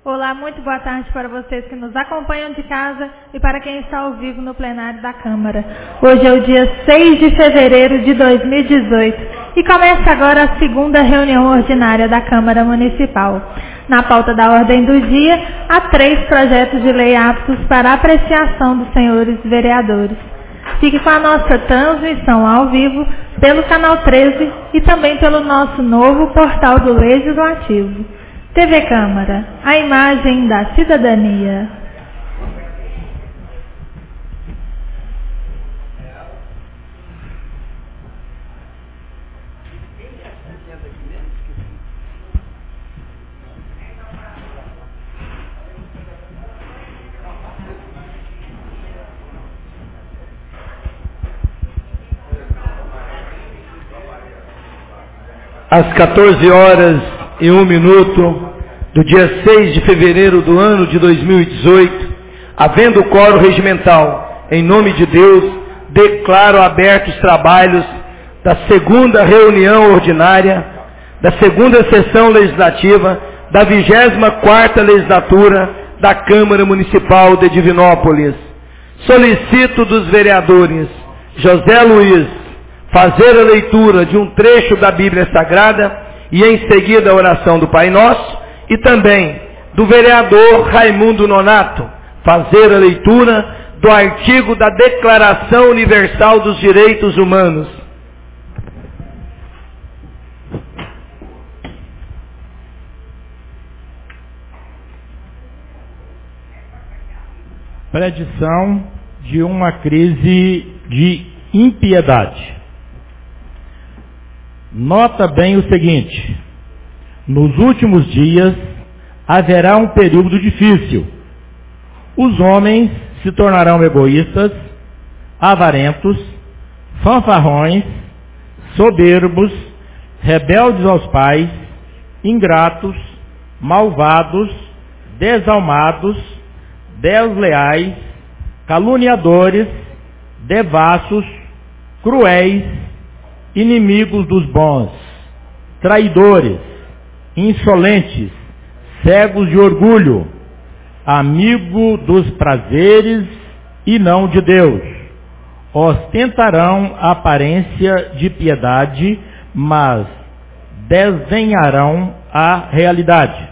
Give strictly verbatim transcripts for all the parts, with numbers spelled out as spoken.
Olá, muito boa tarde para vocês que nos acompanham de casa e para quem está ao vivo no plenário da Câmara. Hoje é o dia seis de fevereiro de dois mil e dezoito e começa agora a segunda reunião ordinária da Câmara Municipal. Na pauta da ordem do dia, há três projetos de lei aptos para apreciação dos senhores vereadores. Fique com a nossa transmissão ao vivo pelo canal treze e também pelo nosso novo portal do Legislativo. T V Câmara, a imagem da cidadania. Às quatorze horas e um minuto do dia seis de fevereiro do ano de dois mil e dezoito, havendo quórum regimental, em nome de Deus, declaro abertos os trabalhos da segunda reunião ordinária, da segunda sessão legislativa, da vigésima quarta legislatura da Câmara Municipal de Divinópolis. Solicito dos vereadores José Luiz fazer a leitura de um trecho da Bíblia Sagrada e em seguida a oração do Pai Nosso, e também do vereador Raimundo Nonato fazer a leitura do artigo da Declaração Universal dos Direitos Humanos. Predição de uma crise de impiedade. Nota bem o seguinte: nos últimos dias haverá um período difícil. Os homens se tornarão egoístas, avarentos, fanfarrões, soberbos, rebeldes aos pais, ingratos, malvados, desalmados, desleais, caluniadores, devassos, cruéis, inimigos dos bons, traidores, insolentes, cegos de orgulho, amigo dos prazeres e não de Deus. Ostentarão a aparência de piedade, mas desdenharão a realidade.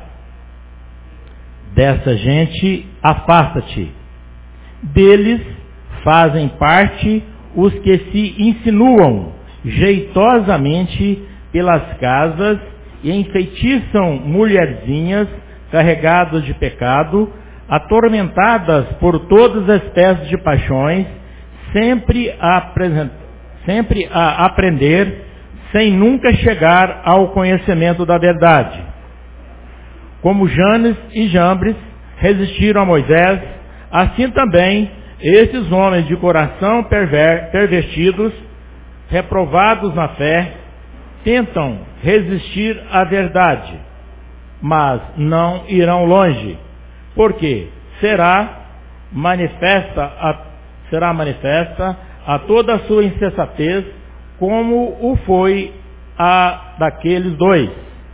Dessa gente, afasta-te. Deles fazem parte os que se insinuam jeitosamente pelas casas e enfeitiçam mulherzinhas carregadas de pecado, atormentadas por todas as espécies de paixões, sempre a, sempre a aprender, sem nunca chegar ao conhecimento da verdade. Como Janes e Jambres resistiram a Moisés, assim também esses homens de coração perver, pervertidos, reprovados na fé, tentam resistir à verdade, mas não irão longe, porque será manifesta a, será manifesta a toda a sua insensatez, como o foi a daqueles dois.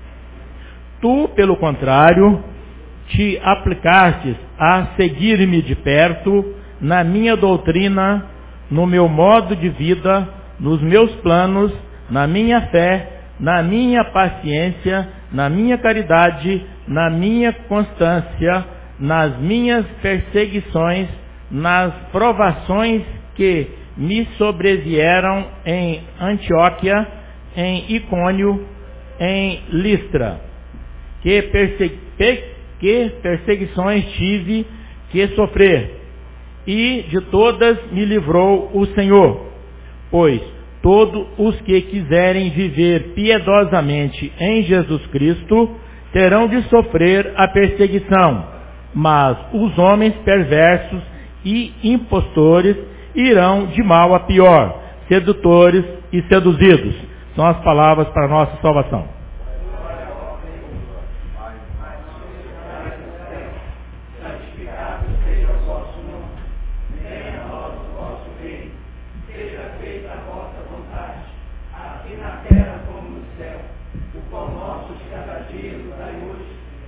Tu, pelo contrário, te aplicastes a seguir-me de perto na minha doutrina, no meu modo de vida, nos meus planos, na minha fé, na minha paciência, na minha caridade, na minha constância, nas minhas perseguições, nas provações que me sobrevieram em Antioquia, em Icônio, em Listra. Que, persegui que perseguições tive que sofrer, e de todas me livrou o Senhor. Pois todos os que quiserem viver piedosamente em Jesus Cristo terão de sofrer a perseguição, mas os homens perversos e impostores irão de mal a pior, sedutores e seduzidos. São as palavras para a nossa salvação.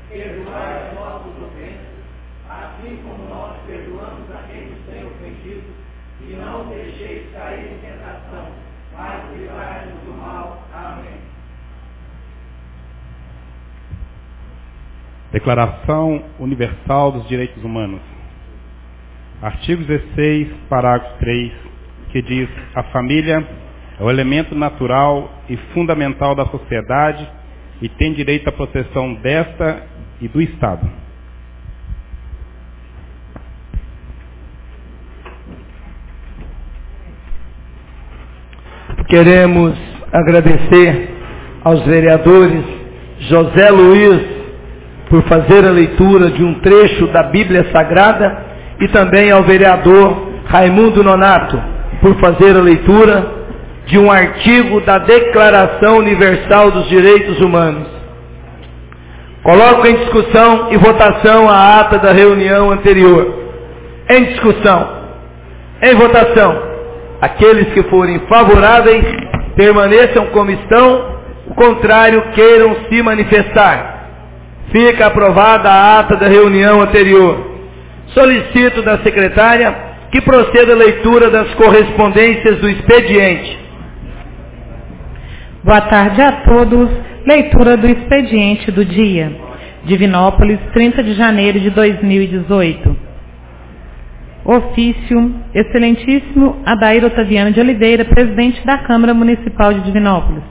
perdoai as nossas ofensas, assim como nós perdoamos a quem nos tem ofendido, e não deixeis cair em tentação, mas livrai-nos do mal. Amém. Declaração Universal dos Direitos Humanos. Artigo dezesseis, parágrafo três, que diz: a família é o elemento natural e fundamental da sociedade e tem direito à proteção desta e do Estado. Queremos agradecer aos vereadores José Luiz por fazer a leitura de um trecho da Bíblia Sagrada e também ao vereador Raimundo Nonato por fazer a leitura de um artigo da Declaração Universal dos Direitos Humanos. Coloco em discussão e votação a ata da reunião anterior. Em discussão. Em votação. Aqueles que forem favoráveis permaneçam como estão, o contrário queiram se manifestar. Fica aprovada a ata da reunião anterior. Solicito da secretária que proceda a leitura das correspondências do expediente. Boa tarde a todos. Leitura do expediente do dia. Divinópolis, trinta de janeiro de dois mil e dezoito. Ofício, excelentíssimo Adair Otaviano de Oliveira, presidente da Câmara Municipal de Divinópolis.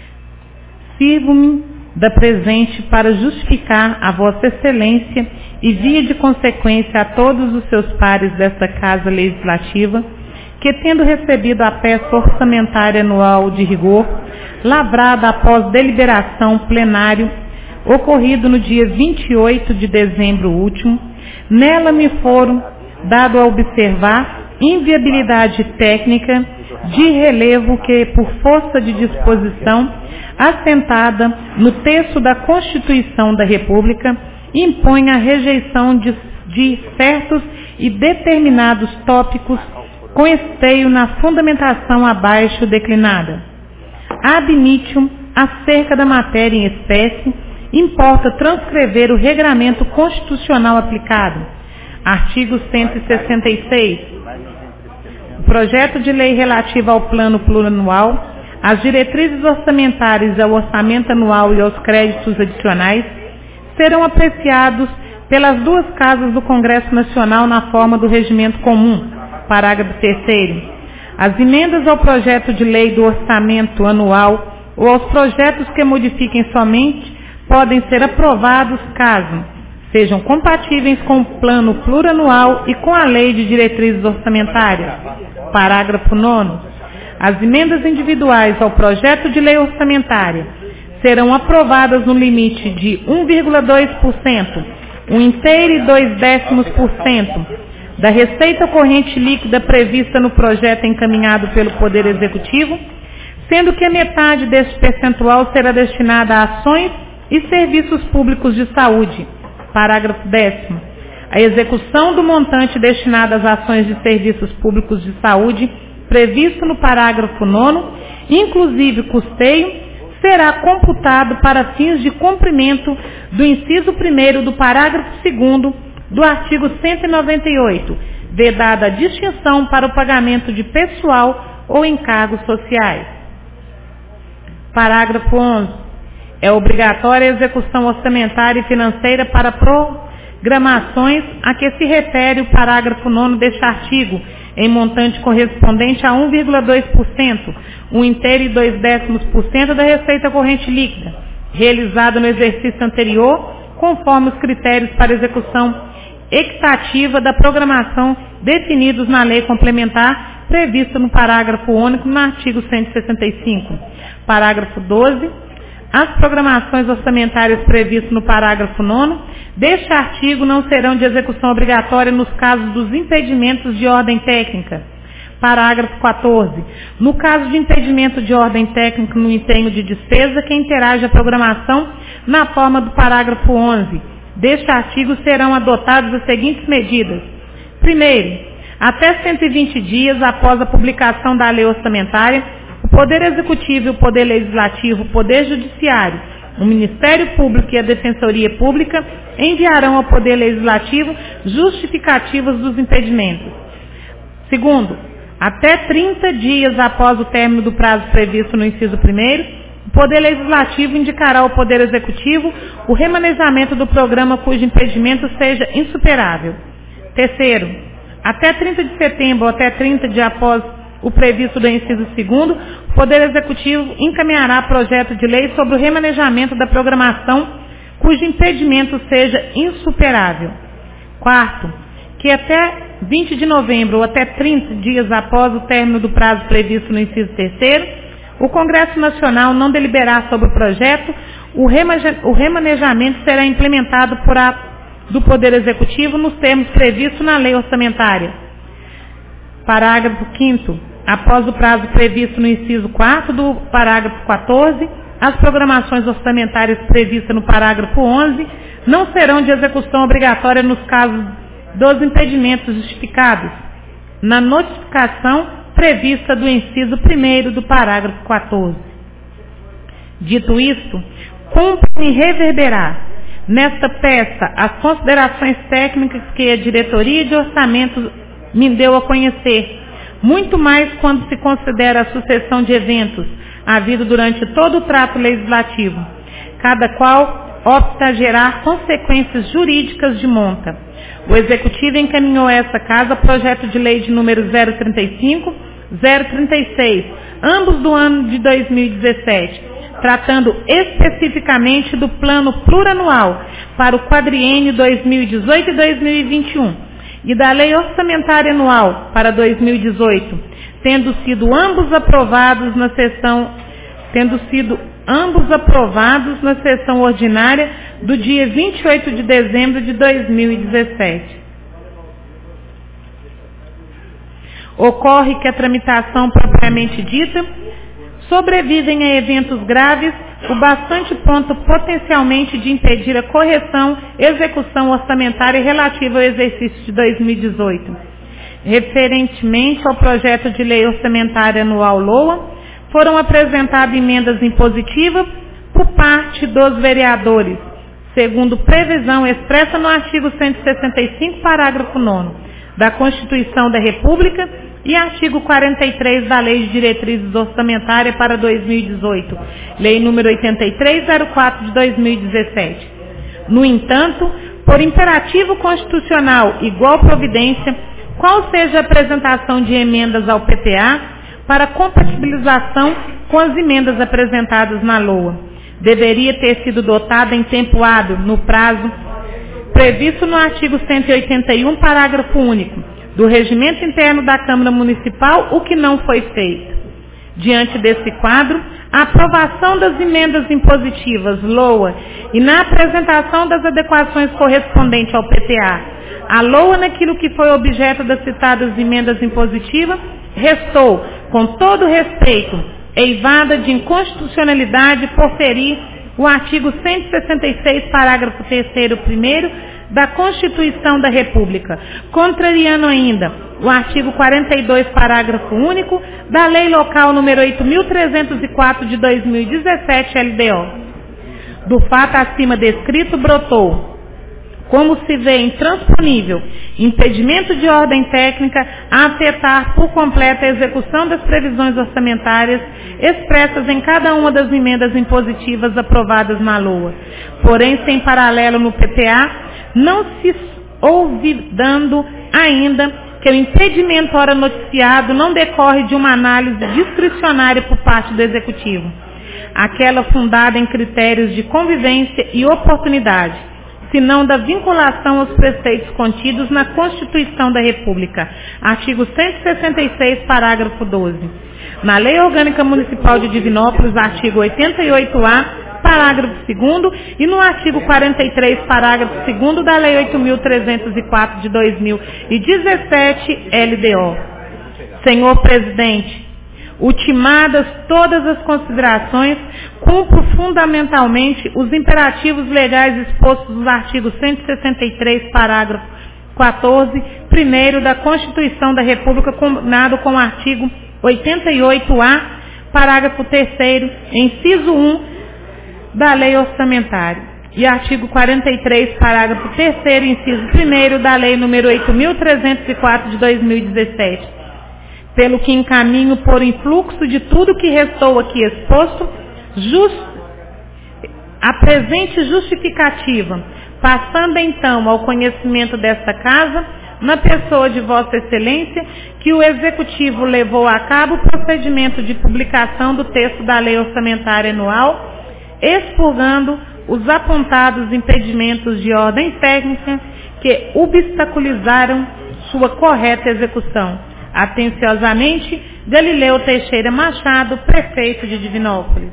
Sirvo-me da presente para justificar a vossa excelência e via de consequência a todos os seus pares desta Casa Legislativa, que tendo recebido a peça orçamentária anual de rigor, lavrada após deliberação plenário, ocorrido no dia vinte e oito de dezembro último, nela me foram dado a observar inviabilidade técnica de relevo que, por força de disposição assentada no texto da Constituição da República, impõe a rejeição de, de certos e determinados tópicos com esteio na fundamentação abaixo declinada. Ab initio, acerca da matéria em espécie, importa transcrever o regramento constitucional aplicado. Artigo cento e sessenta e seis. O projeto de lei relativo ao plano plurianual, às diretrizes orçamentárias, ao orçamento anual e aos créditos adicionais serão apreciados pelas duas casas do Congresso Nacional na forma do regimento comum. Parágrafo terceiro. As emendas ao projeto de lei do orçamento anual ou aos projetos que modifiquem somente podem ser aprovados caso sejam compatíveis com o plano plurianual e com a lei de diretrizes orçamentárias. Parágrafo nono. As emendas individuais ao projeto de lei orçamentária serão aprovadas no limite de um vírgula dois por cento, um inteiro e dois décimos por cento da receita corrente líquida prevista no projeto encaminhado pelo Poder Executivo, sendo que a metade deste percentual será destinada a ações e serviços públicos de saúde. Parágrafo décimo. A execução do montante destinado às ações de serviços públicos de saúde, previsto no parágrafo nono, inclusive custeio, será computado para fins de cumprimento do inciso primeiro do parágrafo segundo do artigo cento e noventa e oito, vedada a distinção para o pagamento de pessoal ou encargos sociais. Parágrafo onze. É obrigatória a execução orçamentária e financeira para programações a que se refere o parágrafo nono deste artigo, em montante correspondente a um vírgula dois por cento, um inteiro e dois décimos por cento da receita corrente líquida, realizada no exercício anterior, conforme os critérios para execução equitativa da programação definidos na lei complementar prevista no parágrafo único no artigo cento e sessenta e cinco. Parágrafo doze. As programações orçamentárias previstas no parágrafo nono deste artigo não serão de execução obrigatória nos casos dos impedimentos de ordem técnica. Parágrafo quatorze. No caso de impedimento de ordem técnica no empenho de despesa, quem interage a programação na forma do parágrafo onze deste artigo serão adotadas as seguintes medidas. Primeiro, até cento e vinte dias após a publicação da lei orçamentária, o Poder Executivo e o Poder Legislativo, o Poder Judiciário o Ministério Público e a Defensoria Pública enviarão ao Poder Legislativo justificativas dos impedimentos. Segundo, até trinta dias após o término do prazo previsto no inciso primeiro, o Poder Legislativo indicará ao Poder Executivo o remanejamento do programa cujo impedimento seja insuperável. Terceiro, até trinta de setembro ou até trinta dias após o previsto do inciso segundo, o Poder Executivo encaminhará projeto de lei sobre o remanejamento da programação cujo impedimento seja insuperável. Quarto, que até vinte de novembro ou até trinta dias após o término do prazo previsto no inciso terceiro, o Congresso Nacional não deliberar sobre o projeto, o remanejamento será implementado por ato do Poder Executivo nos termos previstos na Lei Orçamentária. Parágrafo quinto. Após o prazo previsto no inciso quarto do parágrafo quatorze, as programações orçamentárias previstas no parágrafo onze não serão de execução obrigatória nos casos dos impedimentos justificados, na notificação prevista do inciso primeiro do parágrafo quatorze. Dito isto, cumpre-me reverberar nesta peça as considerações técnicas que a Diretoria de Orçamento me deu a conhecer, muito mais quando se considera a sucessão de eventos havido durante todo o trato legislativo, cada qual opta a gerar consequências jurídicas de monta. O Executivo encaminhou a essa Casa projeto de lei de número zero trinta e cinco, zero trinta e seis, ambos do ano de dois mil e dezessete, tratando especificamente do plano plurianual para o quadriênio dois mil e dezoito e dois mil e vinte e um e da Lei Orçamentária Anual para dois mil e dezoito, tendo sido ambos aprovados na sessão, tendo sido ambos aprovados na sessão ordinária do dia vinte e oito de dezembro de dois mil e dezessete. Ocorre que a tramitação propriamente dita sobrevivem a eventos graves o bastante ponto potencialmente de impedir a correção e execução orçamentária relativa ao exercício de dois mil e dezoito. Referentemente ao projeto de lei orçamentária anual LOA, foram apresentadas emendas impositivas por parte dos vereadores, segundo previsão expressa no artigo cento e sessenta e cinco, parágrafo nono, da Constituição da República e artigo quarenta e três da Lei de Diretrizes Orçamentárias para dois mil e dezoito, Lei número oitenta e três zero quatro de dois mil e dezessete. No entanto, por imperativo constitucional igual providência, qual seja a apresentação de emendas ao P P A para compatibilização com as emendas apresentadas na LOA, deveria ter sido dotada em tempo hábil, no prazo previsto no artigo cento e oitenta e um, parágrafo único, do Regimento Interno da Câmara Municipal, o que não foi feito. Diante desse quadro, a aprovação das emendas impositivas LOA e na apresentação das adequações correspondentes ao P P A, a LOA naquilo que foi objeto das citadas emendas impositivas, restou, com todo respeito, eivada de inconstitucionalidade por ferir o artigo cento e sessenta e seis, parágrafo terceiro, primeiro, da Constituição da República, contrariando ainda o artigo quarenta e dois, parágrafo único, da Lei Local número oito mil trezentos e quatro de dois mil e dezessete, L D O. Do fato acima descrito brotou, como se vê intransponível, impedimento de ordem técnica a afetar por completo a execução das previsões orçamentárias expressas em cada uma das emendas impositivas aprovadas na LOA. Porém, sem paralelo no P P A, não se olvidando ainda que o impedimento ora noticiado não decorre de uma análise discricionária por parte do Executivo, aquela fundada em critérios de convivência e oportunidade, senão da vinculação aos preceitos contidos na Constituição da República, artigo cento e sessenta e seis, parágrafo doze. Na Lei Orgânica Municipal de Divinópolis, artigo oitenta e oito A, parágrafo segundo, e no artigo quarenta e três, parágrafo segundo da Lei oito mil trezentos e quatro de dois mil e dezessete, L D O. Senhor Presidente, ultimadas todas as considerações, cumpro fundamentalmente os imperativos legais expostos nos artigos cento e sessenta e três, parágrafo quatorze, primeiro da Constituição da República, combinado com o artigo oitenta e oito A, parágrafo terceiro, inciso um, da Lei Orçamentária e artigo quarenta e três, parágrafo terceiro, inciso primeiro da Lei número oito mil trezentos e quatro de dois mil e dezessete, pelo que encaminho por influxo de tudo que restou aqui exposto, just, a presente justificativa, passando então ao conhecimento desta Casa, na pessoa de Vossa Excelência, que o Executivo levou a cabo o procedimento de publicação do texto da Lei Orçamentária Anual, expurgando os apontados impedimentos de ordem técnica que obstaculizaram sua correta execução. Atenciosamente, Galileu Teixeira Machado, prefeito de Divinópolis.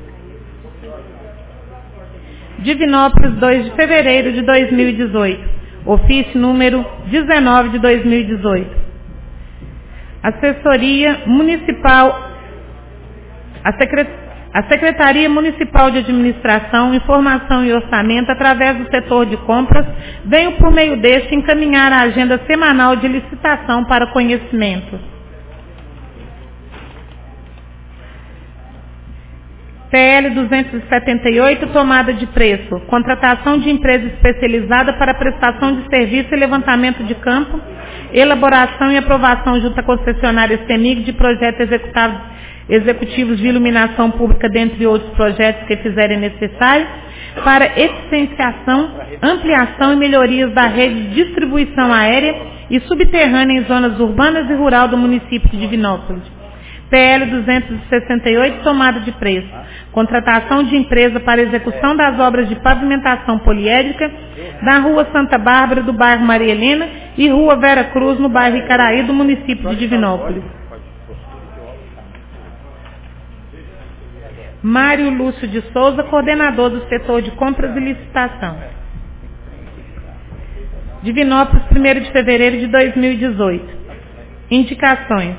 Divinópolis, dois de fevereiro de dois mil e dezoito. Ofício número dezenove de dois mil e dezoito. Assessoria Municipal, a, Secret, a Secretaria Municipal de Administração, Informação e Orçamento, através do setor de compras, venho por meio deste encaminhar a agenda semanal de licitação para conhecimento. P L duzentos e setenta e oito, tomada de preço, contratação de empresa especializada para prestação de serviço e levantamento de campo, elaboração e aprovação junto à concessionária CEMIG de projetos executivos de iluminação pública, dentre outros projetos que fizerem necessário, para eficiência, ampliação e melhorias da rede de distribuição aérea e subterrânea em zonas urbanas e rural do município de Divinópolis. P L duzentos e sessenta e oito, tomada de preço, contratação de empresa para execução das obras de pavimentação poliédrica da Rua Santa Bárbara, do bairro Maria Helena, e Rua Vera Cruz, no bairro Icaraí, do município de Divinópolis. Mário Lúcio de Souza, coordenador do setor de compras e licitação. Divinópolis, primeiro de fevereiro de dois mil e dezoito. Indicações.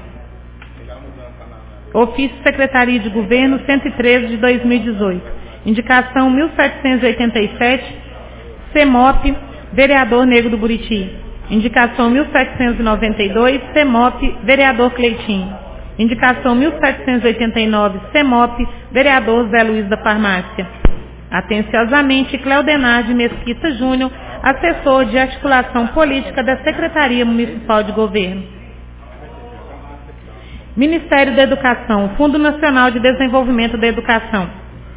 Ofício Secretaria de Governo cento e treze de dois mil e dezoito. Indicação mil setecentos e oitenta e sete, CEMOP, vereador Negro do Buriti. Indicação mil setecentos e noventa e dois, CEMOP, vereador Cleitinho. Indicação mil setecentos e oitenta e nove, CEMOP, vereador Zé Luiz da Farmácia. Atenciosamente, Cleodenar de Mesquita Júnior, assessor de articulação política da Secretaria Municipal de Governo. Ministério da Educação, Fundo Nacional de Desenvolvimento da Educação.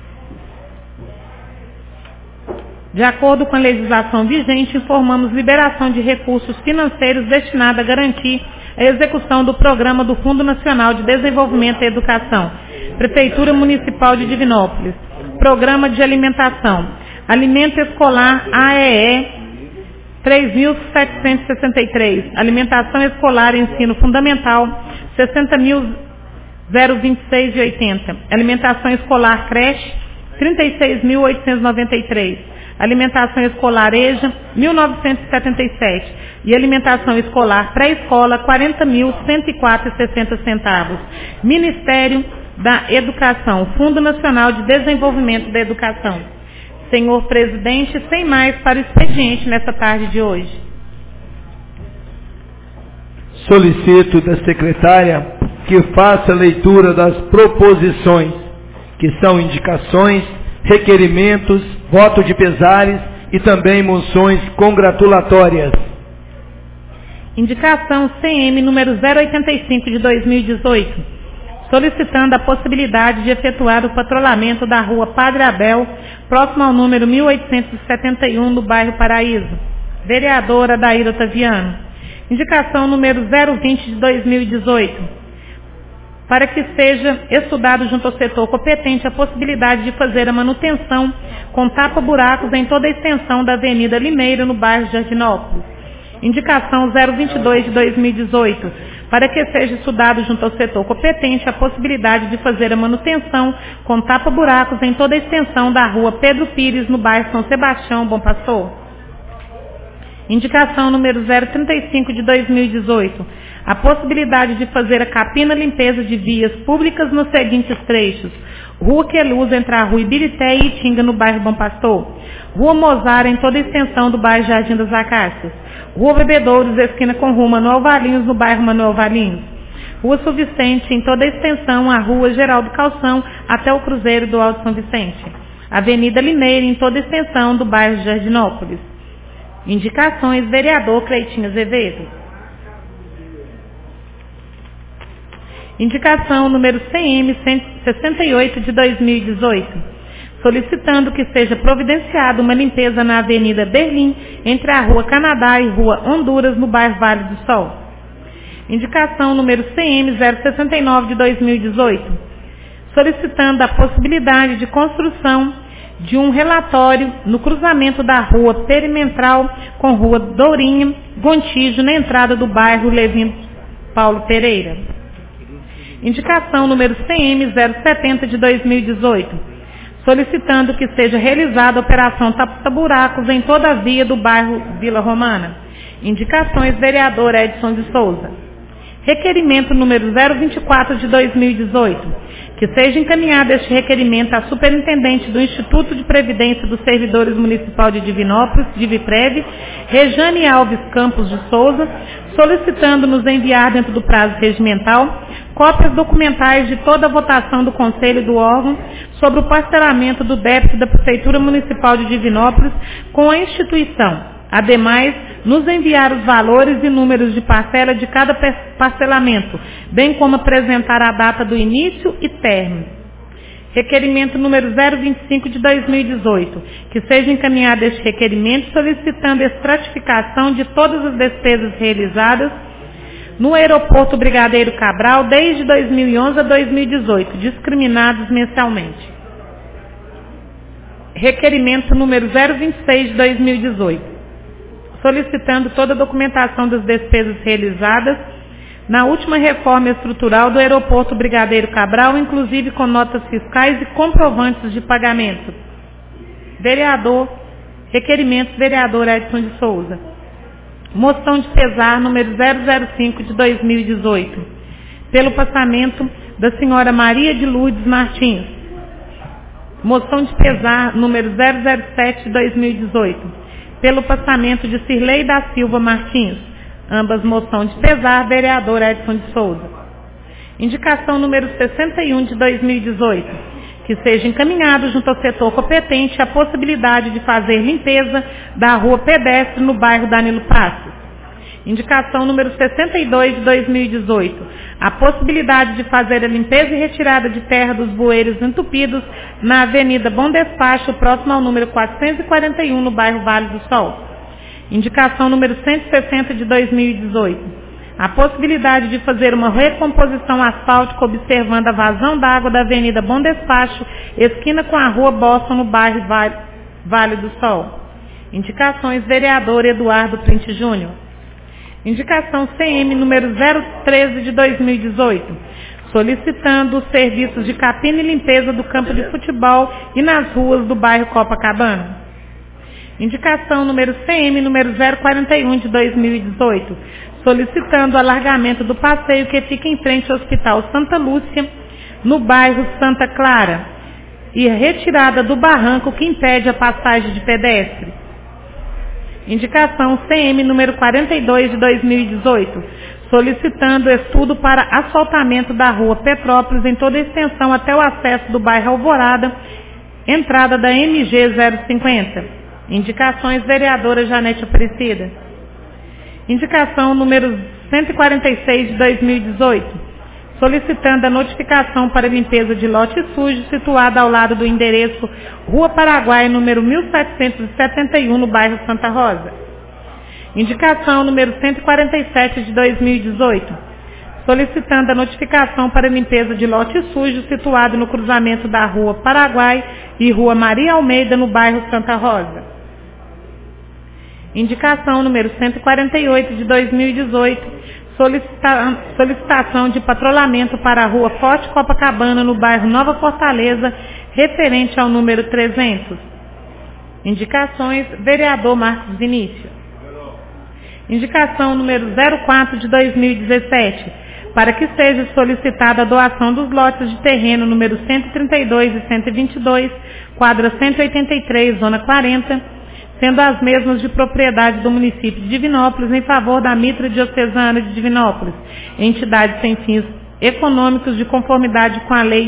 De acordo com a legislação vigente, informamos liberação de recursos financeiros destinada a garantir a execução do programa do Fundo Nacional de Desenvolvimento da Educação. Prefeitura Municipal de Divinópolis. Programa de Alimentação. Alimento Escolar A E E três mil setecentos e sessenta e três. Alimentação Escolar e Ensino Fundamental sessenta mil vinte e seis e oitenta. Alimentação Escolar Creche trinta e seis mil oitocentos e noventa e três. Alimentação Escolar EJA mil novecentos e setenta e sete. E alimentação escolar pré-escola quarenta mil cento e quatro e sessenta centavos. Ministério da Educação, Fundo Nacional de Desenvolvimento da Educação. Senhor Presidente, sem mais para o expediente nessa tarde de hoje. Solicito da secretária que faça a leitura das proposições, que são indicações, requerimentos, voto de pesares e também moções congratulatórias. Indicação C M número zero oitenta e cinco de dois mil e dezoito, solicitando a possibilidade de efetuar o patrulhamento da rua Padre Abel, próximo ao número mil oitocentos e setenta e um, no bairro Paraíso. Vereadora Adair Otaviano. Indicação número zero vinte de dois mil e dezoito, para que seja estudado junto ao setor competente a possibilidade de fazer a manutenção com tapa-buracos em toda a extensão da Avenida Limeira, no bairro Jardinópolis. Indicação zero vinte e dois de dois mil e dezoito, para que seja estudado junto ao setor competente a possibilidade de fazer a manutenção com tapa-buracos em toda a extensão da rua Pedro Pires, no bairro São Sebastião, Bom Pastor. Indicação número zero trinta e cinco de dois mil e dezoito, a possibilidade de fazer a capina limpeza de vias públicas nos seguintes trechos: Rua Queluz, entre a Rua Ibirité e Itinga, no bairro Bom Pastor; Rua Mozart, em toda a extensão do bairro Jardim das Acácias; Rua Bebedouros, esquina com Rua Manuel Valinhos, no bairro Manuel Valinhos; Rua São Vicente, em toda a extensão, a Rua Geraldo Calção, até o Cruzeiro do Alto São Vicente; Avenida Limeira, em toda a extensão do bairro de Jardinópolis. Indicações, vereador Cleitinho Azevedo. Indicação número C M cento e sessenta e oito de dois mil e dezoito, solicitando que seja providenciada uma limpeza na Avenida Berlim, entre a Rua Canadá e Rua Honduras, no bairro Vale do Sol. Indicação número C M zero sessenta e nove de dois mil e dezoito, solicitando a possibilidade de construção de um relatório no cruzamento da Rua Perimetral com Rua Dourinha, Gontijo, na entrada do bairro Levin Paulo Pereira. Indicação número C M zero setenta de dois mil e dezoito, solicitando que seja realizada a operação tapa-buracos em toda a via do bairro Vila Romana. Indicações, vereador Edson de Souza. Requerimento número zero vinte e quatro de dois mil e dezoito, que seja encaminhado este requerimento à superintendente do Instituto de Previdência dos Servidores Municipal de Divinópolis, Diviprev, Rejane Alves Campos de Souza, solicitando nos enviar dentro do prazo regimental cópias documentais de toda a votação do Conselho do órgão sobre o parcelamento do débito da Prefeitura Municipal de Divinópolis com a instituição. Ademais, nos enviar os valores e números de parcela de cada parcelamento, bem como apresentar a data do início e término. Requerimento número zero vinte e cinco de dois mil e dezoito, que seja encaminhado este requerimento solicitando estratificação de todas as despesas realizadas no Aeroporto Brigadeiro Cabral desde dois mil e onze a dois mil e dezoito, discriminados mensalmente. Requerimento número zero vinte e seis de dois mil e dezoito, solicitando toda a documentação das despesas realizadas na última reforma estrutural do Aeroporto Brigadeiro Cabral, inclusive com notas fiscais e comprovantes de pagamento. Vereador, requerimentos, vereador Edson de Souza. Moção de pesar número zero zero cinco de dois mil e dezoito, pelo passamento da senhora Maria de Lourdes Martins. Moção de pesar número zero zero sete de dois mil e dezoito, pelo passamento de Cirlei da Silva Martins. Ambas moção de pesar, vereador Edson de Souza. Indicação número sessenta e um de dois mil e dezoito, que seja encaminhado junto ao setor competente a possibilidade de fazer limpeza da rua pedestre no bairro Danilo Passos. Indicação número sessenta e dois de dois mil e dezoito, a possibilidade de fazer a limpeza e retirada de terra dos bueiros entupidos na Avenida Bom Despacho, próximo ao número quatrocentos e quarenta e um, no bairro Vale do Sol. Indicação número cento e sessenta de dois mil e dezoito, a possibilidade de fazer uma recomposição asfáltica observando a vazão d'água da Avenida Bom Despacho, esquina com a Rua Boston, no bairro Vale do Sol. Indicações, vereador Eduardo Printe Júnior. Indicação C M número zero treze de dois mil e dezoito, solicitando os serviços de capina e limpeza do campo de futebol e nas ruas do bairro Copacabana. Indicação número C M número zero quarenta e um de dois mil e dezoito, solicitando o alargamento do passeio que fica em frente ao Hospital Santa Lúcia, no bairro Santa Clara, e a retirada do barranco que impede a passagem de pedestre. Indicação C M número quarenta e dois de dois mil e dezoito, solicitando estudo para asfaltamento da rua Petrópolis em toda a extensão até o acesso do bairro Alvorada, entrada da M G zero cinquenta. Indicações, vereadora Janete Aparecida. Indicação número cento e quarenta e seis de dois mil e dezoito, solicitando a notificação para limpeza de lote sujo situado ao lado do endereço Rua Paraguai, número mil setecentos e setenta e um, no bairro Santa Rosa. Indicação número cento e quarenta e sete de dois mil e dezoito, solicitando a notificação para limpeza de lote sujo situado no cruzamento da Rua Paraguai e Rua Maria Almeida, no bairro Santa Rosa. Indicação número cento e quarenta e oito de dois mil e dezoito, solicita, solicitação de patrulhamento para a Rua Forte Copacabana, no bairro Nova Fortaleza, referente ao número trezentos. Indicações, vereador Marcos Vinícius. Indicação número zero quatro de dois mil e dezessete, para que seja solicitada a doação dos lotes de terreno número cento e trinta e dois e cento e vinte e dois, quadra cento e oitenta e três, zona quarenta, sendo as mesmas de propriedade do município de Divinópolis, em favor da Mitra Diocesana de Divinópolis, entidade sem fins econômicos, de conformidade com a Lei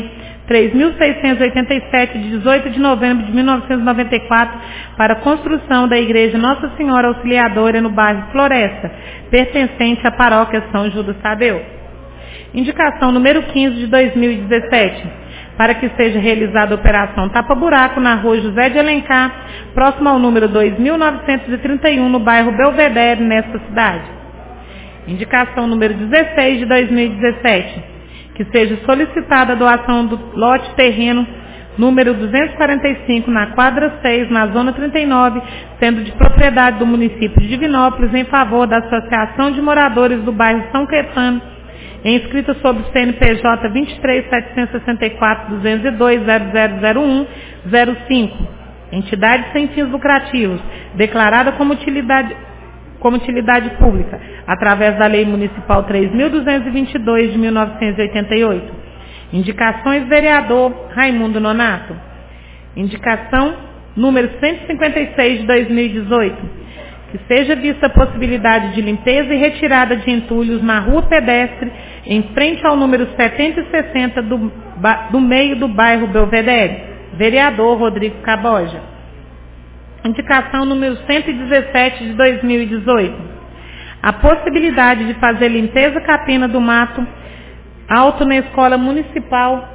três mil seiscentos e oitenta e sete, de dezoito de novembro de mil novecentos e noventa e quatro, para a construção da Igreja Nossa Senhora Auxiliadora no bairro Floresta, pertencente à paróquia São Judas Tadeu. Indicação número quinze de dois mil e dezessete, para que seja realizada a operação tapa-buraco na rua José de Alencar, próximo ao número dois mil novecentos e trinta e um, no bairro Belvedere, nesta cidade. Indicação número dezesseis de dois mil e dezessete, que seja solicitada a doação do lote terreno número duzentos e quarenta e cinco, na quadra seis, na zona trinta e nove, sendo de propriedade do município de Divinópolis, em favor da Associação de Moradores do bairro São Caetano, inscrita sob o C N P J vinte e três, setecentos e sessenta e quatro, duzentos e dois, zero zero zero um, zero cinco, entidade sem fins lucrativos, declarada como utilidade, como utilidade pública, através da Lei Municipal três mil duzentos e vinte e dois, de mil novecentos e oitenta e oito. Indicações: vereador Raimundo Nonato. Indicação número cento e cinquenta e seis de dois mil e dezoito, que seja vista a possibilidade de limpeza e retirada de entulhos na rua pedestre, em frente ao número setenta e sessenta do, do meio do bairro Belvedere. Vereador Rodrigo Caboja. Indicação número cento e dezessete de dois mil e dezoito. A possibilidade de fazer limpeza capina do mato alto na Escola Municipal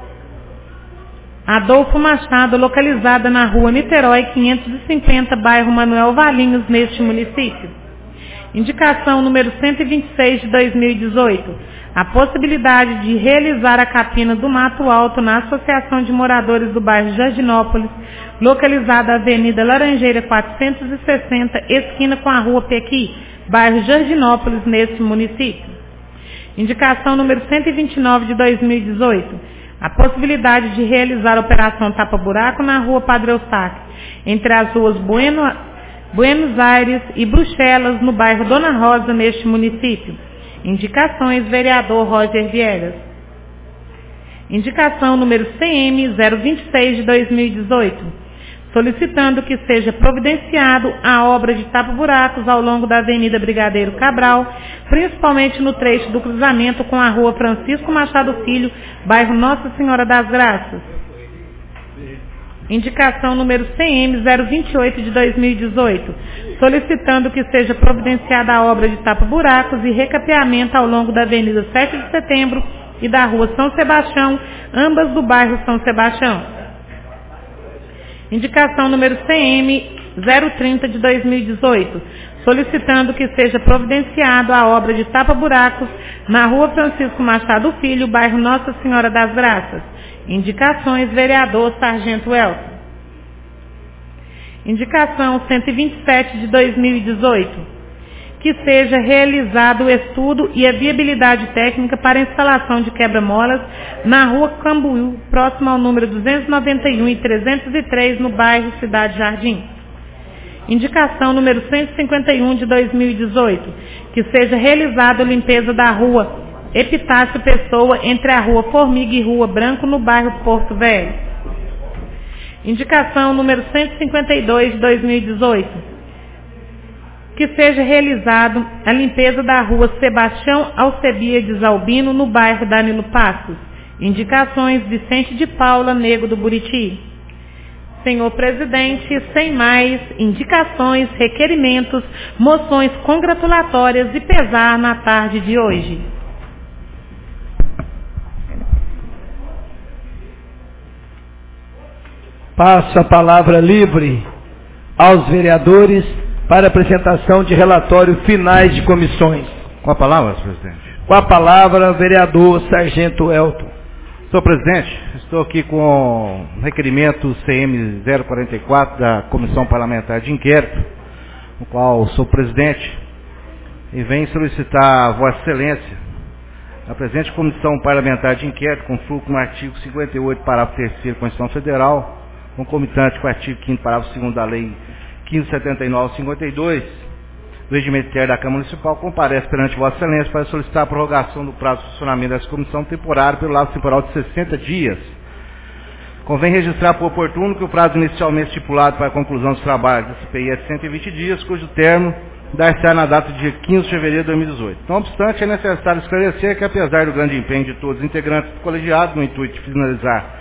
Adolfo Machado, localizada na rua Niterói quinhentos e cinquenta, bairro Manuel Valinhos, neste município. Indicação número cento e vinte e seis de dois mil e dezoito. A possibilidade de realizar a capina do mato alto na Associação de Moradores do bairro Jardinópolis, localizada na Avenida Laranjeira quatrocentos e sessenta, esquina com a rua Pequi, bairro Jardinópolis, neste município. Indicação número cento e vinte e nove de dois mil e dezoito. A possibilidade de realizar a operação tapa-buraco na rua Padre Eustáquio, entre as ruas Bueno, Buenos Aires e Bruxelas, no bairro Dona Rosa, neste município. Indicações: vereador Roger Viegas. Indicação número C M zero vinte e seis de dois mil e dezoito, solicitando que seja providenciado a obra de tapa-buracos ao longo da Avenida Brigadeiro Cabral, principalmente no trecho do cruzamento com a rua Francisco Machado Filho, bairro Nossa Senhora das Graças. Indicação número C M zero vinte e oito de dois mil e dezoito, solicitando que seja providenciada a obra de tapa-buracos e recapeamento ao longo da Avenida sete de Setembro e da rua São Sebastião, ambas do bairro São Sebastião. Indicação número C M zero trinta de dois mil e dezoito, solicitando que seja providenciado a obra de tapa-buracos na rua Francisco Machado Filho, bairro Nossa Senhora das Graças. Indicações: vereador Sargento Elton. Indicação cento e vinte e sete de dois mil e dezoito, que seja realizado o estudo e a viabilidade técnica para a instalação de quebra-molas na rua Cambuí, próximo ao número duzentos e noventa e um e trezentos e três, no bairro Cidade Jardim. Indicação número cento e cinquenta e um de dois mil e dezoito, que seja realizada a limpeza da rua Epitácio Pessoa, entre a rua Formiga e rua Branco, no bairro Porto Velho. Indicação número cento e cinquenta e dois de dois mil e dezoito, que seja realizado a limpeza da rua Sebastião Alcebiades Albino, no bairro Danilo Passos. Indicações: Vicente de Paula Nego do Buriti. Senhor presidente, sem mais indicações, requerimentos, moções congratulatórias e pesar na tarde de hoje. Passo a palavra livre aos vereadores para apresentação de relatório finais de comissões. Com a palavra, senhor presidente. Com a palavra, vereador Sargento Elton. Senhor presidente, estou aqui com o requerimento C M zero quarenta e quatro da Comissão Parlamentar de Inquérito, no qual sou presidente, e venho solicitar a Vossa Excelência a presente Comissão Parlamentar de Inquérito, com fluxo no artigo cinquenta e oito, parágrafo terceiro da Constituição Federal, concomitante com o artigo quinto, parágrafo segundo da Lei quinze setenta e nove cinquenta e dois, do regimento interno da Câmara Municipal, comparece perante Vossa Excelência para solicitar a prorrogação do prazo de funcionamento dessa comissão temporária pelo laço temporal de sessenta dias. Convém registrar por oportuno que o prazo inicialmente estipulado para a conclusão dos trabalhos da C P I é de cento e vinte dias, cujo termo dar-se-á na data de dia quinze de fevereiro de dois mil e dezoito. Não obstante, é necessário esclarecer que, apesar do grande empenho de todos os integrantes do colegiado no intuito de finalizar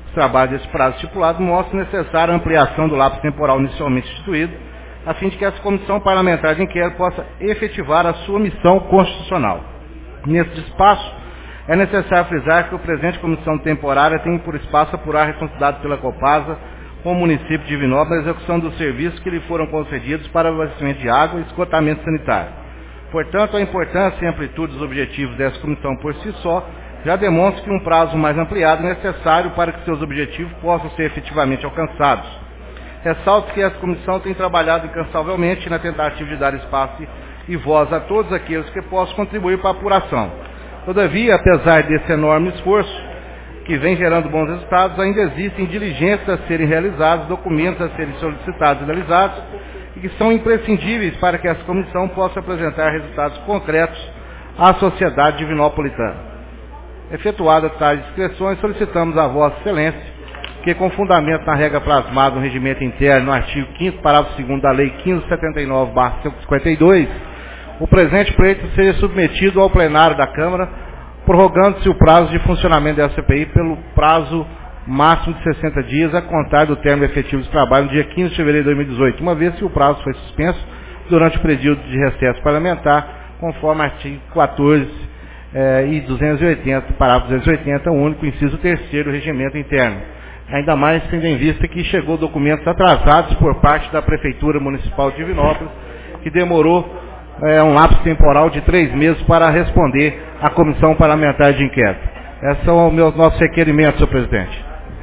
os trabalhos desse prazo estipulado, mostra necessária a ampliação do lapso temporal inicialmente instituído, a fim de que essa comissão parlamentar de inquérito possa efetivar a sua missão constitucional. Nesse espaço, é necessário frisar que o presente comissão temporária tem por espaço apurar a responsabilidade pela Copasa com o município de Divinópolis na execução dos serviços que lhe foram concedidos para abastecimento de água e esgotamento sanitário. Portanto, a importância e amplitude dos objetivos dessa comissão por si só já demonstra que um prazo mais ampliado é necessário para que seus objetivos possam ser efetivamente alcançados. Ressalto que essa comissão tem trabalhado incansavelmente na tentativa de dar espaço e voz a todos aqueles que possam contribuir para a apuração. Todavia, apesar desse enorme esforço, que vem gerando bons resultados, ainda existem diligências a serem realizadas, documentos a serem solicitados e analisados, e que são imprescindíveis para que essa comissão possa apresentar resultados concretos à sociedade divinopolitana. Efetuadas tais inscrições, solicitamos a Vossa Excelência que, com fundamento na regra plasmada no regimento interno, no artigo quinto, parágrafo segundo da Lei quinze setenta e nove barra cinquenta e dois, o presente pleito seja submetido ao plenário da Câmara, prorrogando-se o prazo de funcionamento da C P I pelo prazo máximo de sessenta dias, a contar do termo efetivo de trabalho no dia quinze de fevereiro de dois mil e dezoito, uma vez que o prazo foi suspenso durante o período de recesso parlamentar, conforme artigo quatorze eh, e duzentos e oitenta, parágrafo duzentos e oitenta, único, inciso terceiro do regimento interno. Ainda mais tendo em vista que chegou documentos atrasados por parte da Prefeitura Municipal de Divinópolis, que demorou é, um lapso temporal de três meses para responder à Comissão Parlamentar de Inquérito. Esses são os meus nossos requerimentos, senhor presidente.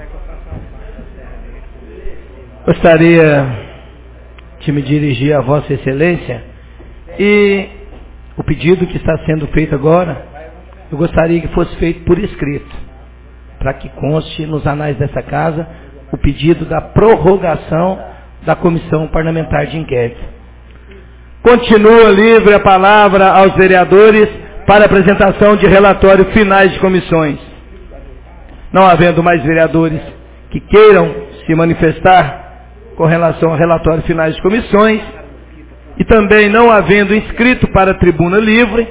Gostaria de me dirigir a Vossa Excelência e o pedido que está sendo feito agora, eu gostaria que fosse feito por escrito, para que conste nos anais dessa casa o pedido da prorrogação da Comissão Parlamentar de Inquérito. Continua livre a palavra aos vereadores para apresentação de relatórios finais de comissões. Não havendo mais vereadores que queiram se manifestar com relação a relatórios finais de comissões, e também não havendo inscrito para a tribuna livre,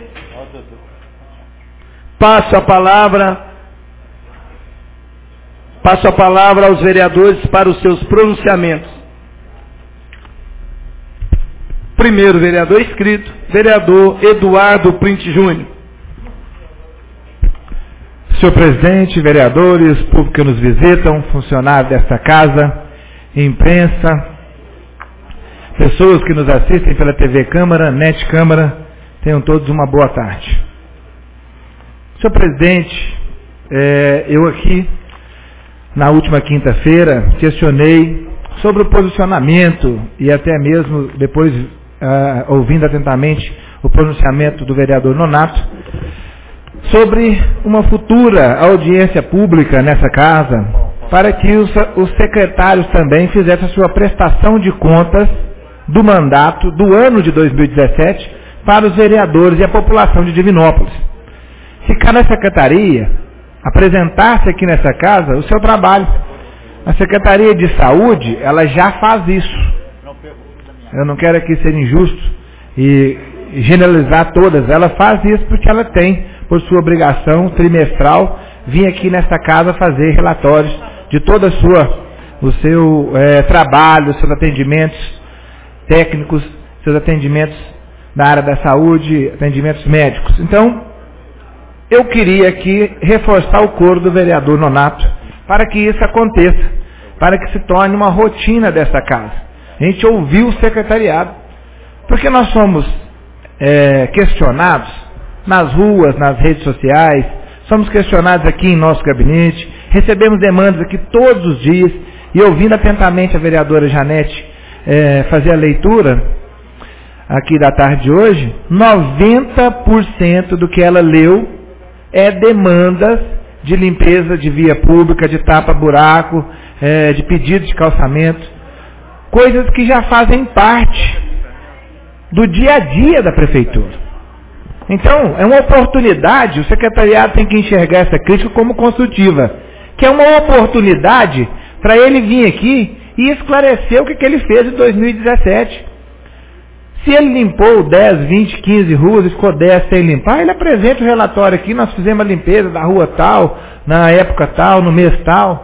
passo a palavra, passo a palavra aos vereadores para os seus pronunciamentos. Primeiro vereador inscrito, vereador Eduardo Print Júnior. Senhor presidente, vereadores, público que nos visitam, funcionários desta casa, imprensa, pessoas que nos assistem pela T V Câmara, Net Câmara, tenham todos uma boa tarde. Senhor presidente, é, eu aqui, na última quinta-feira, questionei sobre o posicionamento e até mesmo depois, uh, ouvindo atentamente o pronunciamento do vereador Nonato, sobre uma futura audiência pública nessa casa, para que os, os secretários também fizessem a sua prestação de contas do mandato do ano de dois mil e dezessete para os vereadores e a população de Divinópolis. Se cada secretaria apresentasse aqui nessa casa o seu trabalho. A Secretaria de Saúde, ela já faz isso. Eu não quero aqui ser injusto e generalizar todas. Ela faz isso porque ela tem, por sua obrigação trimestral, vir aqui nesta casa fazer relatórios de toda a sua, o seu é, trabalho, seus atendimentos técnicos, seus atendimentos na área da saúde, atendimentos médicos. Então, eu queria aqui reforçar o coro do vereador Nonato para que isso aconteça, para que se torne uma rotina dessa casa. A gente ouviu o secretariado, porque nós somos é, questionados nas ruas, nas redes sociais, somos questionados aqui em nosso gabinete, recebemos demandas aqui todos os dias, e ouvindo atentamente a vereadora Janete é, fazer a leitura aqui da tarde de hoje, noventa por cento do que ela leu é demandas de limpeza de via pública, de tapa-buraco, é, de pedido de calçamento, coisas que já fazem parte do dia a dia da prefeitura. Então, é uma oportunidade, o secretariado tem que enxergar essa crítica como construtiva, que é uma oportunidade para ele vir aqui e esclarecer o que, que ele fez em dois mil e dezessete. Se ele limpou dez, vinte, quinze ruas e ficou dez sem limpar, ele apresenta o relatório aqui, nós fizemos a limpeza da rua tal, na época tal, no mês tal.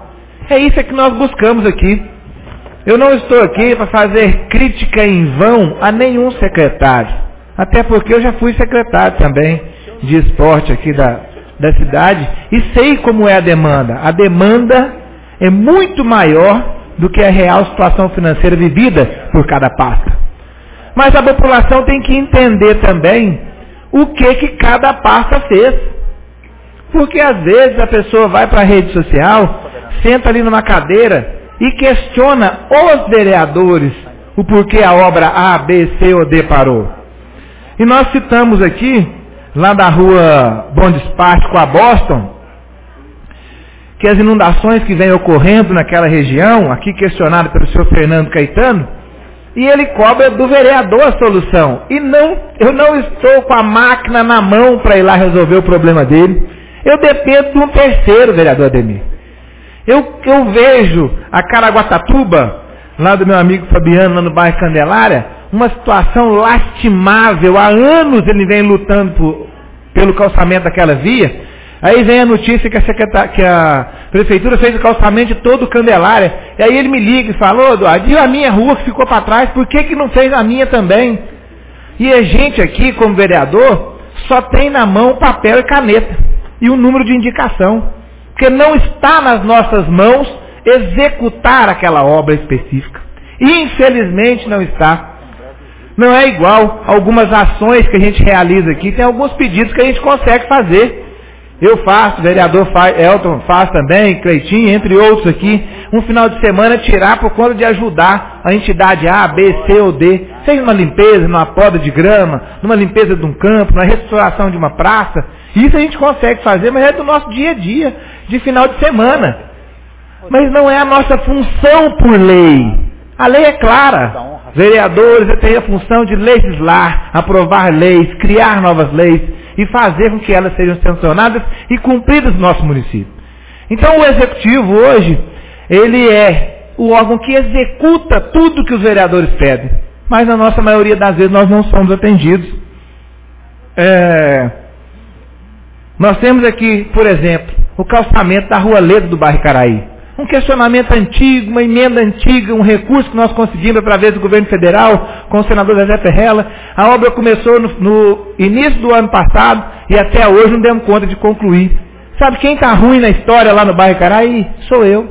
É isso que nós buscamos aqui. Eu não estou aqui para fazer crítica em vão a nenhum secretário. Até porque eu já fui secretário também de esporte aqui da, da cidade e sei como é a demanda. A demanda é muito maior do que a real situação financeira vivida por cada pasta. Mas a população tem que entender também o que, que cada pasta fez. Porque às vezes a pessoa vai para a rede social, senta ali numa cadeira e questiona os vereadores o porquê a obra A, B, C ou D parou. E nós citamos aqui, lá da rua Bom Despacho com a Boston, que as inundações que vêm ocorrendo naquela região, aqui questionado pelo senhor Fernando Caetano, e ele cobra do vereador a solução. E não, eu não estou com a máquina na mão para ir lá resolver o problema dele. Eu dependo de um terceiro, vereador Ademir. Eu, eu vejo a Caraguatatuba, lá do meu amigo Fabiano, lá no bairro Candelária, uma situação lastimável. Há anos ele vem lutando por, pelo calçamento daquela via. Aí vem a notícia que a, secretar... que a prefeitura fez o calçamento de todo o Candelária. E aí ele me liga e fala, ô Eduardo, e a minha rua que ficou para trás, por que, que não fez a minha também? E a gente aqui, como vereador, só tem na mão papel e caneta. E o número de indicação. Porque não está nas nossas mãos executar aquela obra específica. Infelizmente não está. Não é igual a algumas ações que a gente realiza aqui. Tem alguns pedidos que a gente consegue fazer. Eu faço, o vereador faz, Elton faz também, Cleitinho, entre outros aqui. Um final de semana tirar por conta de ajudar a entidade A, B, C ou D. Seja numa limpeza, numa poda de grama, numa limpeza de um campo, numa restauração de uma praça. Isso a gente consegue fazer, mas é do nosso dia a dia, de final de semana. Mas não é a nossa função por lei. A lei é clara. Vereadores têm a função de legislar, aprovar leis, criar novas leis e fazer com que elas sejam sancionadas e cumpridas no nosso município. Então o executivo hoje, ele é o órgão que executa tudo que os vereadores pedem. Mas na nossa maioria das vezes nós não somos atendidos. É... Nós temos aqui, por exemplo, o calçamento da Rua Ledo do bairro Caraí. Um questionamento antigo, uma emenda antiga, um recurso que nós conseguimos através do governo federal, com o senador Zé Ferrella. A obra começou no, no início do ano passado e até hoje não demos conta de concluir. Sabe quem está ruim na história lá no bairro Caraí? Sou eu.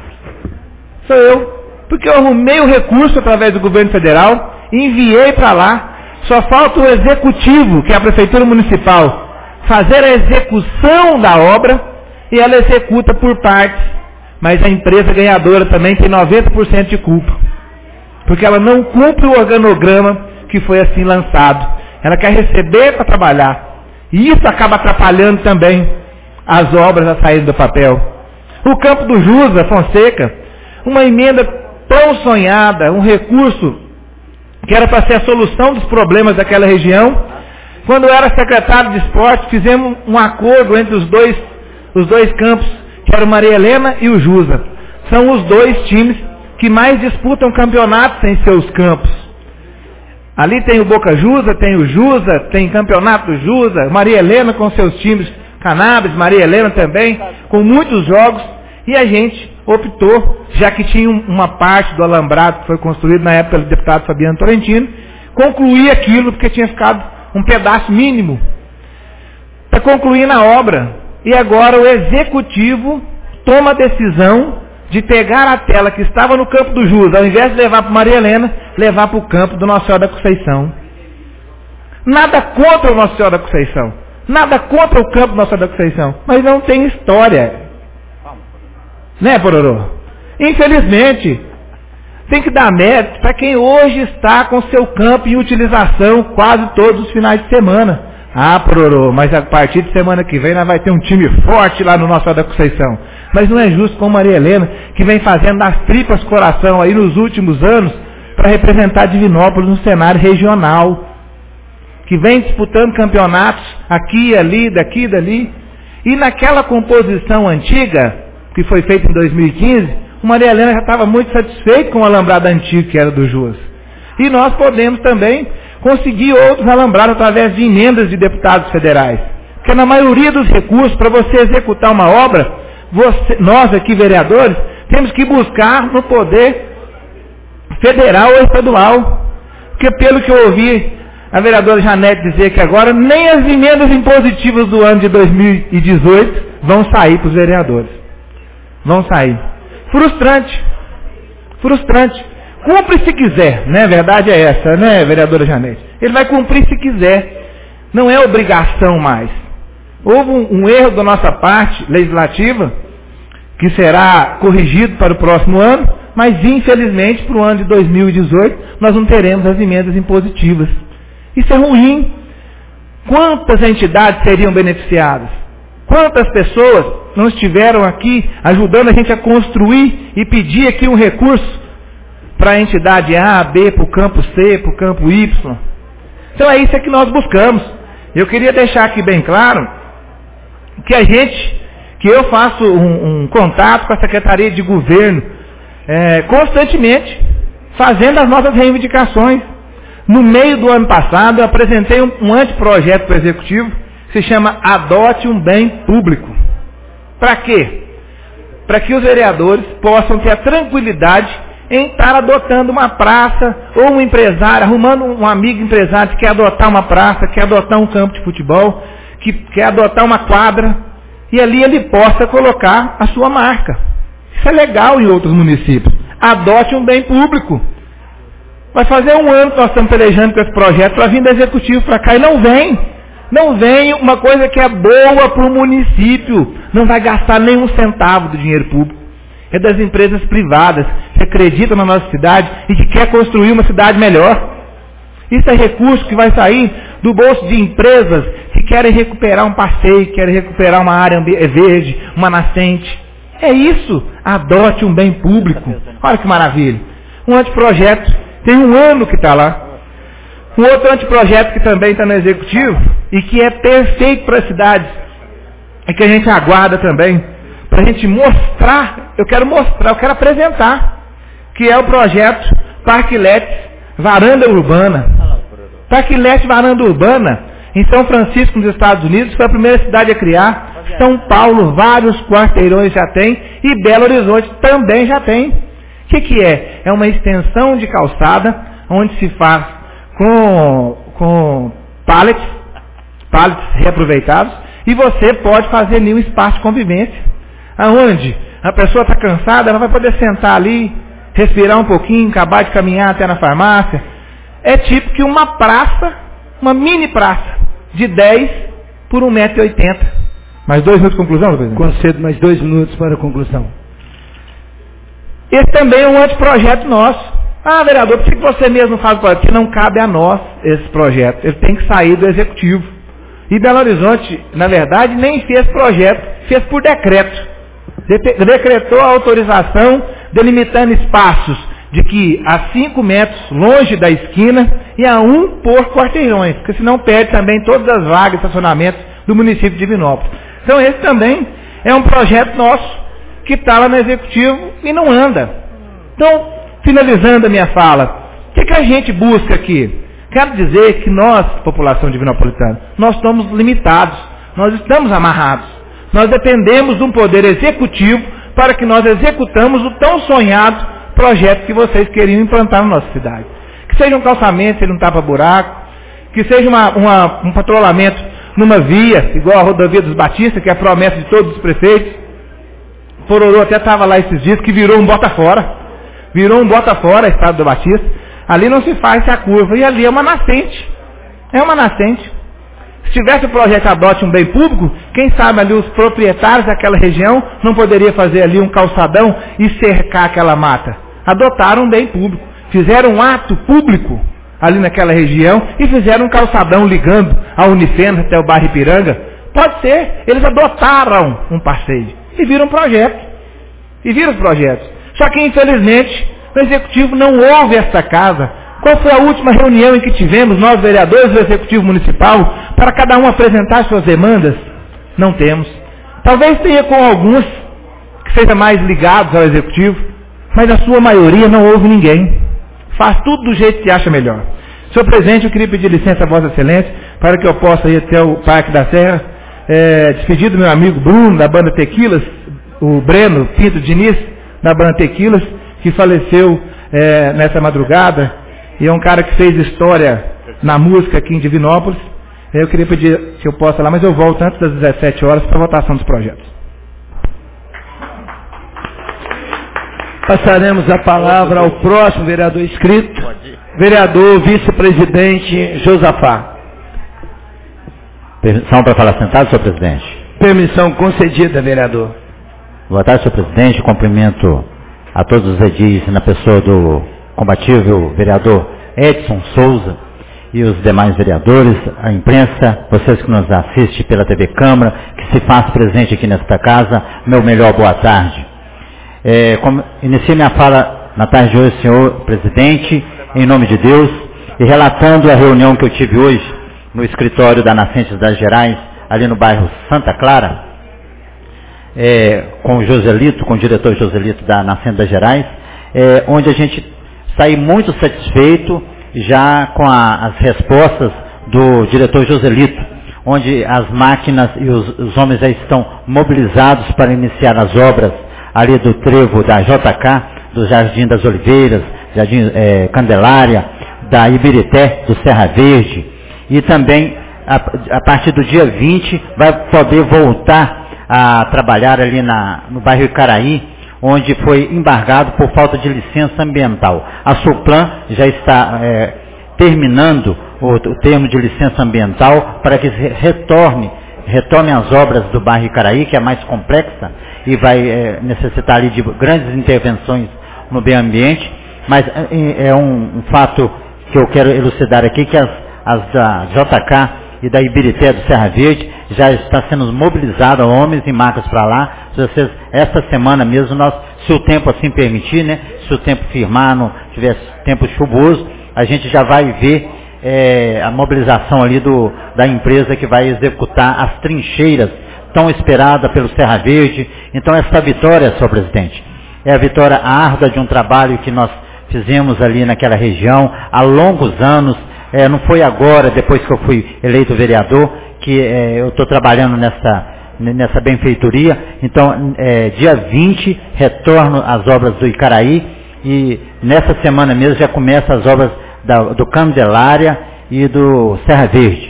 Sou eu. Porque eu arrumei o recurso através do governo federal, enviei para lá. Só falta o executivo, que é a prefeitura municipal, fazer a execução da obra e ela executa por partes. Mas a empresa ganhadora também tem noventa por cento de culpa. Porque ela não cumpre o organograma que foi assim lançado. Ela quer receber para trabalhar. E isso acaba atrapalhando também as obras a saírem do papel. O campo do Jusa Fonseca, uma emenda tão sonhada, um recurso que era para ser a solução dos problemas daquela região. Quando eu era secretário de esporte, fizemos um acordo entre os dois, os dois campos, que era o Maria Helena e o Jusa. São os dois times que mais disputam campeonatos em seus campos. Ali tem o Boca Jusa, tem o Jusa, tem campeonato Jusa, Maria Helena com seus times Cannabis, Maria Helena também, com muitos jogos. E a gente optou, já que tinha uma parte do alambrado que foi construído na época do deputado Fabiano Tolentino, concluir aquilo porque tinha ficado um pedaço mínimo para concluir na obra. E agora o executivo toma a decisão de pegar a tela que estava no campo do Jus, ao invés de levar para Maria Helena, levar para o campo do Nossa Senhora da Conceição. Nada contra o Nossa Senhora da Conceição. Nada contra o campo do Nossa Senhora da Conceição. Mas não tem história. Né, Pororô? Infelizmente, tem que dar mérito para quem hoje está com seu campo em utilização quase todos os finais de semana. Ah, Pororô, mas a partir de semana que vem nós vai ter um time forte lá no Nossa Senhora da Conceição. Mas não é justo com Maria Helena, que vem fazendo das tripas coração aí nos últimos anos para representar Divinópolis no cenário regional. Que vem disputando campeonatos aqui e ali, daqui e dali. E naquela composição antiga, que foi feita em dois mil e quinze, o Maria Helena já estava muito satisfeito com o alambrado antigo que era do Juas. E nós podemos também conseguir outros alambrados através de emendas de deputados federais. Porque na maioria dos recursos, para você executar uma obra, você, nós aqui vereadores, temos que buscar no poder federal ou estadual. Porque pelo que eu ouvi a vereadora Janete dizer que agora nem as emendas impositivas do ano de dois mil e dezoito vão sair para os vereadores. Vão sair. Frustrante. Frustrante. Cumpre se quiser, né? A verdade é essa, né, vereadora Janete? Ele vai cumprir se quiser. Não é obrigação mais. Houve um, um erro da nossa parte legislativa, que será corrigido para o próximo ano, mas infelizmente para o ano de dois mil e dezoito nós não teremos as emendas impositivas. Isso é ruim. Quantas entidades seriam beneficiadas? Quantas pessoas não estiveram aqui ajudando a gente a construir e pedir aqui um recurso para a entidade A, B, para o campo C, para o campo Y? Então é isso que nós buscamos. Eu queria deixar aqui bem claro que a gente, que eu faço um, um contato com a Secretaria de Governo é, constantemente, fazendo as nossas reivindicações. No meio do ano passado, eu apresentei um, um anteprojeto para o Executivo, que se chama Adote um Bem Público. Para quê? Para que os vereadores possam ter a tranquilidade em estar adotando uma praça, ou um empresário, arrumando um amigo empresário que quer adotar uma praça, quer adotar um campo de futebol, que quer adotar uma quadra, e ali ele possa colocar a sua marca. Isso é legal em outros municípios. Adote um bem público. Vai fazer um ano que nós estamos pelejando com esse projeto para vir do Executivo para cá, e não vem. Não vem uma coisa que é boa para o município. Não vai gastar nenhum centavo do dinheiro público. É das empresas privadas que acreditam na nossa cidade e que quer construir uma cidade melhor. Isso é recurso que vai sair do bolso de empresas que querem recuperar um passeio, querem recuperar uma área verde, uma nascente. É isso. Adote um bem público. Olha que maravilha. Um anteprojeto. Tem um ano que está lá. Um outro anteprojeto que também está no Executivo e que é perfeito para as cidades. É que a gente aguarda também. Para a gente mostrar, eu quero mostrar, eu quero apresentar, que é o projeto Parquilete Varanda Urbana. Parquilete Varanda Urbana, em São Francisco, nos Estados Unidos, foi a primeira cidade a criar. São Paulo, vários quarteirões já tem, e Belo Horizonte também já tem. O que, que é? É uma extensão de calçada, onde se faz com, com pallets, pallets reaproveitados, e você pode fazer ali um espaço de convivência. Aonde a pessoa está cansada, ela vai poder sentar ali, respirar um pouquinho, acabar de caminhar até na farmácia. É tipo que uma praça, uma mini praça, de dez por um metro e oitenta. Mais dois minutos de conclusão, presidente? Concedo mais dois minutos para a conclusão. Esse também é um anteprojeto nosso. Ah, vereador, por que você mesmo faz o projeto? Porque não cabe a nós esse projeto. Ele tem que sair do Executivo. E Belo Horizonte, na verdade, nem fez projeto, fez por decreto. Decretou a autorização delimitando espaços de que a cinco metros longe da esquina e a um por quarteirões, porque senão perde também todas as vagas de estacionamento do município de Divinópolis. Então esse também é um projeto nosso que está lá no Executivo e não anda. Então, finalizando a minha fala, o que, que a gente busca aqui? Quero dizer que nós, população divinopolitana, nós estamos limitados, nós estamos amarrados. Nós dependemos de um poder executivo para que nós executamos o tão sonhado projeto que vocês queriam implantar na nossa cidade. Que seja um calçamento, seja um tapa-buraco, que seja uma, uma, um patrulhamento numa via, igual a rodovia dos Batistas, que é a promessa de todos os prefeitos. Pororô até estava lá esses dias, que virou um bota-fora. Virou um bota-fora, estado do Batista. Ali não se faz a curva, e ali é uma nascente. É uma nascente. Se tivesse o projeto Adote um Bem Público, quem sabe ali os proprietários daquela região não poderiam fazer ali um calçadão e cercar aquela mata. Adotaram um bem público. Fizeram um ato público ali naquela região e fizeram um calçadão ligando a Unifenas até o bairro Ipiranga. Pode ser, eles adotaram um passeio e viram um projeto. E viram os projetos. Só que infelizmente o Executivo não ouve esta casa. Qual foi a última reunião em que tivemos, nós vereadores do Executivo Municipal, para cada um apresentar suas demandas? Não temos. Talvez tenha com alguns que sejam mais ligados ao Executivo, mas a sua maioria não ouve ninguém. Faz tudo do jeito que acha melhor. Senhor presidente, eu queria pedir licença a Vossa Excelência para que eu possa ir até o Parque da Serra, é, despedir do meu amigo Bruno, da banda Tequilas, o Breno Pinto Diniz, da banda Tequilas, que faleceu é, nessa madrugada, e é um cara que fez história na música aqui em Divinópolis. Eu queria pedir se eu posso lá, mas eu volto antes das dezessete horas para a votação dos projetos. Passaremos a palavra ao próximo vereador inscrito, vereador vice-presidente Josafá. Permissão para falar sentado, senhor presidente? Permissão concedida, vereador. Boa tarde, senhor presidente. Cumprimento a todos os edis na pessoa do combatível vereador Edson Souza e os demais vereadores, a imprensa, vocês que nos assistem pela T V Câmara, que se faz presente aqui nesta casa, meu melhor boa tarde. É, como, iniciei minha fala na tarde de hoje, senhor presidente, em nome de Deus, e relatando a reunião que eu tive hoje no escritório da Nascentes das Gerais, ali no bairro Santa Clara, é, com o Joselito, com o diretor Joselito da Nascentes das Gerais, é, onde a gente saiu muito satisfeito já com a, as respostas do diretor Joselito, onde as máquinas e os, os homens já estão mobilizados para iniciar as obras ali do trevo da J K, do Jardim das Oliveiras, Jardim é, Candelária, da Ibirité, do Serra Verde, e também a, a partir do dia vinte vai poder voltar a trabalhar ali na, no bairro Icaraí, onde foi embargado por falta de licença ambiental. A Suplan já está é, terminando o, o termo de licença ambiental para que se retorne, retome as obras do bairro Icaraí, que é mais complexa e vai é, necessitar ali de grandes intervenções no meio ambiente, mas é, é um, um fato que eu quero elucidar aqui, que as, as da J K e da Ibirité do Serra Verde já está sendo mobilizado homens e máquinas para lá. Se vocês, esta semana mesmo, nós, se o tempo assim permitir, né, se o tempo firmar, não tiver tempo chuvoso, a gente já vai ver é, a mobilização ali do, da empresa que vai executar as trincheiras tão esperada pelo Serra Verde. Então essa vitória, senhor presidente, é a vitória árdua de um trabalho que nós fizemos ali naquela região há longos anos. É, não foi agora, depois que eu fui eleito vereador, que é, eu estou trabalhando nessa, nessa benfeitoria. Então, é, dia vinte, retorno às obras do Icaraí, e nessa semana mesmo já começa as obras da, do Candelária e do Serra Verde.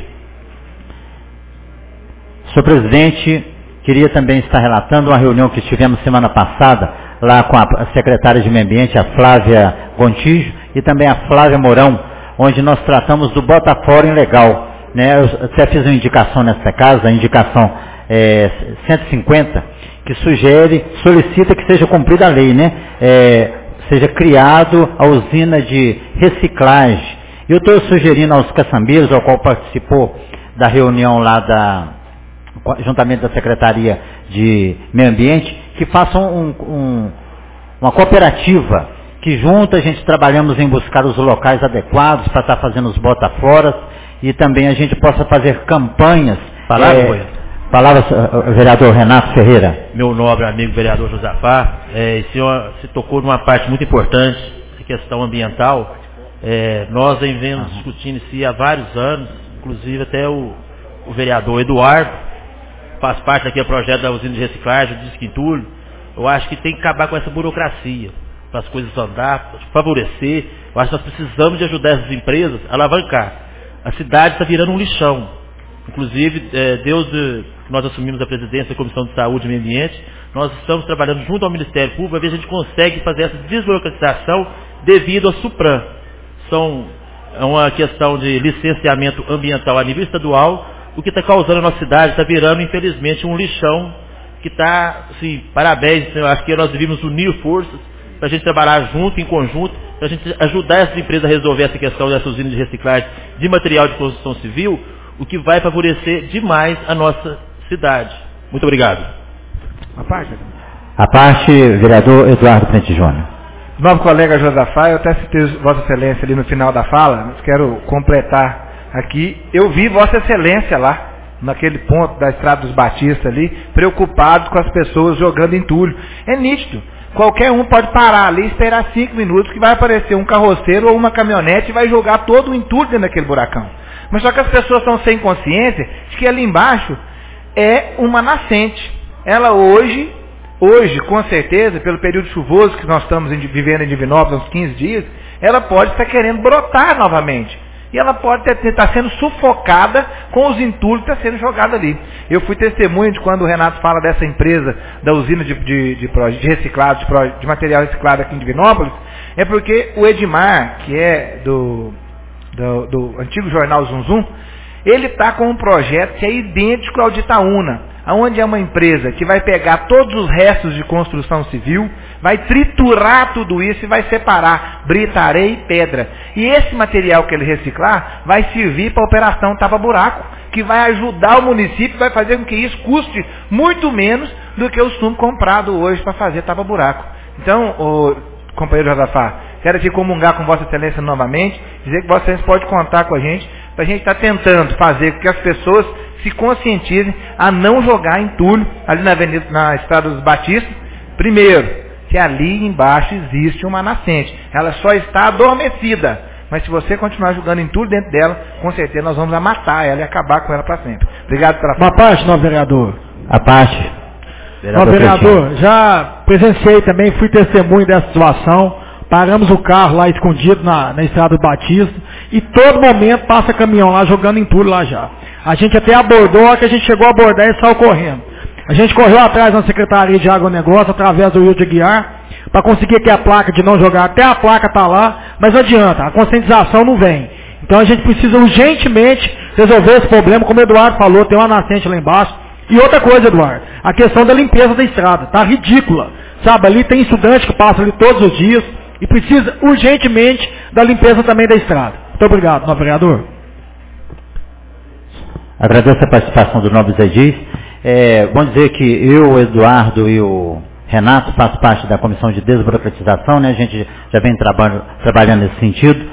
Senhor presidente, queria também estar relatando uma reunião que tivemos semana passada, lá com a secretária de Meio Ambiente, a Flávia Gontijo, e também a Flávia Mourão, onde nós tratamos do Botafora ilegal. Né? Eu até fiz uma indicação nessa casa, a indicação é, cento e cinquenta, que sugere, solicita que seja cumprida a lei, né? É, seja criado a usina de reciclagem. Eu estou sugerindo aos caçambeiros, ao qual participou da reunião lá da, juntamente da Secretaria de Meio Ambiente, que façam um, um, uma cooperativa, que junto a gente trabalhamos em buscar os locais adequados para estar fazendo os botaforas, e também a gente possa fazer campanhas. Palavra, é, palavra, vereador Renato Ferreira. Meu nobre amigo vereador Josafá, é, o senhor se tocou numa parte muito importante, a questão ambiental. É, nós vem vendo discutindo isso há vários anos, inclusive até o, o vereador Eduardo faz parte daquele projeto da usina de reciclagem, do Disque Entulho. Eu acho que tem que acabar com essa burocracia, para as coisas andar, para favorecer. Eu acho que nós precisamos de ajudar essas empresas a alavancar. A cidade está virando um lixão. Inclusive, é, desde que nós assumimos a presidência da Comissão de Saúde e Meio Ambiente, nós estamos trabalhando junto ao Ministério Público para ver se a gente consegue fazer essa desburocratização devido ao SUPRAM. São, é uma questão de licenciamento ambiental a nível estadual, o que está causando a nossa cidade, está virando, infelizmente, um lixão que está, assim, parabéns, eu acho que nós devíamos unir forças para a gente trabalhar junto, em conjunto, para a gente ajudar essas empresas a resolver essa questão dessa usina de reciclagem de material de construção civil, o que vai favorecer demais a nossa cidade. Muito obrigado. A parte, a parte vereador Eduardo Prente Júnior. Novo colega Josafá, eu até citei Vossa Excelência ali no final da fala, mas quero completar aqui. Eu vi Vossa Excelência lá, naquele ponto da Estrada dos Batistas ali, preocupado com as pessoas jogando entulho. É nítido. Qualquer um pode parar ali e esperar cinco minutos que vai aparecer um carroceiro ou uma caminhonete e vai jogar todo o entulho dentro daquele buracão. Mas só que as pessoas estão sem consciência de que ali embaixo é uma nascente. Ela hoje, hoje, com certeza, pelo período chuvoso que nós estamos vivendo em Divinópolis, uns quinze dias, ela pode estar querendo brotar novamente. E ela pode estar sendo sufocada com os entulhos que estão sendo jogados ali. Eu fui testemunha de quando o Renato fala dessa empresa, da usina de, de, de, de reciclado, de, de material reciclado aqui em Divinópolis, é porque o Edmar, que é do, do, do antigo jornal Zum Zum, ele está com um projeto que é idêntico ao de Itaúna, onde é uma empresa que vai pegar todos os restos de construção civil, vai triturar tudo isso e vai separar brita, areia e pedra. E esse material que ele reciclar vai servir para a operação tapa-buraco, que vai ajudar o município, vai fazer com que isso custe muito menos do que o sumo comprado hoje para fazer tapa-buraco. Então, o companheiro Josafá, quero aqui comungar com Vossa Excelência novamente, dizer que Vossa Excelência pode contar com a gente, para a gente estar tá tentando fazer com que as pessoas se conscientizem a não jogar entulho ali na avenida, na Estrada dos Batistas. Primeiro, que ali embaixo existe uma nascente. Ela só está adormecida. Mas se você continuar jogando entulho dentro dela, com certeza nós vamos a matar ela e acabar com ela para sempre. Obrigado pela Uma parte, novo vereador. A parte. Vereador, não, vereador, já presenciei também, fui testemunho dessa situação. Paramos o carro lá escondido na, na Estrada do Batista e todo momento passa caminhão lá jogando entulho lá já. A gente até abordou, a hora que a gente chegou a abordar e saiu correndo. A gente correu atrás na Secretaria de Agronegócio, através do Rio de Aguiar, para conseguir que a placa de não jogar, até a placa está lá, mas não adianta, a conscientização não vem. Então a gente precisa urgentemente resolver esse problema, como o Eduardo falou, tem uma nascente lá embaixo. E outra coisa, Eduardo, a questão da limpeza da estrada, está ridícula. Sabe, ali tem estudante que passa ali todos os dias e precisa urgentemente da limpeza também da estrada. Muito obrigado, novo vereador. Agradeço a participação do nobre Zé Dias. É, vamos dizer que eu, o Eduardo e o Renato fazem parte da comissão de desburocratização, né? A gente já vem trabalho, trabalhando nesse sentido.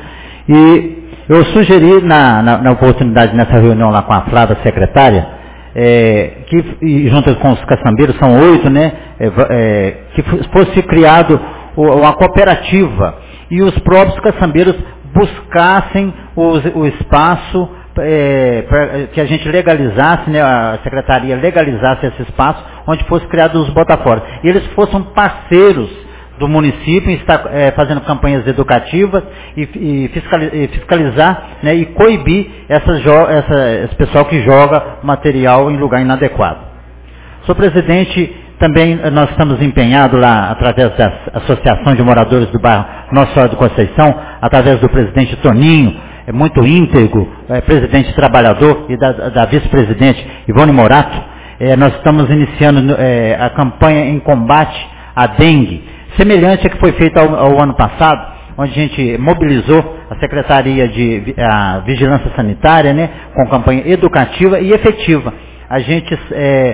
E eu sugeri na, na, na oportunidade, nessa reunião lá com a Flávia, secretária, é, que e junto com os caçambeiros, são oito, né? É, é, que fosse criado uma cooperativa e os próprios caçambeiros buscassem os, o espaço É, pra, que a gente legalizasse, né, a secretaria legalizasse esse espaço onde fosse criado os Botaforos. E eles fossem parceiros do município em estar é, fazendo campanhas educativas e, e, fiscalizar, e fiscalizar, né, e coibir essas, essa, esse pessoal que joga material em lugar inadequado. Senhor presidente, também nós estamos empenhados lá, através da Associação de Moradores do Bairro Nossa Senhora do Conceição, através do presidente Toninho, é muito íntegro, é, presidente trabalhador, e da, da vice-presidente Ivone Morato, é, nós estamos iniciando é, a campanha em combate à dengue, semelhante à que foi feita ao, ao ano passado, onde a gente mobilizou a Secretaria de a Vigilância Sanitária, né, com campanha educativa e efetiva. A gente é,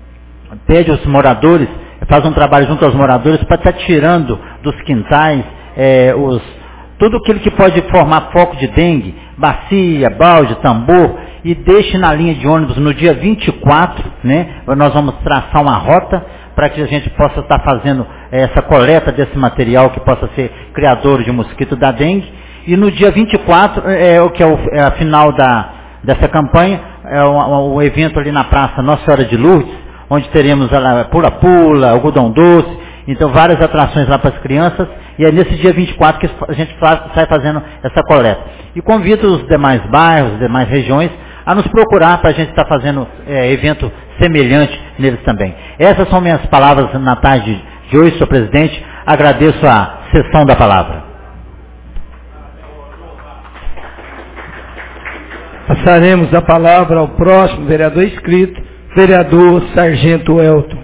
pede aos moradores, faz um trabalho junto aos moradores para estar tirando dos quintais é, os tudo aquilo que pode formar foco de dengue, bacia, balde, tambor, e deixe na linha de ônibus no dia vinte e quatro, né? Nós vamos traçar uma rota para que a gente possa estar fazendo essa coleta desse material que possa ser criador de mosquito da dengue. E no dia vinte e quatro, é o que é, o, é a final da, dessa campanha, é o, o evento ali na Praça Nossa Senhora de Lourdes, onde teremos pula-pula, algodão doce, então várias atrações lá para as crianças. E é nesse dia vinte e quatro que a gente faz, sai fazendo essa coleta. E convido os demais bairros, as demais regiões, a nos procurar para a gente estar fazendo é, evento semelhante neles também. Essas são minhas palavras na tarde de hoje, senhor presidente. Agradeço a cessão da palavra. Passaremos a palavra ao próximo vereador inscrito, vereador Sargento Elton.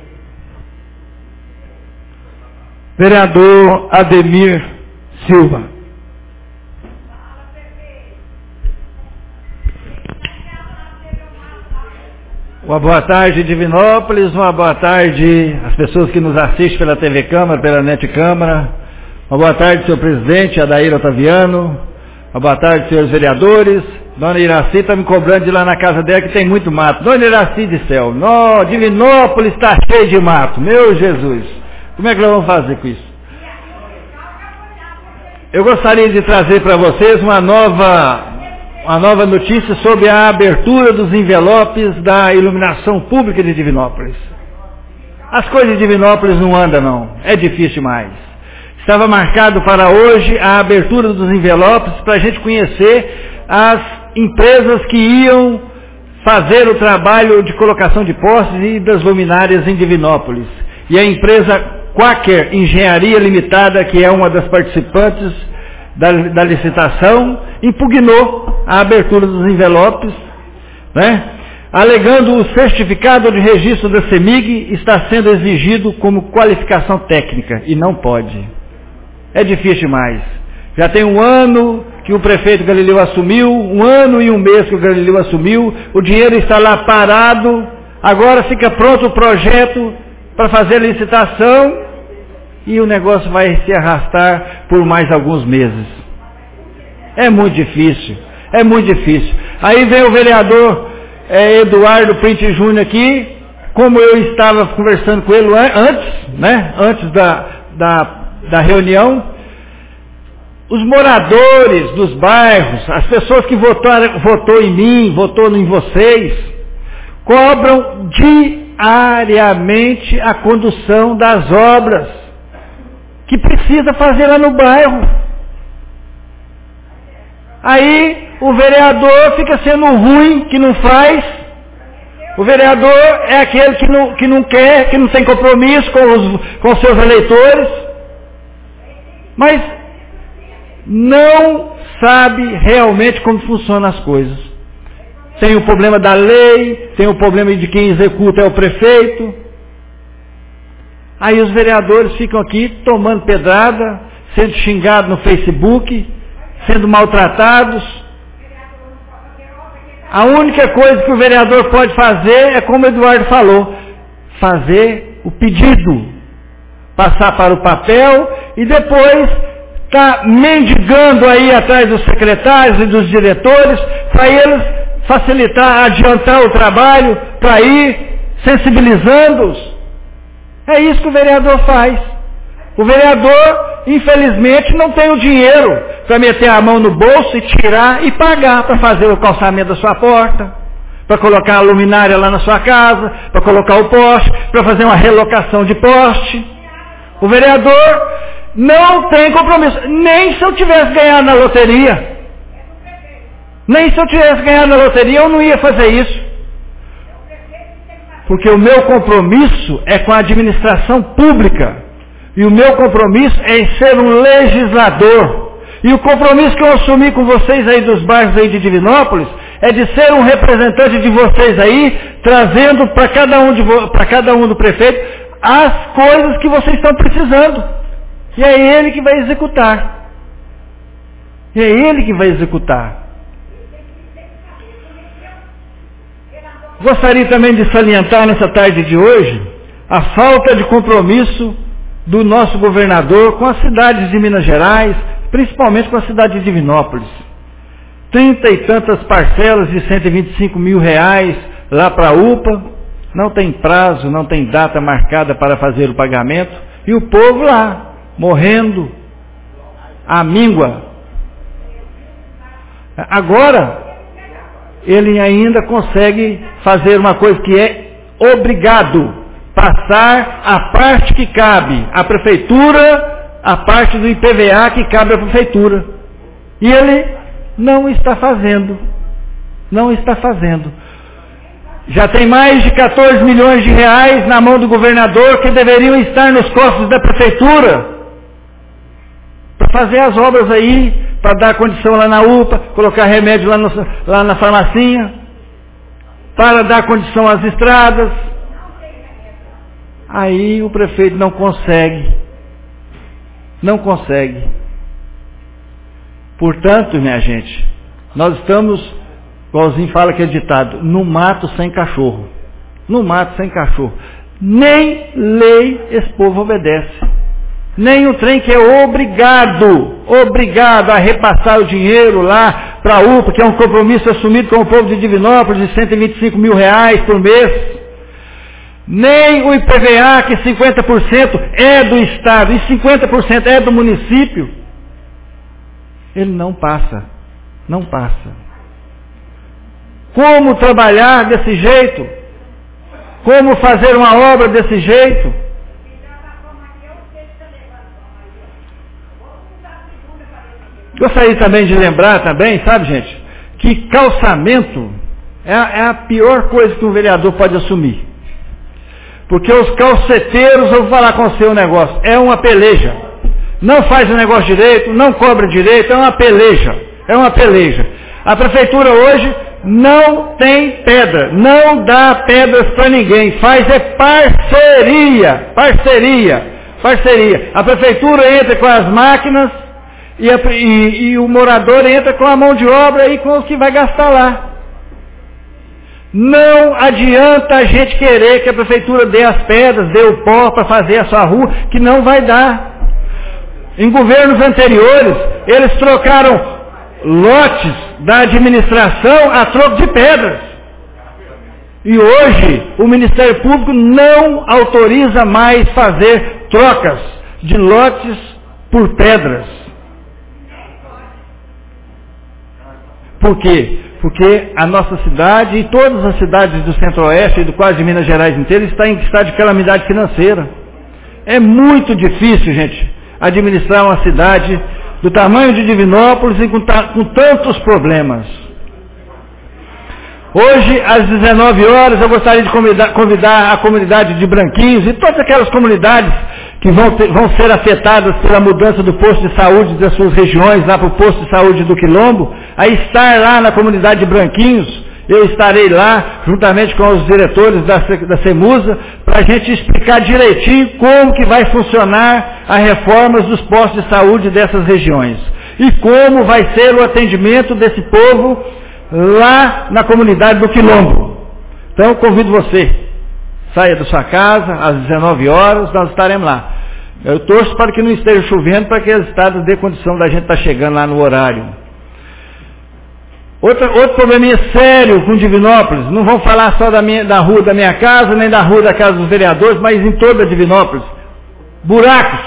Vereador Ademir Silva. Uma boa tarde, Divinópolis. Uma boa tarde às pessoas que nos assistem pela T V Câmara, pela Net Câmara. Uma boa tarde, senhor presidente Adair Otaviano. Uma boa tarde, senhores vereadores. Dona Iraci está me cobrando de lá na casa dela que tem muito mato. Dona Iraci de céu. Nó, Divinópolis está cheio de mato. Meu Jesus. Como é que nós vamos fazer com isso? Eu gostaria de trazer para vocês uma nova, uma nova notícia sobre a abertura dos envelopes da iluminação pública de Divinópolis. as coisas de Divinópolis não andam não, é difícil demais. Estava marcado para hoje a abertura dos envelopes para a gente conhecer as empresas que iam fazer o trabalho de colocação de postes e das luminárias em Divinópolis. E a empresa Quaker Engenharia Limitada, que é uma das participantes da, da licitação, impugnou a abertura dos envelopes, né? Alegando o certificado de registro da CEMIG está sendo exigido como qualificação técnica, e não pode. É difícil demais. Já tem um ano que o prefeito Galileu assumiu, um ano e um mês que o Galileu assumiu, o dinheiro está lá parado, agora fica pronto o projeto para fazer a licitação e o negócio vai se arrastar por mais alguns meses. É muito difícil, é muito difícil. Aí vem o vereador é, Eduardo Print Júnior aqui, como eu estava conversando com ele antes, né, antes da, da, da reunião, os moradores dos bairros, as pessoas que votaram, votou em mim, votou em vocês, cobram diariamente a condução das obras que precisa fazer lá no bairro. Aí o vereador fica sendo ruim, que não faz. O vereador é aquele que não, que não quer, que não tem compromisso com os, com os seus eleitores, mas não sabe realmente como funcionam as coisas. Tem o problema da lei, tem o problema de quem executa é o prefeito. Aí os vereadores ficam aqui tomando pedrada, sendo xingados no Facebook, sendo maltratados. A única coisa que o vereador pode fazer é como o Eduardo falou, fazer o pedido, passar para o papel e depois está mendigando aí atrás dos secretários e dos diretores para eles facilitar, adiantar o trabalho, para ir sensibilizando-os. É isso que o vereador faz. O vereador, infelizmente, não tem o dinheiro para meter a mão no bolso e tirar e pagar para fazer o calçamento da sua porta, para colocar a luminária lá na sua casa, para colocar o poste, para fazer uma relocação de poste. O vereador não tem compromisso, nem se eu tivesse ganhado na loteria. Nem se eu tivesse ganhado na loteria eu não ia fazer isso. Porque o meu compromisso é com a administração pública. E o meu compromisso é em ser um legislador. E o compromisso que eu assumi com vocês aí dos bairros aí de Divinópolis é de ser um representante de vocês aí, trazendo para cada um de para cada um do prefeito as coisas que vocês estão precisando. E é ele que vai executar. E é ele que vai executar. Gostaria também de salientar nessa tarde de hoje a falta de compromisso do nosso governador com as cidades de Minas Gerais, principalmente com a cidade de Divinópolis. Trinta e tantas parcelas de cento e vinte e cinco mil reais lá para a U P A, não tem prazo, não tem data marcada para fazer o pagamento, e o povo lá, morrendo, à míngua. Agora, ele ainda consegue fazer uma coisa que é obrigado, passar a parte que cabe à prefeitura, a parte do I P V A que cabe à prefeitura. E ele não está fazendo. Não está fazendo. Já tem mais de quatorze milhões de reais na mão do governador que deveriam estar nos cofres da prefeitura para fazer as obras aí, para dar condição lá na U P A, colocar remédio lá, no, lá na farmacinha, para dar condição às estradas. Aí o prefeito não consegue. Não consegue. Portanto, minha gente, nós estamos, igualzinho fala que é ditado, no mato sem cachorro. No mato sem cachorro. Nem lei esse povo obedece. Nem o trem que é obrigado, obrigado a repassar o dinheiro lá para a U P A, que é um compromisso assumido com o povo de Divinópolis de cento e vinte e cinco mil reais por mês. Nem o I P V A, que cinquenta por cento é do Estado e cinquenta por cento é do município. Ele não passa, não passa. Como trabalhar desse jeito? Como fazer uma obra desse jeito? Gostaria também de lembrar também, sabe, gente, que calçamento é a, é a pior coisa que um vereador pode assumir. Porque os calceteiros, eu vou falar com o seu negócio, é uma peleja. Não faz o negócio direito, não cobra direito, é uma peleja. É uma peleja. A prefeitura hoje não tem pedra, não dá pedras para ninguém, faz é parceria, parceria, parceria. A prefeitura entra com as máquinas e, a, e, e o morador entra com a mão de obra e com o que vai gastar lá. Não adianta a gente querer que a prefeitura dê as pedras, dê o pó para fazer a sua rua, que não vai dar. Em governos anteriores, eles trocaram lotes da administração a troco de pedras. E hoje, o Ministério Público não autoriza mais fazer trocas de lotes por pedras. Por quê? Porque a nossa cidade e todas as cidades do Centro-Oeste e do quase de Minas Gerais inteira está em estado de calamidade financeira. É muito difícil, gente, administrar uma cidade do tamanho de Divinópolis e com, com tantos problemas. Hoje, às dezenove horas, eu gostaria de convidar, convidar a comunidade de Branquinhos e todas aquelas comunidades que vão, ter, vão ser afetadas pela mudança do posto de saúde das suas regiões, lá para o posto de saúde do Quilombo, a estar lá na comunidade de Branquinhos. Eu estarei lá, juntamente com os diretores da, da CEMUSA, para a gente explicar direitinho como que vai funcionar a reforma dos postos de saúde dessas regiões. E como vai ser o atendimento desse povo lá na comunidade do Quilombo. Então, convido você, saia da sua casa, às dezenove horas, nós estaremos lá. Eu torço para que não esteja chovendo, para que o Estado dê condição da gente estar chegando lá no horário. Outra, outro probleminha sério com Divinópolis, não vamos falar só da, minha, da rua da minha casa, nem da rua da casa dos vereadores, mas em toda a Divinópolis. Buracos.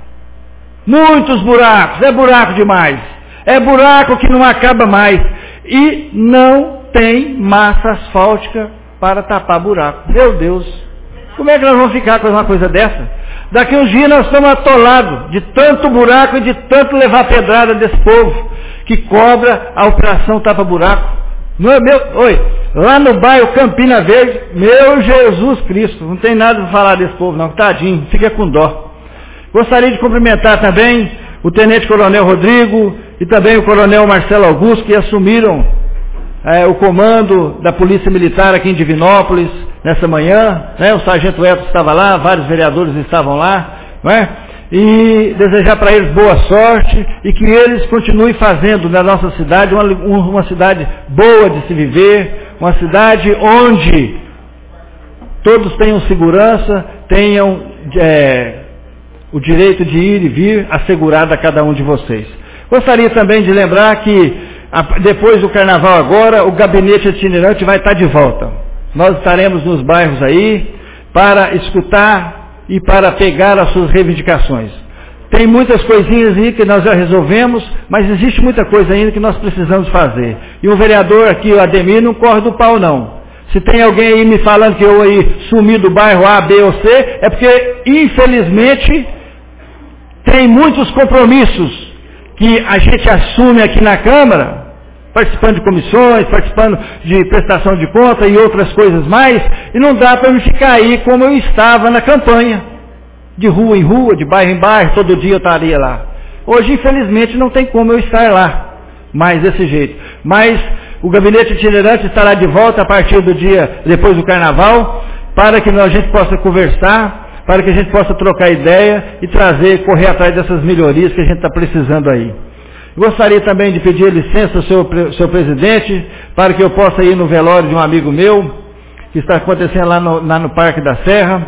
Muitos buracos, é buraco demais. É buraco que não acaba mais. E não tem massa asfáltica para tapar buraco. Meu Deus, como é que nós vamos ficar com uma coisa dessa? Daqui uns dias nós estamos atolados de tanto buraco e de tanto levar pedrada desse povo que cobra a operação tapa-buraco. Não é meu, oi, lá no bairro Campina Verde, meu Jesus Cristo, não tem nada para falar desse povo não, tadinho, fica com dó. Gostaria de cumprimentar também o Tenente Coronel Rodrigo e também o Coronel Marcelo Augusto, que assumiram é, o comando da Polícia Militar aqui em Divinópolis nessa manhã, né? O Sargento Elton estava lá, vários vereadores estavam lá, não é? E desejar para eles boa sorte e que eles continuem fazendo da nossa cidade uma, uma cidade boa de se viver, uma cidade onde todos tenham segurança, tenham é, o direito de ir e vir assegurado a cada um de vocês. Gostaria também de lembrar que a, depois do carnaval agora, o gabinete itinerante vai estar de volta. Nós estaremos nos bairros aí para escutar e para pegar as suas reivindicações. Tem muitas coisinhas aí que nós já resolvemos, mas existe muita coisa ainda que nós precisamos fazer. E o vereador aqui, o Ademir, não corre do pau não. Se tem alguém aí me falando que eu aí sumi do bairro A, B ou C, é porque, infelizmente, tem muitos compromissos que a gente assume aqui na Câmara, participando de comissões, participando de prestação de conta e outras coisas mais, e não dá para eu ficar aí como eu estava na campanha, de rua em rua, de bairro em bairro, todo dia eu estaria lá. Hoje, infelizmente, não tem como eu estar lá, mais desse jeito. Mas o gabinete itinerante estará de volta a partir do dia, depois do carnaval, para que a gente possa conversar, para que a gente possa trocar ideia e trazer, correr atrás dessas melhorias que a gente está precisando aí. Gostaria também de pedir licença ao seu, seu presidente, para que eu possa ir no velório de um amigo meu, que está acontecendo lá no, lá no Parque da Serra,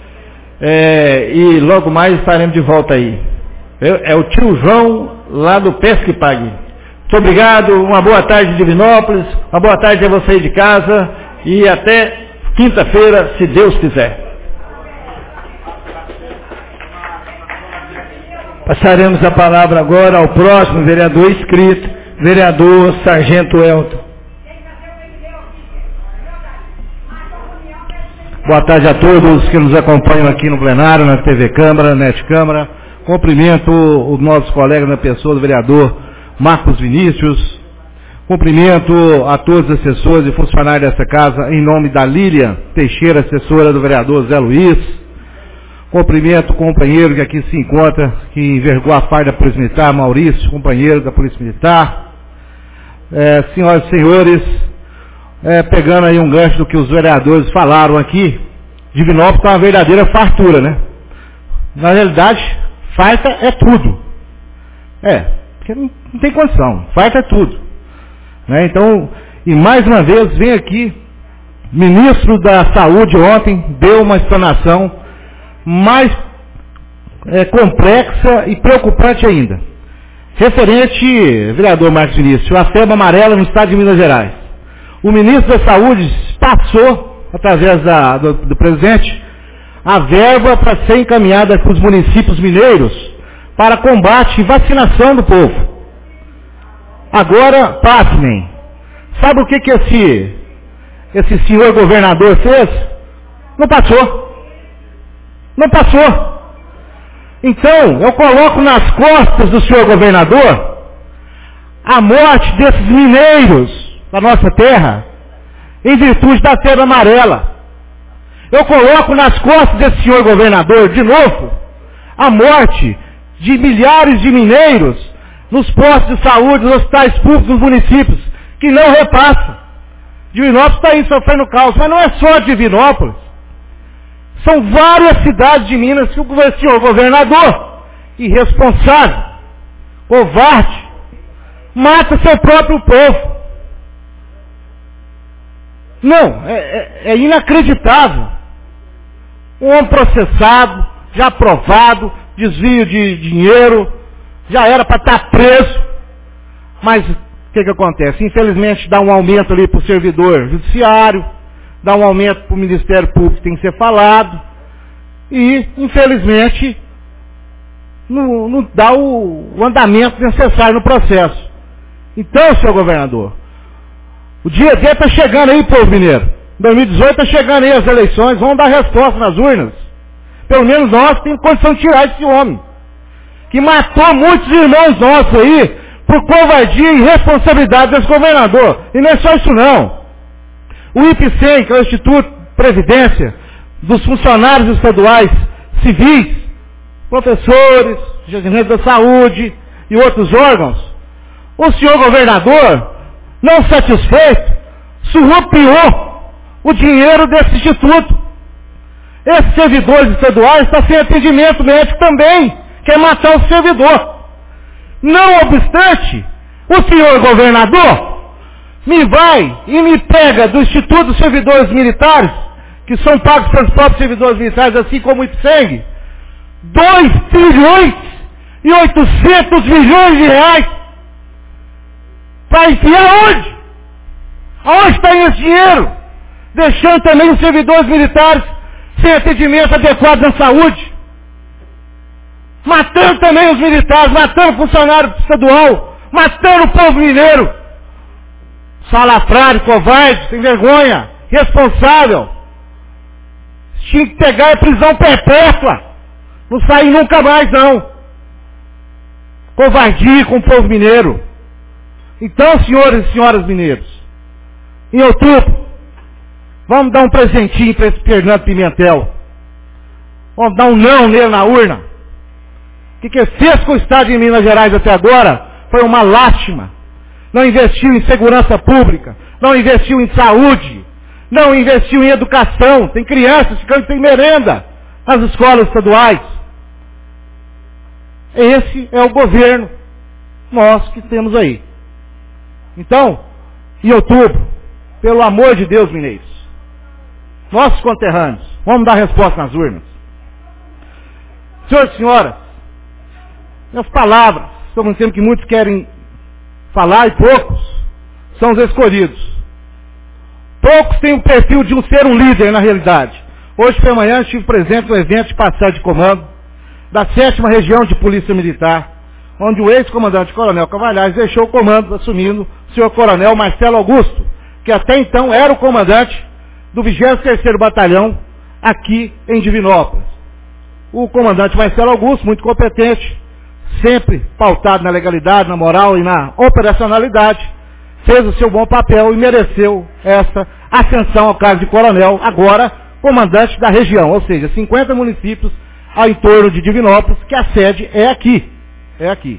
é, e logo mais estaremos de volta aí. É, é o tio João, lá do Pesque Pague. Muito obrigado, uma boa tarde de Divinópolis, uma boa tarde a você de casa, e até quinta-feira, se Deus quiser. Passaremos a palavra agora ao próximo vereador inscrito, vereador Sargento Elton. Boa tarde a todos que nos acompanham aqui no plenário, na T V Câmara, Net Câmara. Cumprimento os nossos colegas na pessoa do vereador Marcos Vinícius. Cumprimento a todos os assessores e funcionários dessa casa, em nome da Lília Teixeira, assessora do vereador Zé Luiz. Cumprimento o companheiro que aqui se encontra, que envergou a farda da Polícia Militar, Maurício, companheiro da Polícia Militar. É, senhoras e senhores, é, pegando aí um gancho do que os vereadores falaram aqui, Divinópolis está uma verdadeira fartura, né? Na realidade, farta é tudo. É, porque não, não tem condição, farta é tudo. Né? Então, e mais uma vez, vem aqui, ministro da Saúde ontem deu uma explanação mais é, complexa e preocupante ainda. Referente, vereador Marcos Vinícius, a febre amarela no estado de Minas Gerais. O ministro da Saúde passou, através da, do, do presidente, a verba para ser encaminhada para os municípios mineiros para combate e vacinação do povo. Agora, pasmem, sabe o que, que esse, esse senhor governador fez? Não passou. Não passou. Então, eu coloco nas costas do senhor governador a morte desses mineiros da nossa terra, em virtude da febre amarela. Eu coloco nas costas desse senhor governador, de novo, a morte de milhares de mineiros nos postos de saúde, nos hospitais públicos, nos municípios, que não repassam. Divinópolis está aí sofrendo caos, mas não é só Divinópolis. São várias cidades de Minas que o senhor governador, irresponsável, covarde, mata seu próprio povo. Não, é, é, é inacreditável. Um homem processado, já aprovado, desvio de dinheiro, já era para estar preso. Mas o que, que acontece? Infelizmente dá um aumento ali para o servidor judiciário, dá um aumento para o Ministério Público, tem que ser falado, e, infelizmente, não, não dá o, o andamento necessário no processo. Então, senhor governador, o dia D está chegando aí, povo mineiro. dois mil e dezoito está chegando aí as eleições, vamos dar resposta nas urnas. Pelo menos nós temos condição de tirar esse homem, que matou muitos irmãos nossos aí, por covardia e irresponsabilidade desse governador. E não é só isso não. O I P C E M, que é o Instituto de Previdência dos Funcionários Estaduais Civis, professores, gerentes da saúde e outros órgãos, o senhor governador, não satisfeito, surrupiou o dinheiro desse instituto. Esses servidores estaduais estão sem atendimento médico também, quer matar o servidor. Não obstante, o senhor governador me vai e me pega do Instituto dos Servidores Militares, que são pagos pelos próprios servidores militares, assim como o I P S E M, dois trilhões e oitocentos milhões de reais. Para enfiar onde? Aonde está esse dinheiro? Deixando também os servidores militares sem atendimento adequado na saúde. Matando também os militares, matando o funcionário estadual, matando o povo mineiro. Salafrário, covarde, sem vergonha, responsável. Tinha que pegar a prisão perpétua. Não sair nunca mais, não. Covardia com o povo mineiro. Então, senhores e senhoras mineiros, em outubro, vamos dar um presentinho para esse Fernando Pimentel. Vamos dar um não nele na urna. O que, que ele fez com o Estado de Minas Gerais até agora foi uma lástima. Não investiu em segurança pública, não investiu em saúde, não investiu em educação. Tem crianças ficando sem merenda nas escolas estaduais. Esse é o governo nosso que temos aí. Então, em outubro, pelo amor de Deus, mineiros, nossos conterrâneos, vamos dar resposta nas urnas. Senhores e senhoras, minhas palavras, estamos no tempo que muitos querem falar e poucos são os escolhidos. Poucos têm o perfil de um ser um líder na realidade. Hoje pela manhã estive presente no evento de passagem de comando da sétima Região de Polícia Militar, onde o ex-comandante Coronel Cavalhais deixou o comando assumindo o senhor Coronel Marcelo Augusto, que até então era o comandante do vigésimo terceiro Batalhão aqui em Divinópolis. O comandante Marcelo Augusto, muito competente, sempre pautado na legalidade, na moral e na operacionalidade, fez o seu bom papel e mereceu essa ascensão ao cargo de coronel, agora comandante da região, ou seja, cinquenta municípios ao entorno de Divinópolis, que a sede é aqui, é aqui.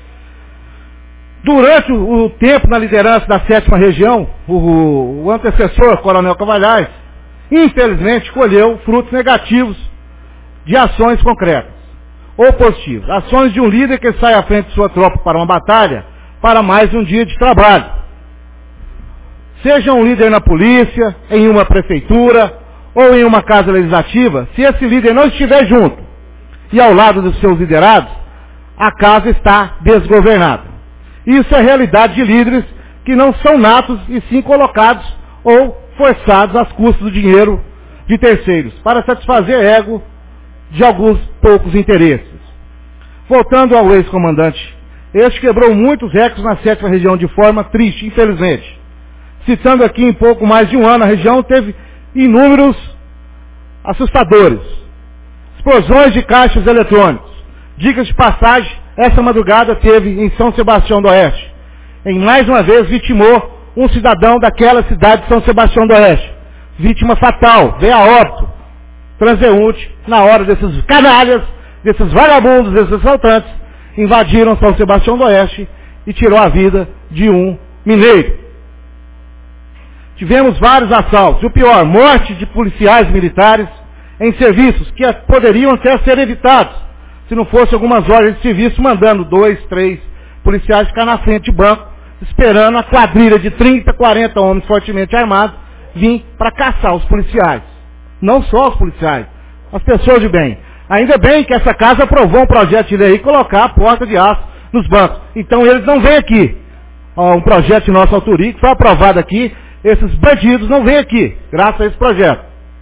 Durante o, o tempo na liderança da sétima região, o, o antecessor, coronel Cavalhais, infelizmente colheu frutos negativos de ações concretas, ou positivas. Ações de um líder que sai à frente de sua tropa para uma batalha, para mais um dia de trabalho. Seja um líder na polícia, em uma prefeitura, ou em uma casa legislativa, se esse líder não estiver junto e ao lado dos seus liderados, a casa está desgovernada. Isso é realidade de líderes que não são natos e sim colocados ou forçados às custas do dinheiro de terceiros, para satisfazer ego de alguns poucos interesses. Voltando ao ex-comandante, este quebrou muitos recordes na sétima região de forma triste, infelizmente. Citando aqui, em pouco mais de um ano, a região teve inúmeros assustadores. Explosões de caixas eletrônicos. Dicas de passagem, essa madrugada teve em São Sebastião do Oeste. Em mais uma vez vitimou um cidadão daquela cidade de São Sebastião do Oeste. Vítima fatal, veio a óbito, transeunte, na hora desses canalhas, desses vagabundos, desses assaltantes, invadiram São Sebastião do Oeste e tirou a vida de um mineiro. Tivemos vários assaltos, e o pior, morte de policiais militares em serviços que poderiam até ser evitados, se não fosse algumas horas de serviço mandando dois, três policiais ficar na frente de banco, esperando a quadrilha de trinta, quarenta homens fortemente armados vir para caçar os policiais. Não só os policiais, as pessoas de bem. Ainda bem que essa casa aprovou um projeto de lei e colocar a porta de aço nos bancos. Então eles não vêm aqui. Ó, um projeto de nossa autoria que foi aprovado aqui. Esses bandidos não vêm aqui, graças a esse projeto.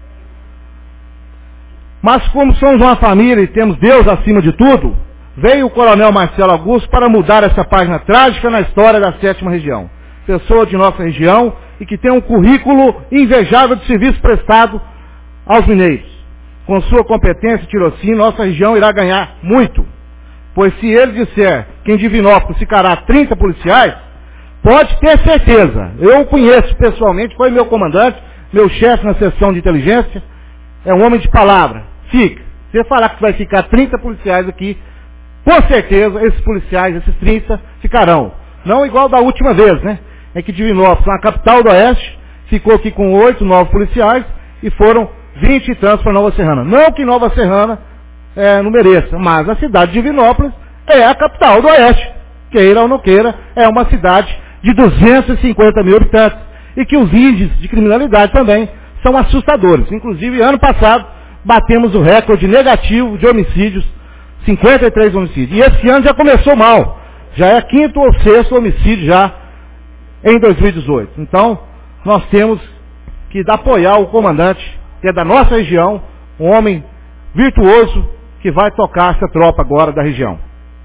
Mas como somos uma família e temos Deus acima de tudo, veio o coronel Marcelo Augusto para mudar essa página trágica na história da sétima região. Pessoa de nossa região e que tem um currículo invejável de serviço prestado aos mineiros. Com sua competência e tirocínio, nossa região irá ganhar muito. Pois se ele disser que em Divinópolis ficará trinta policiais, pode ter certeza. Eu o conheço pessoalmente, foi meu comandante, meu chefe na seção de inteligência, é um homem de palavra. Fica. Se ele falar que vai ficar trinta policiais aqui, com certeza esses policiais, esses trinta, ficarão. Não igual da última vez, né? É que Divinópolis, na capital do Oeste, ficou aqui com oito, nove policiais e foram vinte e tantos para Nova Serrana. Não que Nova Serrana é, não mereça, mas a cidade de Divinópolis é a capital do Oeste. Queira ou não queira, é uma cidade de duzentos e cinquenta mil habitantes. E que os índices de criminalidade também são assustadores. Inclusive, ano passado, batemos o recorde negativo de homicídios, cinquenta e três homicídios. E esse ano já começou mal. Já é quinto ou sexto homicídio já em dois mil e dezoito. Então, nós temos que apoiar o comandante, que é da nossa região, um homem virtuoso que vai tocar essa tropa agora da região.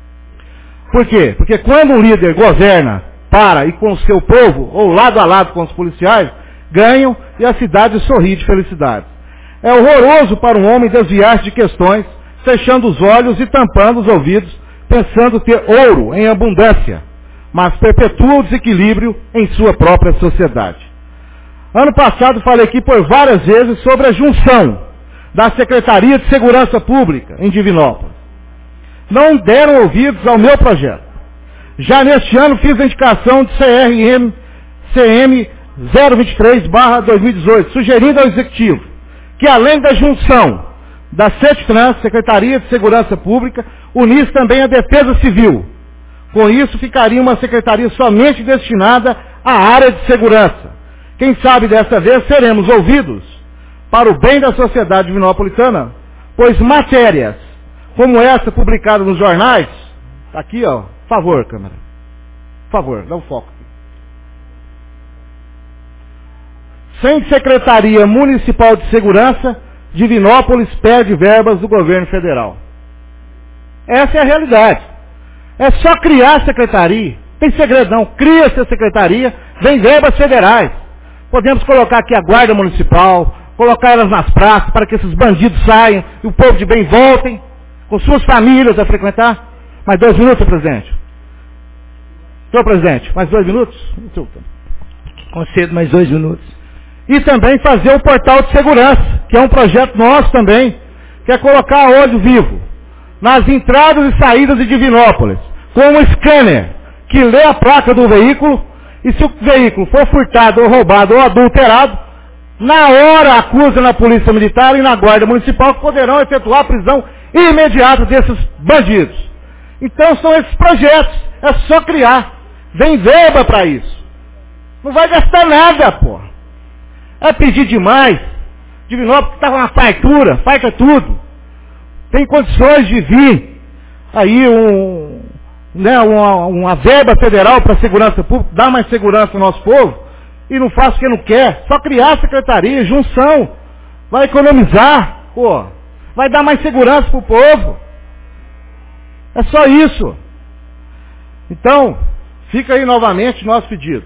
Por quê? Porque quando um líder governa para e com o seu povo, ou lado a lado com os policiais, ganham e a cidade sorri de felicidade. É horroroso para um homem desviar-se de questões, fechando os olhos e tampando os ouvidos, pensando ter ouro em abundância, mas perpetua o desequilíbrio em sua própria sociedade. Ano passado falei aqui por várias vezes sobre a junção da Secretaria de Segurança Pública em Divinópolis. Não deram ouvidos ao meu projeto. Já neste ano fiz a indicação de C R M C M zero vinte e três barra dois mil e dezoito, sugerindo ao Executivo que além da junção da CETRANS, Secretaria de Segurança Pública, unisse também a Defesa Civil. Com isso ficaria uma secretaria somente destinada à área de segurança. Quem sabe dessa vez seremos ouvidos para o bem da sociedade divinopolitana, pois matérias como essa publicada nos jornais, aqui ó, por favor, câmera, por favor, dá um foco. Sem Secretaria Municipal de Segurança, Divinópolis perde verbas do governo federal. Essa é a realidade. É só criar a secretaria. Tem segredo não. Cria-se a secretaria, vem verbas federais. Podemos colocar aqui a Guarda Municipal, colocar elas nas praças para que esses bandidos saiam e o povo de bem voltem com suas famílias a frequentar. Mais dois minutos, presidente. Senhor presidente, mais dois minutos? Concedo mais dois minutos. E também fazer o portal de segurança, que é um projeto nosso também, que é colocar olho vivo nas entradas e saídas de Divinópolis, com um scanner que lê a placa do veículo, e se o veículo for furtado ou roubado ou adulterado, na hora acusa na Polícia Militar e na Guarda Municipal, que poderão efetuar a prisão imediata desses bandidos. Então são esses projetos, é só criar. Vem verba para isso. Não vai gastar nada, pô. É pedir demais. Divinópolis está com uma fartura, farta tudo. Tem condições de vir aí um, né, uma, uma verba federal para a segurança pública, dar mais segurança ao nosso povo, e não faz o que não quer. Só criar a secretaria, junção. Vai economizar, pô. Vai dar mais segurança para o povo. É só isso. Então, fica aí novamente nosso pedido.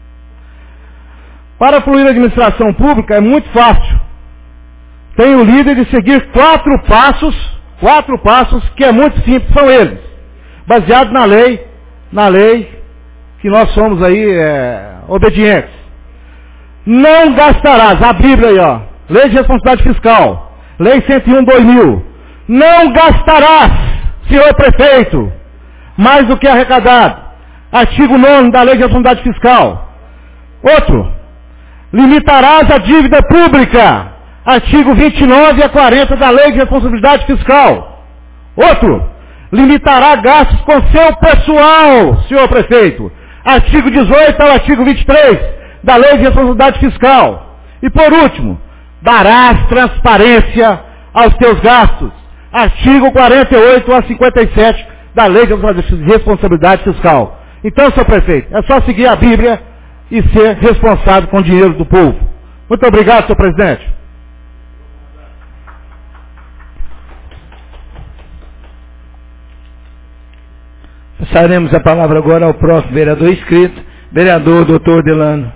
Para fluir a administração pública é muito fácil. Tem o líder de seguir quatro passos, quatro passos que é muito simples, são eles. Baseado na lei, na lei que nós somos aí é, obedientes. Não gastarás, a Bíblia aí, ó, Lei de Responsabilidade Fiscal, Lei cento e um, dois mil. Não gastarás, senhor prefeito, mais do que arrecadado. Artigo nono da Lei de Responsabilidade Fiscal. Outro, limitarás a dívida pública. Artigo vinte e nove a quarenta da Lei de Responsabilidade Fiscal. Outro, limitará gastos com seu pessoal, senhor prefeito. Artigo dezoito ao artigo vinte e três da Lei de Responsabilidade Fiscal. E por último, darás transparência aos teus gastos. Artigo quarenta e oito a cinquenta e sete da Lei de Responsabilidade Fiscal. Então, senhor prefeito, é só seguir a Bíblia e ser responsável com o dinheiro do povo. Muito obrigado, senhor presidente. Passaremos a palavra agora ao próximo vereador inscrito, vereador doutor Delano.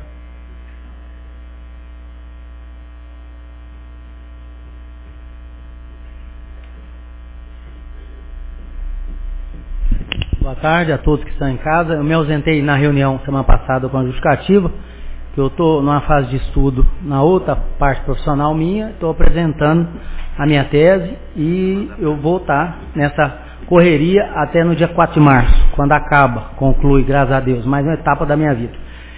Boa tarde a todos que estão em casa. Eu me ausentei na reunião semana passada com a justificativa, que eu estou numa fase de estudo na outra parte profissional minha, estou apresentando a minha tese e eu vou estar nessa correria até no dia quatro de março, quando acaba, conclui, graças a Deus, mais uma etapa da minha vida.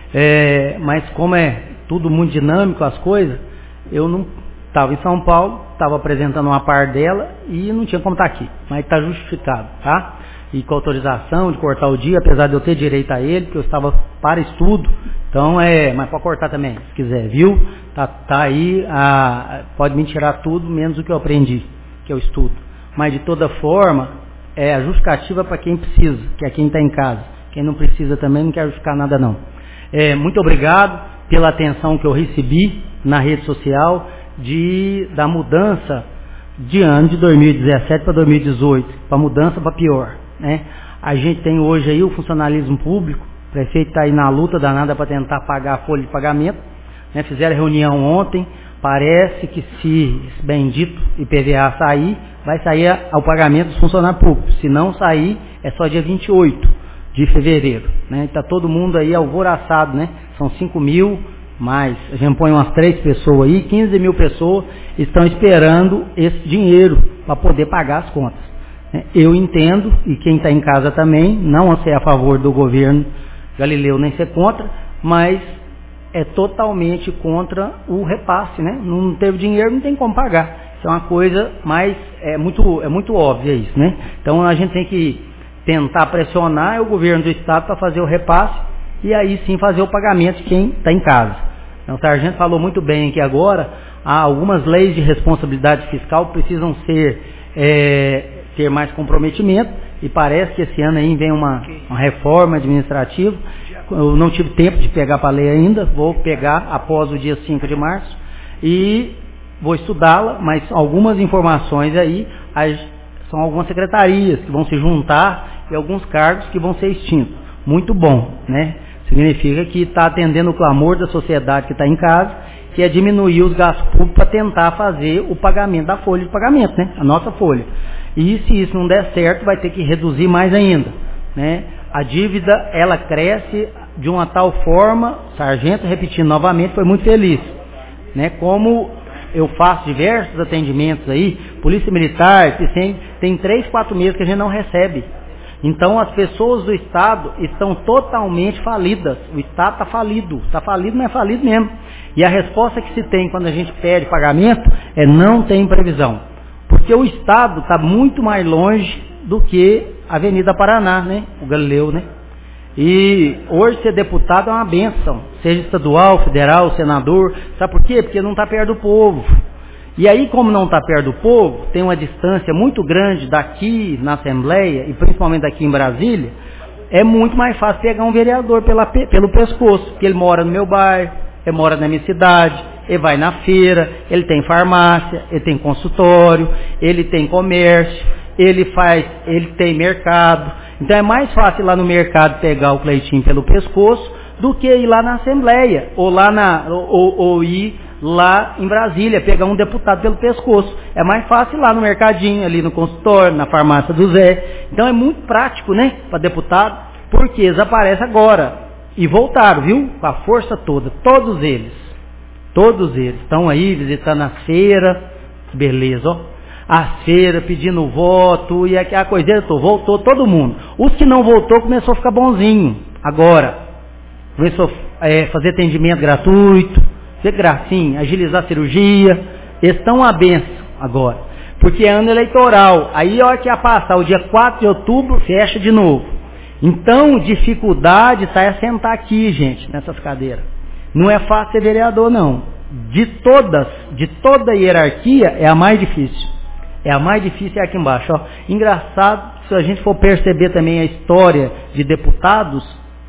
É, mas como é tudo muito dinâmico as coisas, eu não estava em São Paulo, estava apresentando uma parte dela e não tinha como estar aqui, mas está justificado, tá? E com autorização de cortar o dia, apesar de eu ter direito a ele, porque eu estava para estudo, então é, mas pode cortar também, se quiser, viu? Tá, tá aí, a, pode me tirar tudo, menos o que eu aprendi, que eu estudo. Mas de toda forma, é a justificativa para quem precisa, que é quem está em casa. Quem não precisa também não quer justificar nada não. É, muito obrigado pela atenção que eu recebi na rede social de, da mudança de ano de dois mil e dezessete para dois mil e dezoito, para mudança para pior. Né? A gente tem hoje aí o funcionalismo público, o prefeito está aí na luta danada para tentar pagar a folha de pagamento, né? Fizeram reunião ontem, parece que se esse bendito I P V A sair, vai sair o pagamento dos funcionários públicos, se não sair é só dia vinte e oito de fevereiro, né? Está todo mundo aí alvoraçado, né? São cinco mil, mais, a gente põe umas três pessoas aí, quinze mil pessoas estão esperando esse dinheiro para poder pagar as contas. Eu entendo, e quem está em casa também, não ser a favor do governo Galileu nem ser contra, mas é totalmente contra o repasse, né? Não teve dinheiro, não tem como pagar. Isso é uma coisa mais, é muito, é muito óbvia isso, né? Então a gente tem que tentar pressionar o governo do estado para fazer o repasse e aí sim fazer o pagamento de quem está em casa. Então o sargento falou muito bem aqui agora, há algumas leis de responsabilidade fiscal precisam ser, é, ter mais comprometimento e parece que esse ano aí vem uma, uma reforma administrativa. Eu não tive tempo de pegar para ler ainda, vou pegar após o dia cinco de março e vou estudá-la, mas algumas informações aí, são algumas secretarias que vão se juntar e alguns cargos que vão ser extintos. Muito bom, né? Significa que está atendendo o clamor da sociedade que está em casa, que é diminuir os gastos públicos para tentar fazer o pagamento da folha de pagamento, né? A nossa folha. E se isso não der certo, vai ter que reduzir mais ainda, né? A dívida, ela cresce de uma tal forma, sargento, repetindo novamente, foi muito feliz, né? Como eu faço diversos atendimentos aí, polícia militar, tem, tem três, quatro meses que a gente não recebe. Então as pessoas do Estado estão totalmente falidas. O Estado está falido, está falido, não é falido mesmo. E a resposta que se tem quando a gente pede pagamento é não tem previsão. Porque o Estado está muito mais longe do que a Avenida Paraná, né? O Galileu, né? E hoje ser deputado é uma bênção, seja estadual, federal, senador. Sabe por quê? Porque não está perto do povo. E aí, como não está perto do povo, tem uma distância muito grande daqui na Assembleia, e principalmente daqui em Brasília, é muito mais fácil pegar um vereador pela, pelo pescoço, porque ele mora no meu bairro, ele mora na minha cidade, ele vai na feira, ele tem farmácia, ele tem consultório, ele tem comércio, ele faz, ele tem mercado. Então é mais fácil ir lá no mercado pegar o Cleitinho pelo pescoço do que ir lá na Assembleia, ou, lá na, ou, ou ir lá em Brasília, pegar um deputado pelo pescoço. É mais fácil ir lá no mercadinho, ali no consultório, na farmácia do Zé. Então é muito prático, né, para deputado, porque eles aparecem agora. E voltaram, viu? Com a força toda, todos eles. Todos eles estão aí visitando a feira, beleza, ó. A feira, pedindo voto, e a coisinha toda, voltou todo mundo. Os que não voltou começou a ficar bonzinho, agora. Começou a é, fazer atendimento gratuito, ser gracinha, agilizar a cirurgia. Eles estão à benção agora, porque é ano eleitoral. Aí a hora que ia passar o dia quatro de outubro, fecha de novo. Então, dificuldade está é sentar aqui, gente, nessas cadeiras. Não é fácil ser vereador, não. De todas, de toda a hierarquia, é a mais difícil. É a mais difícil é aqui embaixo, ó. Engraçado, se a gente for perceber também a história de deputados,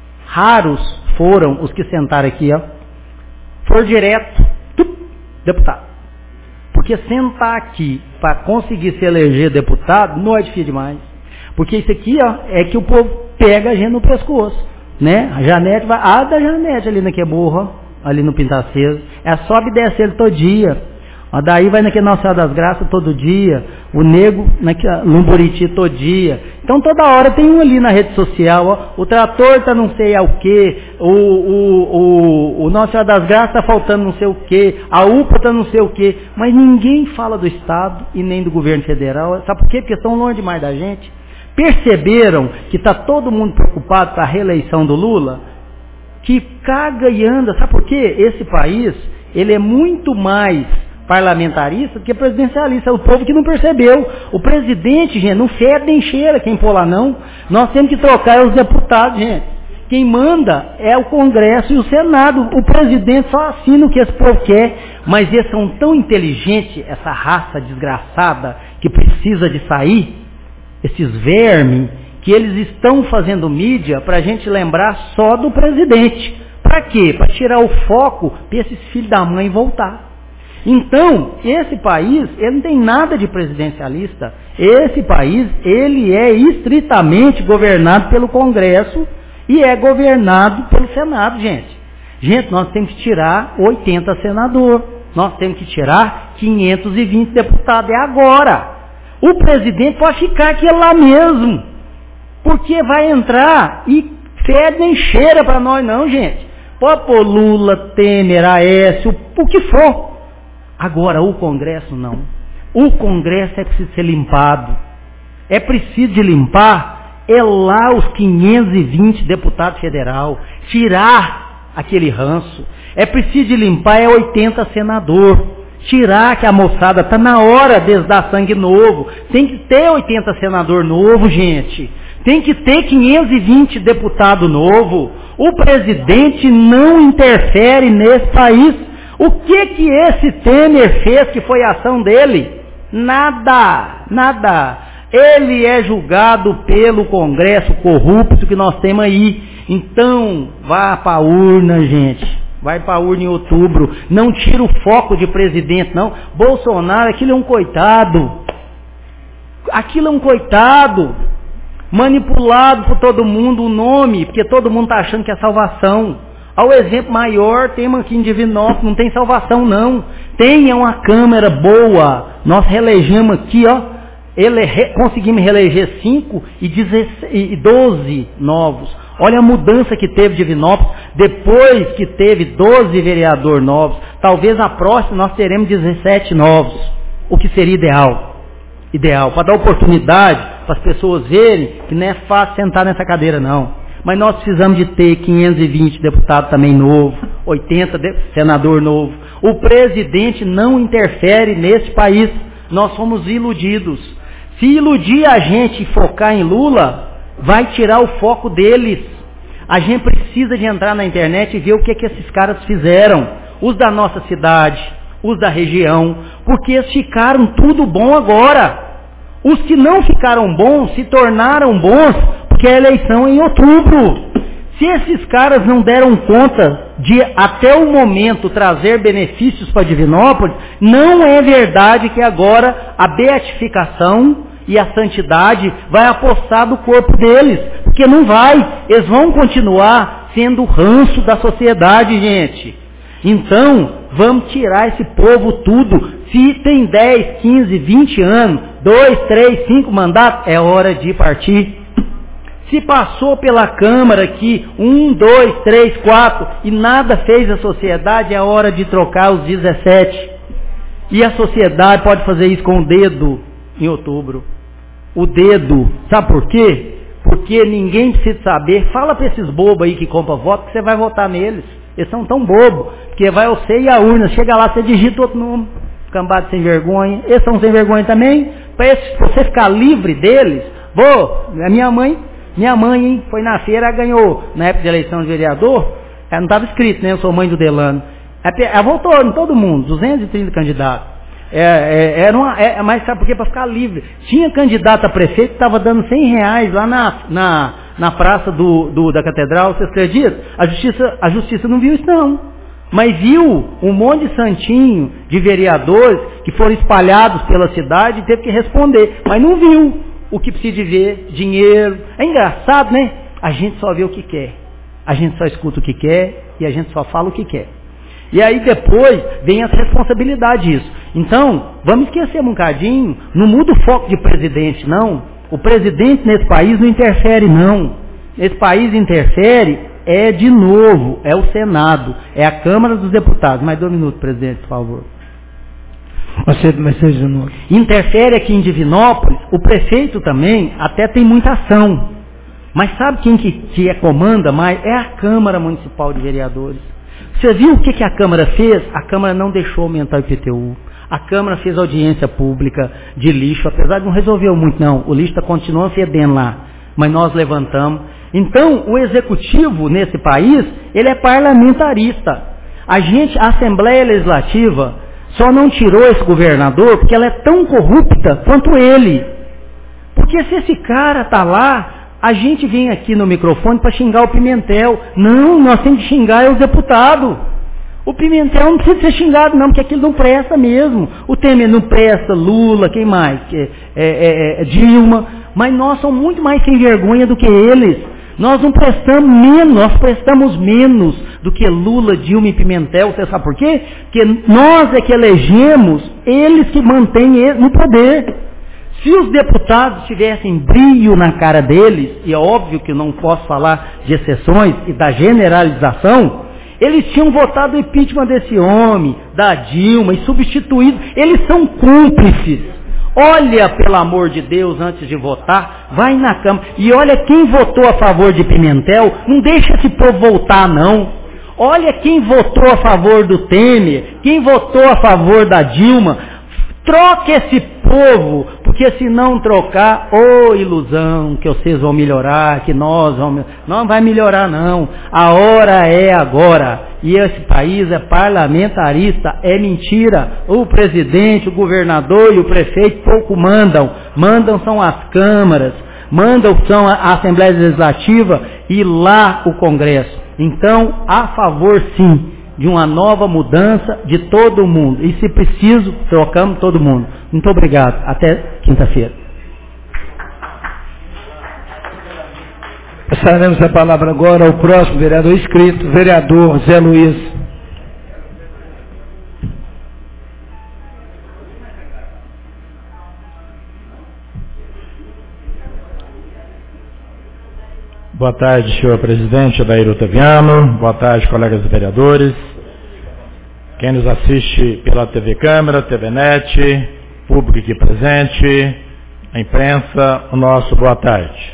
raros foram os que sentaram aqui, ó. For direto, tup, deputado. Porque sentar aqui para conseguir se eleger deputado não é difícil demais. Porque isso aqui, ó, é que o povo pega a gente no pescoço, né? A Janete vai, a da Janete ali naquele burro, ó, ali no Pintaceso, é sobe e desce ele todo dia. Ó, daí vai naquele Nossa Senhora das Graças todo dia, o nego no Buriti todo dia. Então toda hora tem um ali na rede social, ó, o trator tá não sei ao que, o, o, o, o Nossa Senhora das Graças tá faltando não sei o que, a U P A tá não sei o que, mas ninguém fala do Estado e nem do governo federal. Sabe por quê? Porque estão longe demais da gente. Perceberam que está todo mundo preocupado com a reeleição do Lula? Que caga e anda. Sabe por quê? Esse país, ele é muito mais parlamentarista do que presidencialista. É o povo que não percebeu. O presidente, gente, não fede nem cheira quem for lá, não. Nós temos que trocar os deputados, gente. Quem manda é o Congresso e o Senado. O presidente só assina o que esse povo quer. Mas eles são tão inteligentes, essa raça desgraçada que precisa de sair, esses vermes, que eles estão fazendo mídia para a gente lembrar só do presidente. Para quê? Para tirar o foco para esses filhos da mãe voltar. Então, esse país, ele não tem nada de presidencialista. Esse país, ele é estritamente governado pelo Congresso e é governado pelo Senado, gente. Gente, nós temos que tirar oitenta senadores. Nós temos que tirar quinhentos e vinte deputados. É agora. O presidente pode ficar aqui lá mesmo, porque vai entrar e fede nem cheira para nós não, gente. Pode pôr Lula, Temer, Aécio, o que for. Agora, o Congresso não. O Congresso é preciso ser limpado. É preciso de limpar, é lá os quinhentos e vinte deputados federal, tirar aquele ranço. É preciso de limpar, é oitenta senador. Tirar que a moçada está na hora de dar sangue novo. Tem que ter oitenta senador novo, gente. Tem que ter quinhentos e vinte deputado novo. O presidente não interfere nesse país. O que que esse Temer fez que foi a ação dele? Nada, nada. Ele é julgado pelo Congresso corrupto que nós temos aí. Então, vá para a urna, gente. Vai para a urna em outubro. Não tira o foco de presidente, não. Bolsonaro, aquilo é um coitado. Aquilo é um coitado. manipulado por todo mundo o nome, porque todo mundo está achando que é salvação. Ao exemplo maior, temos aqui em Divinópolis, não tem salvação não. Tem uma Câmara boa, nós reelegemos aqui, ó, ele, re, conseguimos reeleger cinco e doze novos. Olha a mudança que teve Divinópolis, depois que teve doze vereadores novos, talvez a próxima nós teremos dezessete novos, o que seria ideal. Ideal, para dar oportunidade para as pessoas verem que não é fácil sentar nessa cadeira não. Mas nós precisamos de ter quinhentos e vinte deputados também novo, oitenta de, senador novo. O presidente não interfere nesse país, nós somos iludidos. Se iludir a gente e focar em Lula, vai tirar o foco deles. A gente precisa de entrar na internet e ver o que, que esses caras fizeram. Os da nossa cidade, os da região, porque eles ficaram tudo bom agora. Os que não ficaram bons se tornaram bons porque a eleição é em outubro. Se esses caras não deram conta de, até o momento, trazer benefícios para Divinópolis, não é verdade que agora a beatificação e a santidade vai apossar do corpo deles, porque não vai. Eles vão continuar sendo o ranço da sociedade, gente. Então, vamos tirar esse povo tudo. Se tem dez, quinze, vinte anos, dois, três, cinco mandatos, é hora de partir. Se passou pela Câmara aqui, um, dois, três, quatro, e nada fez a sociedade, é hora de trocar os dezessete. E a sociedade pode fazer isso com o dedo em outubro. O dedo, sabe por quê? Porque ninguém precisa saber. Fala para esses bobos aí que compram voto que você vai votar neles. Eles são tão bobos, porque vai você e a urna, chega lá, você digita outro nome. Cambado sem vergonha. Eles são sem vergonha também. Para você ficar livre deles, vou, a minha mãe, minha mãe, hein, foi na feira, ganhou, na época de eleição de vereador, ela não estava escrito, né? Eu sou mãe do Delano. Ela votou em todo mundo, duzentos e trinta candidatos. É, é, era uma, é, mas sabe por quê? Para ficar livre. Tinha candidato a prefeito que estava dando cem reais lá na, na, na praça do, do, da catedral, vocês acreditam? A justiça, a justiça não viu isso não. Mas viu um monte de santinho, de vereadores, que foram espalhados pela cidade e teve que responder. Mas não viu o que precisa de ver, dinheiro. É engraçado, né? A gente só vê o que quer. A gente só escuta o que quer e a gente só fala o que quer. E aí depois vem as responsabilidades disso. Então, vamos esquecer um bocadinho, não muda o foco de presidente, não. O presidente nesse país não interfere, não. Esse país interfere, é de novo, é o Senado, é a Câmara dos Deputados. Mais dois minutos, presidente, por favor. Você, mas seja de novo. Interfere aqui em Divinópolis, o prefeito também até tem muita ação. Mas sabe quem que, que é comanda mais? É a Câmara Municipal de Vereadores. Você viu o que, que a Câmara fez? A Câmara não deixou aumentar o I P T U. A Câmara fez audiência pública de lixo, apesar de não resolver muito não. O lixo está continuando fedendo lá. Mas nós levantamos. Então, o Executivo nesse país, ele é parlamentarista. A gente, a Assembleia Legislativa, só não tirou esse governador porque ela é tão corrupta quanto ele. Porque se esse cara está lá, a gente vem aqui no microfone para xingar o Pimentel. Não, nós temos que xingar os deputados. O Pimentel não precisa ser xingado não, porque aquilo não presta mesmo. O Temer não presta, Lula, quem mais? É, é, é, Dilma. Mas nós somos muito mais sem vergonha do que eles. Nós não prestamos menos, nós prestamos menos do que Lula, Dilma e Pimentel. Você sabe por quê? Porque nós é que elegemos eles que mantêm ele no poder. Se os deputados tivessem brilho na cara deles, e é óbvio que eu não posso falar de exceções e da generalização, eles tinham votado o impeachment desse homem, da Dilma, e substituído. Eles são cúmplices. Olha, pelo amor de Deus, antes de votar, vai na Câmara. E olha quem votou a favor de Pimentel, não deixa esse povo voltar não. Olha quem votou a favor do Temer, quem votou a favor da Dilma. Troque esse povo, porque se não trocar, ô oh, ilusão, que vocês vão melhorar, que nós vamos... Não vai melhorar não, a hora é agora. E esse país é parlamentarista, é mentira. O presidente, o governador e o prefeito pouco mandam. Mandam são as câmaras, mandam são a Assembleia Legislativa e lá o Congresso. Então, a favor sim de uma nova mudança de todo mundo. E se preciso, trocamos todo mundo. Muito obrigado. Até quinta-feira. Passaremos a palavra agora ao próximo vereador inscrito, vereador Zé Luiz. Boa tarde, senhor presidente Adair Otaviano. Boa tarde, colegas vereadores. Quem nos assiste pela T V Câmara, T V Net, público aqui presente, a imprensa, o nosso boa tarde.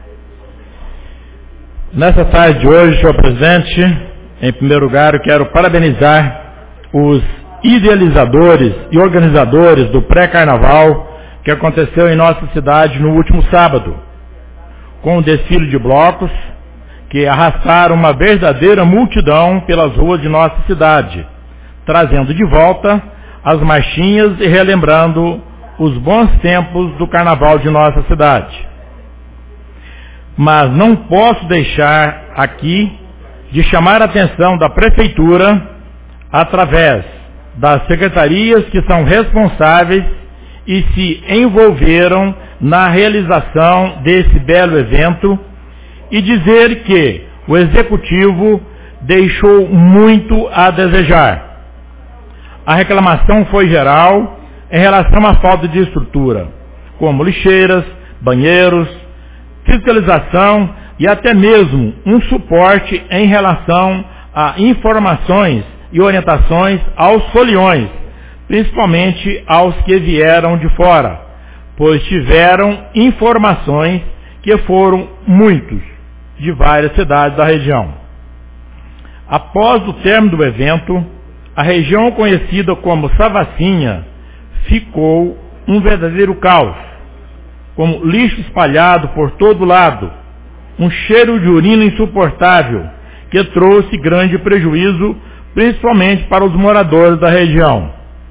Nessa tarde de hoje, senhor presidente, em primeiro lugar, eu quero parabenizar os idealizadores e organizadores do pré-carnaval que aconteceu em nossa cidade no último sábado, com o desfile de blocos que arrastaram uma verdadeira multidão pelas ruas de nossa cidade, trazendo de volta as marchinhas e relembrando os bons tempos do carnaval de nossa cidade. Mas não posso deixar aqui de chamar a atenção da Prefeitura, através das secretarias que são responsáveis e se envolveram na realização desse belo evento, e dizer que o Executivo deixou muito a desejar. A reclamação foi geral em relação à falta de estrutura, como lixeiras, banheiros, fiscalização e até mesmo um suporte em relação a informações e orientações aos foliões, principalmente aos que vieram de fora, pois tiveram informações que foram muitos de várias cidades da região. Após o término do evento, a região conhecida como Savacinha ficou um verdadeiro caos, como lixo espalhado por todo lado, um cheiro de urina insuportável que trouxe grande prejuízo, principalmente para os moradores da região.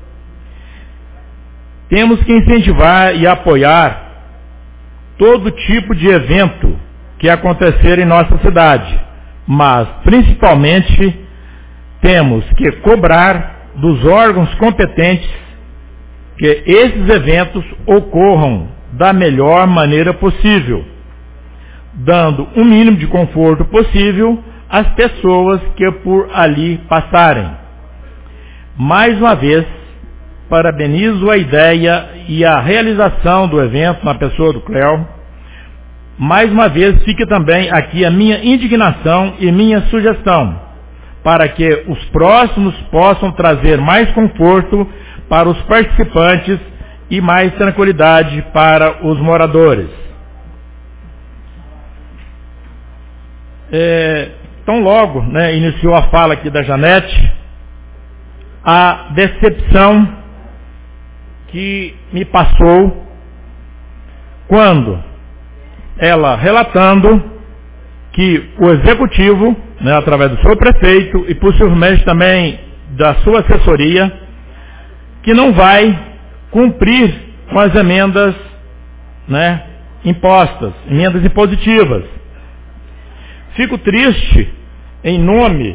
Temos que incentivar e apoiar todo tipo de evento que acontecer em nossa cidade, mas principalmente temos que cobrar dos órgãos competentes que esses eventos ocorram da melhor maneira possível, dando o mínimo de conforto possível às pessoas que por ali passarem. Mais uma vez, parabenizo a ideia e a realização do evento na pessoa do Cléo. Mais uma vez, fica também aqui a minha indignação e minha sugestão, para que os próximos possam trazer mais conforto para os participantes e mais tranquilidade para os moradores. É, tão logo, né, iniciou a fala aqui da Janete, a decepção que me passou quando ela relatando que o Executivo, né, através do seu prefeito e possivelmente também da sua assessoria, que não vai cumprir com as emendas, né, impostas, emendas impositivas. Fico triste em nome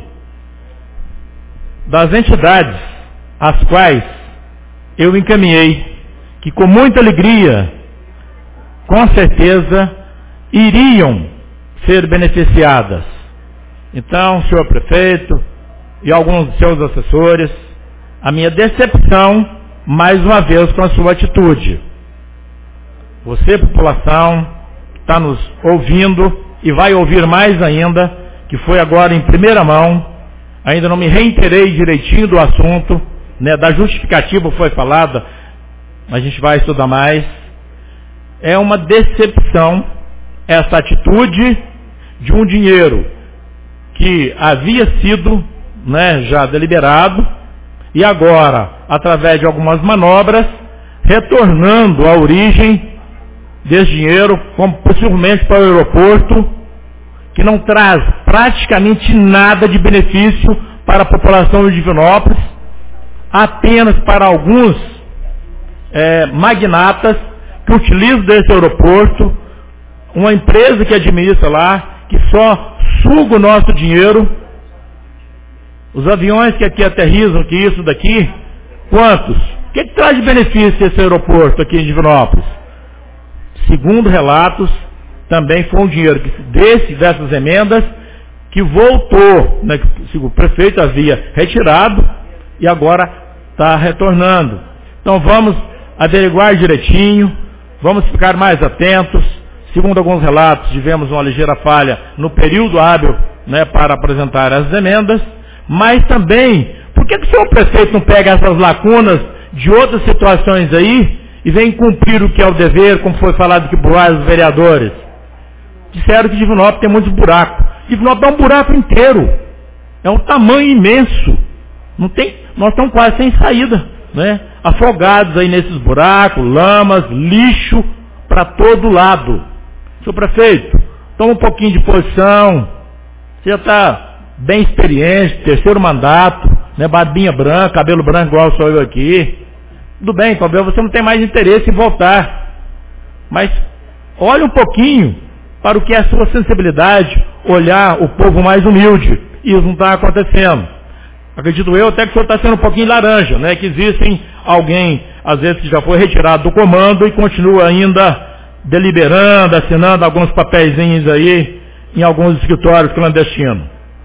das entidades às quais eu encaminhei, que com muita alegria, com certeza, iriam ser beneficiadas. Então, senhor prefeito e alguns de seus assessores, a minha decepção, mais uma vez, com a sua atitude. Você, população, está nos ouvindo e vai ouvir mais ainda, que foi agora em primeira mão, ainda não me reiterei direitinho do assunto, né, da justificativa foi falada, mas a gente vai estudar mais. É uma decepção essa atitude de um dinheiro que havia sido, né, já deliberado, e agora, através de algumas manobras, retornando à origem desse dinheiro, como possivelmente para o aeroporto, que não traz praticamente nada de benefício para a população de Divinópolis, apenas para alguns é, magnatas que utilizam desse aeroporto, uma empresa que administra lá, que só suga o nosso dinheiro. Os aviões que aqui aterrissam, que isso daqui, quantos? O que, que traz de benefício esse aeroporto aqui em Divinópolis? Segundo relatos, também foi um dinheiro que, desse, dessas emendas que voltou, né, que o prefeito havia retirado e agora está retornando. Então vamos averiguar direitinho, vamos ficar mais atentos. Segundo alguns relatos, tivemos uma ligeira falha no período hábil, né, para apresentar as emendas, mas também, por que, que o senhor prefeito não pega essas lacunas de outras situações aí e vem cumprir o que é o dever, como foi falado aqui por vários vereadores? Disseram que Divinópolis tem muitos buracos. Divinópolis é um buraco inteiro. É um tamanho imenso. Não tem, nós estamos quase sem saída, né? Afogados aí nesses buracos, lamas, lixo para todo lado. Senhor prefeito, toma um pouquinho de posição. Você já está bem experiente, terceiro mandato, né? Barbinha branca, cabelo branco igual sou eu aqui. Tudo bem, talvez você não tenha mais interesse em voltar. Mas olhe um pouquinho para o que é a sua sensibilidade, olhar o povo mais humilde. Isso não está acontecendo. Acredito eu até que o senhor está sendo um pouquinho laranja, né? Que existem alguém, às vezes, que já foi retirado do comando e continua ainda deliberando, assinando alguns papeizinhos aí em alguns escritórios clandestinos.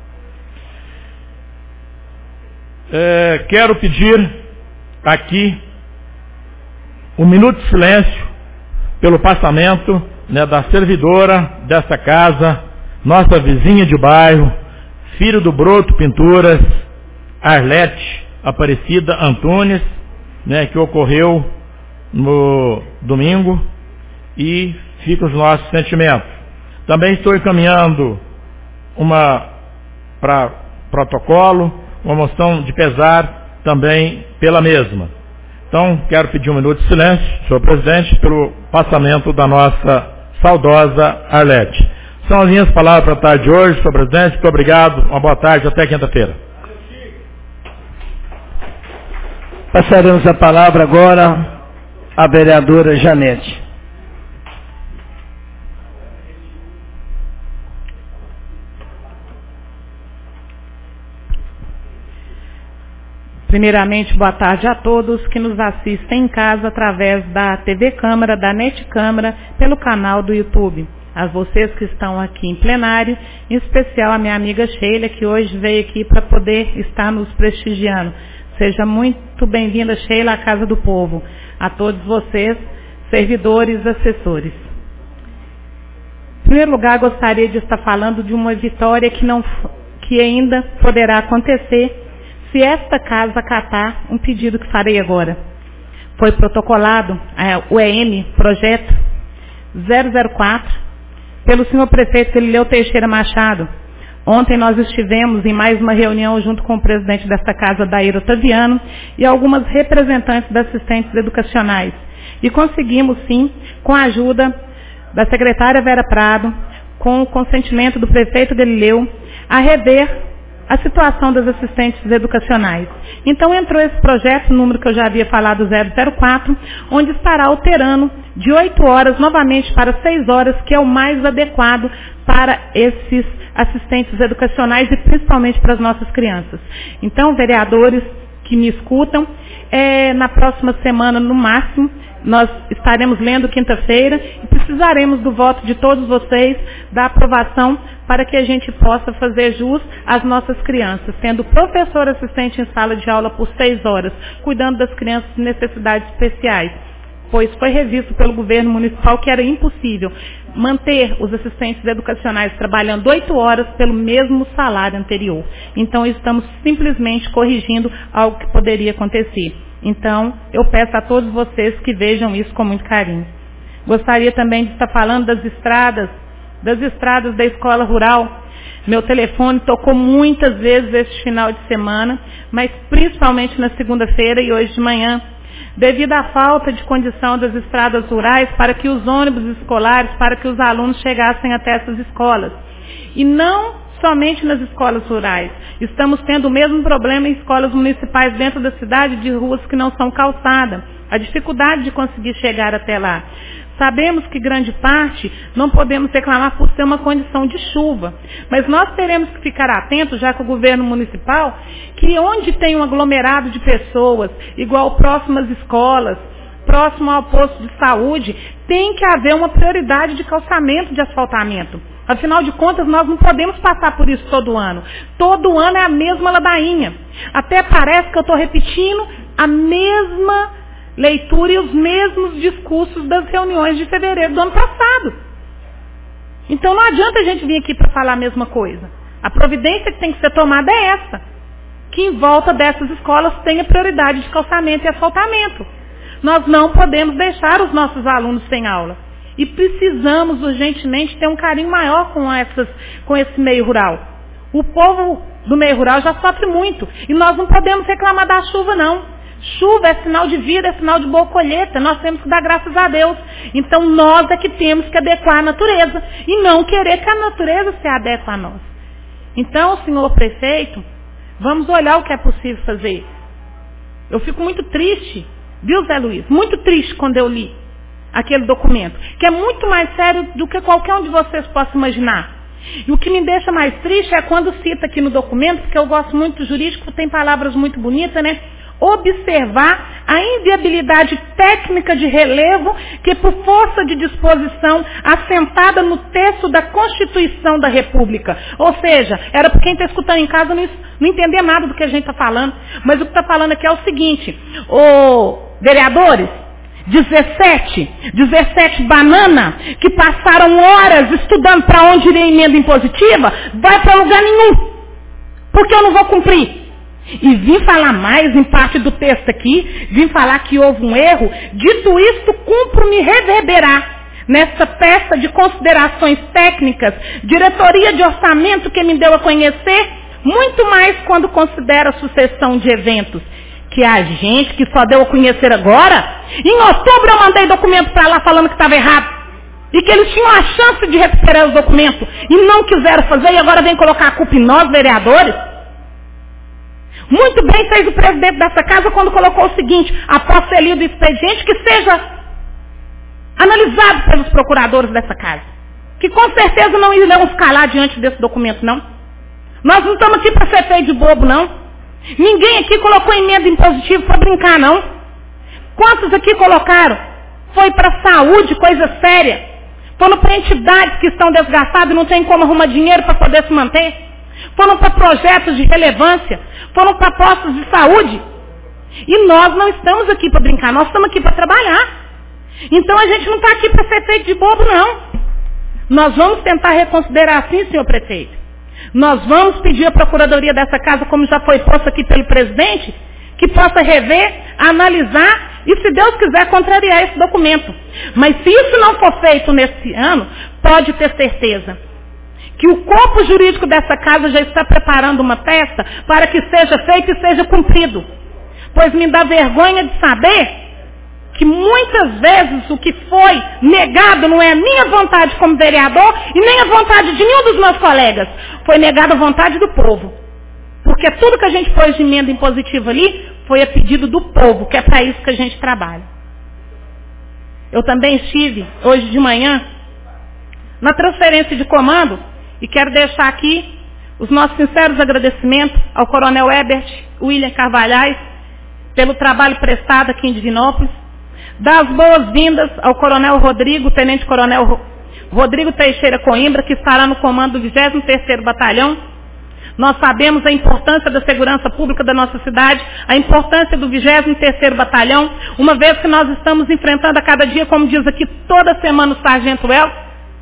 É, quero pedir aqui um minuto de silêncio pelo passamento, né, da servidora desta casa, nossa vizinha de bairro, filho do Broto Pinturas, Arlete Aparecida Antunes, né, que ocorreu no domingo, e fica os nossos sentimentos. Também estou encaminhando uma para protocolo, uma moção de pesar também pela mesma. Então, quero pedir um minuto de silêncio, senhor presidente, pelo passamento da nossa saudosa Arlete. São as minhas palavras para a tarde de hoje, senhor presidente. Muito obrigado, uma boa tarde, até quinta-feira. Passaremos a palavra agora à vereadora Janete. Primeiramente, boa tarde a todos que nos assistem em casa através da T V Câmara, da NET Câmara, pelo canal do YouTube. A vocês que estão aqui em plenário, em especial a minha amiga Sheila, que hoje veio aqui para poder estar nos prestigiando. Seja muito bem-vinda, Sheila, à Casa do Povo. A todos vocês, servidores, assessores. Em primeiro lugar, gostaria de estar falando de uma vitória que, não, que ainda poderá acontecer se esta casa acatar um pedido que farei agora. Foi protocolado é, o E M, projeto zero zero quatro, pelo senhor prefeito Galileu Teixeira Machado. Ontem nós estivemos em mais uma reunião junto com o presidente desta casa, Daíra Otaviano, e algumas representantes das assistentes educacionais. E conseguimos, sim, com a ajuda da secretária Vera Prado, com o consentimento do prefeito Galileu, a rever a situação das assistentes educacionais. Então entrou esse projeto, número que eu já havia falado, zero zero quatro, onde estará alterando de oito horas novamente para seis horas, que é o mais adequado para esses assistentes educacionais e principalmente para as nossas crianças. Então, vereadores que me escutam, é, na próxima semana, no máximo, nós estaremos lendo quinta-feira e precisaremos do voto de todos vocês, da aprovação, para que a gente possa fazer jus às nossas crianças, sendo professor assistente em sala de aula por seis horas, cuidando das crianças de necessidades especiais, pois foi revisto pelo governo municipal que era impossível manter os assistentes educacionais trabalhando oito horas pelo mesmo salário anterior. Então, estamos simplesmente corrigindo algo que poderia acontecer. Então, eu peço a todos vocês que vejam isso com muito carinho. Gostaria também de estar falando das estradas, das estradas da escola rural. Meu telefone tocou muitas vezes este final de semana, mas principalmente na segunda-feira e hoje de manhã, devido à falta de condição das estradas rurais para que os ônibus escolares, para que os alunos chegassem até essas escolas. E não somente nas escolas rurais. Estamos tendo o mesmo problema em escolas municipais dentro da cidade, de ruas que não são calçadas. A dificuldade de conseguir chegar até lá. Sabemos que grande parte não podemos reclamar por ser uma condição de chuva, mas nós teremos que ficar atentos, já que o governo municipal, que onde tem um aglomerado de pessoas, igual próximas escolas, próximo ao posto de saúde, tem que haver uma prioridade de calçamento, de asfaltamento. Afinal de contas, nós não podemos passar por isso todo ano. Todo ano é a mesma ladainha. Até parece que eu estou repetindo a mesma leitura e os mesmos discursos das reuniões de fevereiro do ano passado. Então não adianta a gente vir aqui para falar a mesma coisa. A providência que tem que ser tomada é essa. Que em volta dessas escolas tenha prioridade de calçamento e asfaltamento. Nós não podemos deixar os nossos alunos sem aula. E precisamos urgentemente ter um carinho maior com, essas, com esse meio rural. O povo do meio rural já sofre muito. E nós não podemos reclamar da chuva, não. Chuva é sinal de vida, é sinal de boa colheita. Nós temos que dar graças a Deus. Então nós é que temos que adequar a natureza. E não querer que a natureza se adeque a nós. Então, senhor prefeito, vamos olhar o que é possível fazer. Eu fico muito triste, viu, Zé Luiz? Muito triste quando eu li aquele documento, que é muito mais sério do que qualquer um de vocês possa imaginar. E o que me deixa mais triste é quando cita aqui no documento, porque eu gosto muito do jurídico, tem palavras muito bonitas, né? Observar a inviabilidade técnica de relevo que, por força de disposição, assentada no texto da Constituição da República. Ou seja, era para quem está escutando em casa não, não entender nada do que a gente está falando. Mas o que está falando aqui é o seguinte, ô, vereadores, dezessete, dezessete banana que passaram horas estudando para onde iria a emenda impositiva, vai para lugar nenhum, porque eu não vou cumprir. E vim falar mais em parte do texto aqui, vim falar que houve um erro, dito isto, cumpro-me reverberar nessa peça de considerações técnicas, diretoria de orçamento que me deu a conhecer, muito mais quando considera a sucessão de eventos, que a gente que só deu a conhecer agora, em outubro eu mandei documento para lá falando que estava errado, e que eles tinham a chance de recuperar os documentos, e não quiseram fazer, e agora vem colocar a culpa em nós, vereadores. Muito bem fez o presidente dessa casa quando colocou o seguinte, após ser lido o expediente, que seja analisado pelos procuradores dessa casa. Que com certeza não irão escalar diante desse documento, não. Nós não estamos aqui para ser feio de bobo, não. Ninguém aqui colocou emenda impositiva para brincar, não. Quantos aqui colocaram? Foi para saúde, coisa séria. Foram para entidades que estão desgastadas e não tem como arrumar dinheiro para poder se manter. Foram para projetos de relevância. Foram para postos de saúde. E nós não estamos aqui para brincar, nós estamos aqui para trabalhar. Então a gente não está aqui para ser feito de bobo, não. Nós vamos tentar reconsiderar assim, senhor prefeito. Nós vamos pedir à procuradoria dessa casa, como já foi posto aqui pelo presidente, que possa rever, analisar e, se Deus quiser, contrariar esse documento. Mas se isso não for feito nesse ano, pode ter certeza que o corpo jurídico dessa casa já está preparando uma peça para que seja feito e seja cumprido. Pois me dá vergonha de saber que muitas vezes o que foi negado não é a minha vontade como vereador e nem a vontade de nenhum dos meus colegas. Foi negada a vontade do povo. Porque tudo que a gente pôs de emenda impositiva ali foi a pedido do povo, que é para isso que a gente trabalha. Eu também estive hoje de manhã na transferência de comando e quero deixar aqui os nossos sinceros agradecimentos ao Coronel Ebert, William Carvalhais, pelo trabalho prestado aqui em Divinópolis. Dar as boas-vindas ao Coronel Rodrigo, Tenente Coronel Rodrigo Teixeira Coimbra, que estará no comando do vigésimo terceiro Batalhão. Nós sabemos a importância da segurança pública da nossa cidade, a importância do vigésimo terceiro Batalhão, uma vez que nós estamos enfrentando a cada dia, como diz aqui toda semana o Sargento El,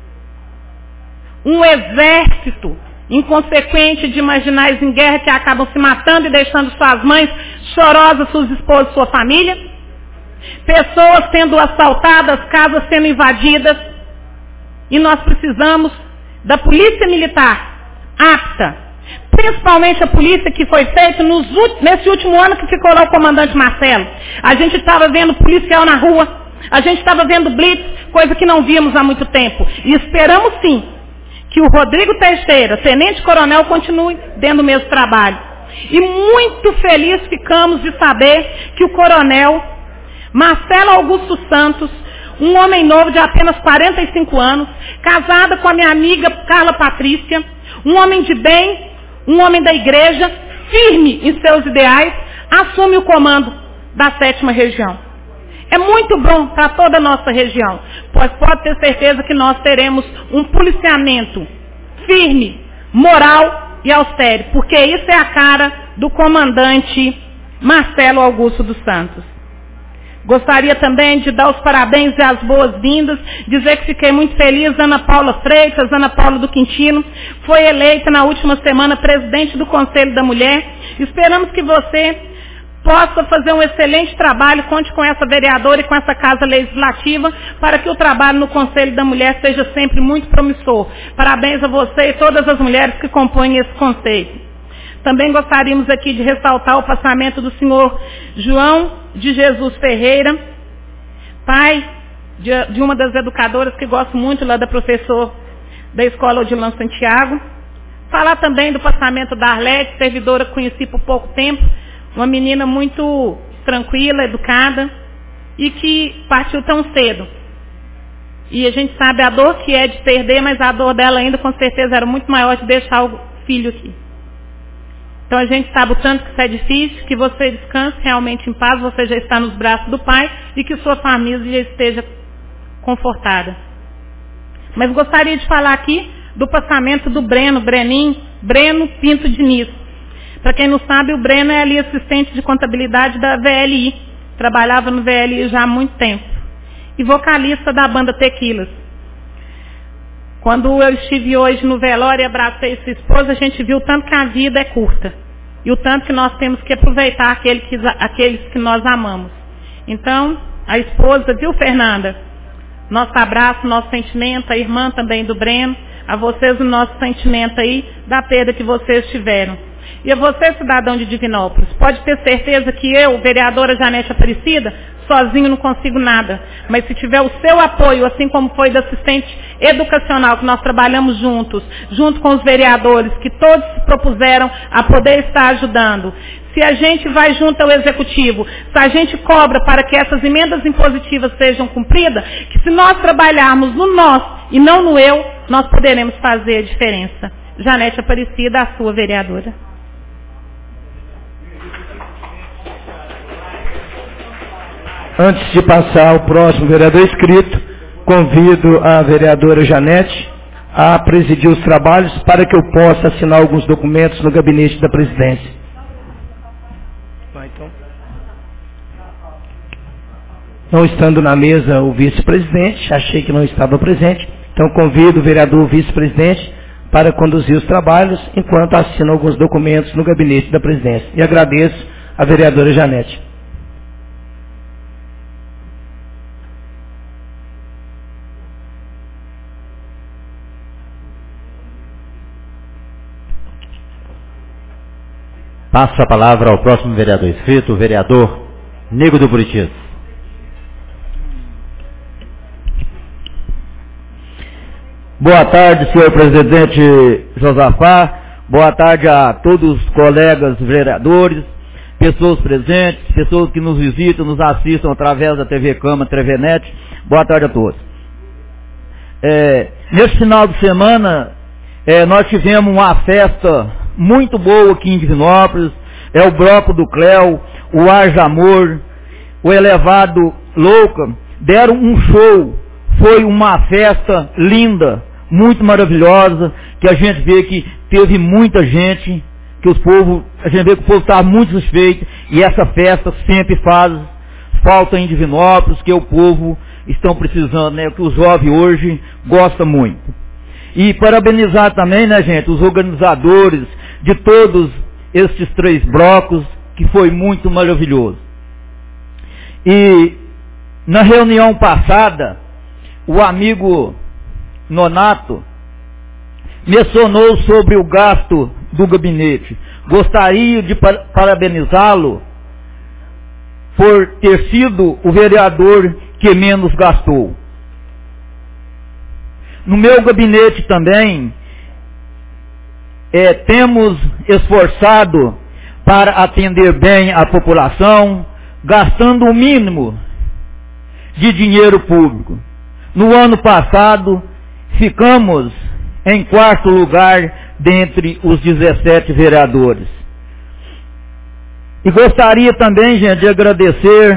um exército inconsequente de marginais em guerra que acabam se matando e deixando suas mães chorosas, seus esposos, sua família. Pessoas sendo assaltadas, casas sendo invadidas. E nós precisamos da polícia militar apta, principalmente a polícia que foi feita nos, nesse último ano que ficou lá o comandante Marcelo. A gente estava vendo policial na rua, a gente estava vendo blitz, coisa que não víamos há muito tempo. E esperamos sim que o Rodrigo Teixeira, Tenente Coronel, continue dando o mesmo trabalho. E muito feliz ficamos de saber que o Coronel Marcelo Augusto Santos, um homem novo de apenas quarenta e cinco anos, casado com a minha amiga Carla Patrícia, um homem de bem, um homem da igreja, firme em seus ideais, assume o comando da sétima região. é muito bom para toda a nossa região, pois pode ter certeza que nós teremos um policiamento firme, moral e austero, porque isso é a cara do comandante Marcelo Augusto dos Santos. Gostaria também de dar os parabéns e as boas-vindas, dizer que fiquei muito feliz. Ana Paula Freitas, Ana Paula do Quintino, foi eleita na última semana presidente do Conselho da Mulher. Esperamos que você possa fazer um excelente trabalho, conte com essa vereadora e com essa Casa Legislativa, para que o trabalho no Conselho da Mulher seja sempre muito promissor. Parabéns a você e todas as mulheres que compõem esse conselho. Também gostaríamos aqui de ressaltar o passamento do senhor João de Jesus Ferreira, pai de, de uma das educadoras que gosto muito lá da professora da Escola Odilon Santiago. Falar também do passamento da Arlete, servidora que conheci por pouco tempo, uma menina muito tranquila, educada e que partiu tão cedo. E a gente sabe a dor que é de perder, mas a dor dela ainda com certeza era muito maior de deixar o filho aqui. Então a gente sabe o tanto que isso é difícil, que você descanse realmente em paz, você já está nos braços do Pai e que sua família esteja confortada. Mas gostaria de falar aqui do passamento do Breno, Breninho, Breno Pinto Diniz. Para quem não sabe, o Breno é ali assistente de contabilidade da V L I, trabalhava no V L I já há muito tempo, e vocalista da banda Tequilas. Quando eu estive hoje no velório e abracei sua esposa, a gente viu o tanto que a vida é curta. E o tanto que nós temos que aproveitar aquele que, aqueles que nós amamos. Então, a esposa, viu, Fernanda? Nosso abraço, nosso sentimento, a irmã também do Breno, a vocês o nosso sentimento aí da perda que vocês tiveram. E a você, cidadão de Divinópolis, pode ter certeza que eu, vereadora Janete Aparecida, sozinho não consigo nada. Mas se tiver o seu apoio, assim como foi da assistente educacional, que nós trabalhamos juntos, junto com os vereadores, que todos se propuseram a poder estar ajudando. Se a gente vai junto ao executivo, se a gente cobra para que essas emendas impositivas sejam cumpridas, que se nós trabalharmos no nós e não no eu, nós poderemos fazer a diferença. Janete Aparecida, a sua vereadora. Antes de passar ao próximo vereador inscrito, convido a vereadora Janete a presidir os trabalhos para que eu possa assinar alguns documentos no gabinete da presidência. Vai, então. Não estando na mesa o vice-presidente, achei que não estava presente, então convido o vereador vice-presidente para conduzir os trabalhos enquanto assino alguns documentos no gabinete da presidência. E agradeço a vereadora Janete. Passo a palavra ao próximo vereador inscrito, o vereador Nego do Buritis. Boa tarde, senhor presidente Josafá. Boa tarde a todos os colegas vereadores, pessoas presentes, pessoas que nos visitam, nos assistam através da T V Câmara, T V Net. Boa tarde a todos. É, nesse final de semana, é, nós tivemos uma festa muito boa aqui em Divinópolis. É o Bloco do Cléo, o Arja Amor, o Elevado Louca, deram um show. Foi uma festa linda, muito maravilhosa, que a gente vê que teve muita gente, que os povo, a gente vê que o povo estava muito satisfeito, e essa festa sempre faz falta em Divinópolis, que o povo estão precisando, né, que os jovens hoje gostam muito. E parabenizar também, né, gente, os organizadores de todos estes três blocos, que foi muito maravilhoso. E na reunião passada, o amigo Nonato mencionou sobre o gasto do gabinete. Gostaria de parabenizá-lo por ter sido o vereador que menos gastou. No meu gabinete também, é, temos esforçado para atender bem a população, gastando o mínimo de dinheiro público. No ano passado, ficamos em quarto lugar dentre os dezessete vereadores. E gostaria também, gente, de agradecer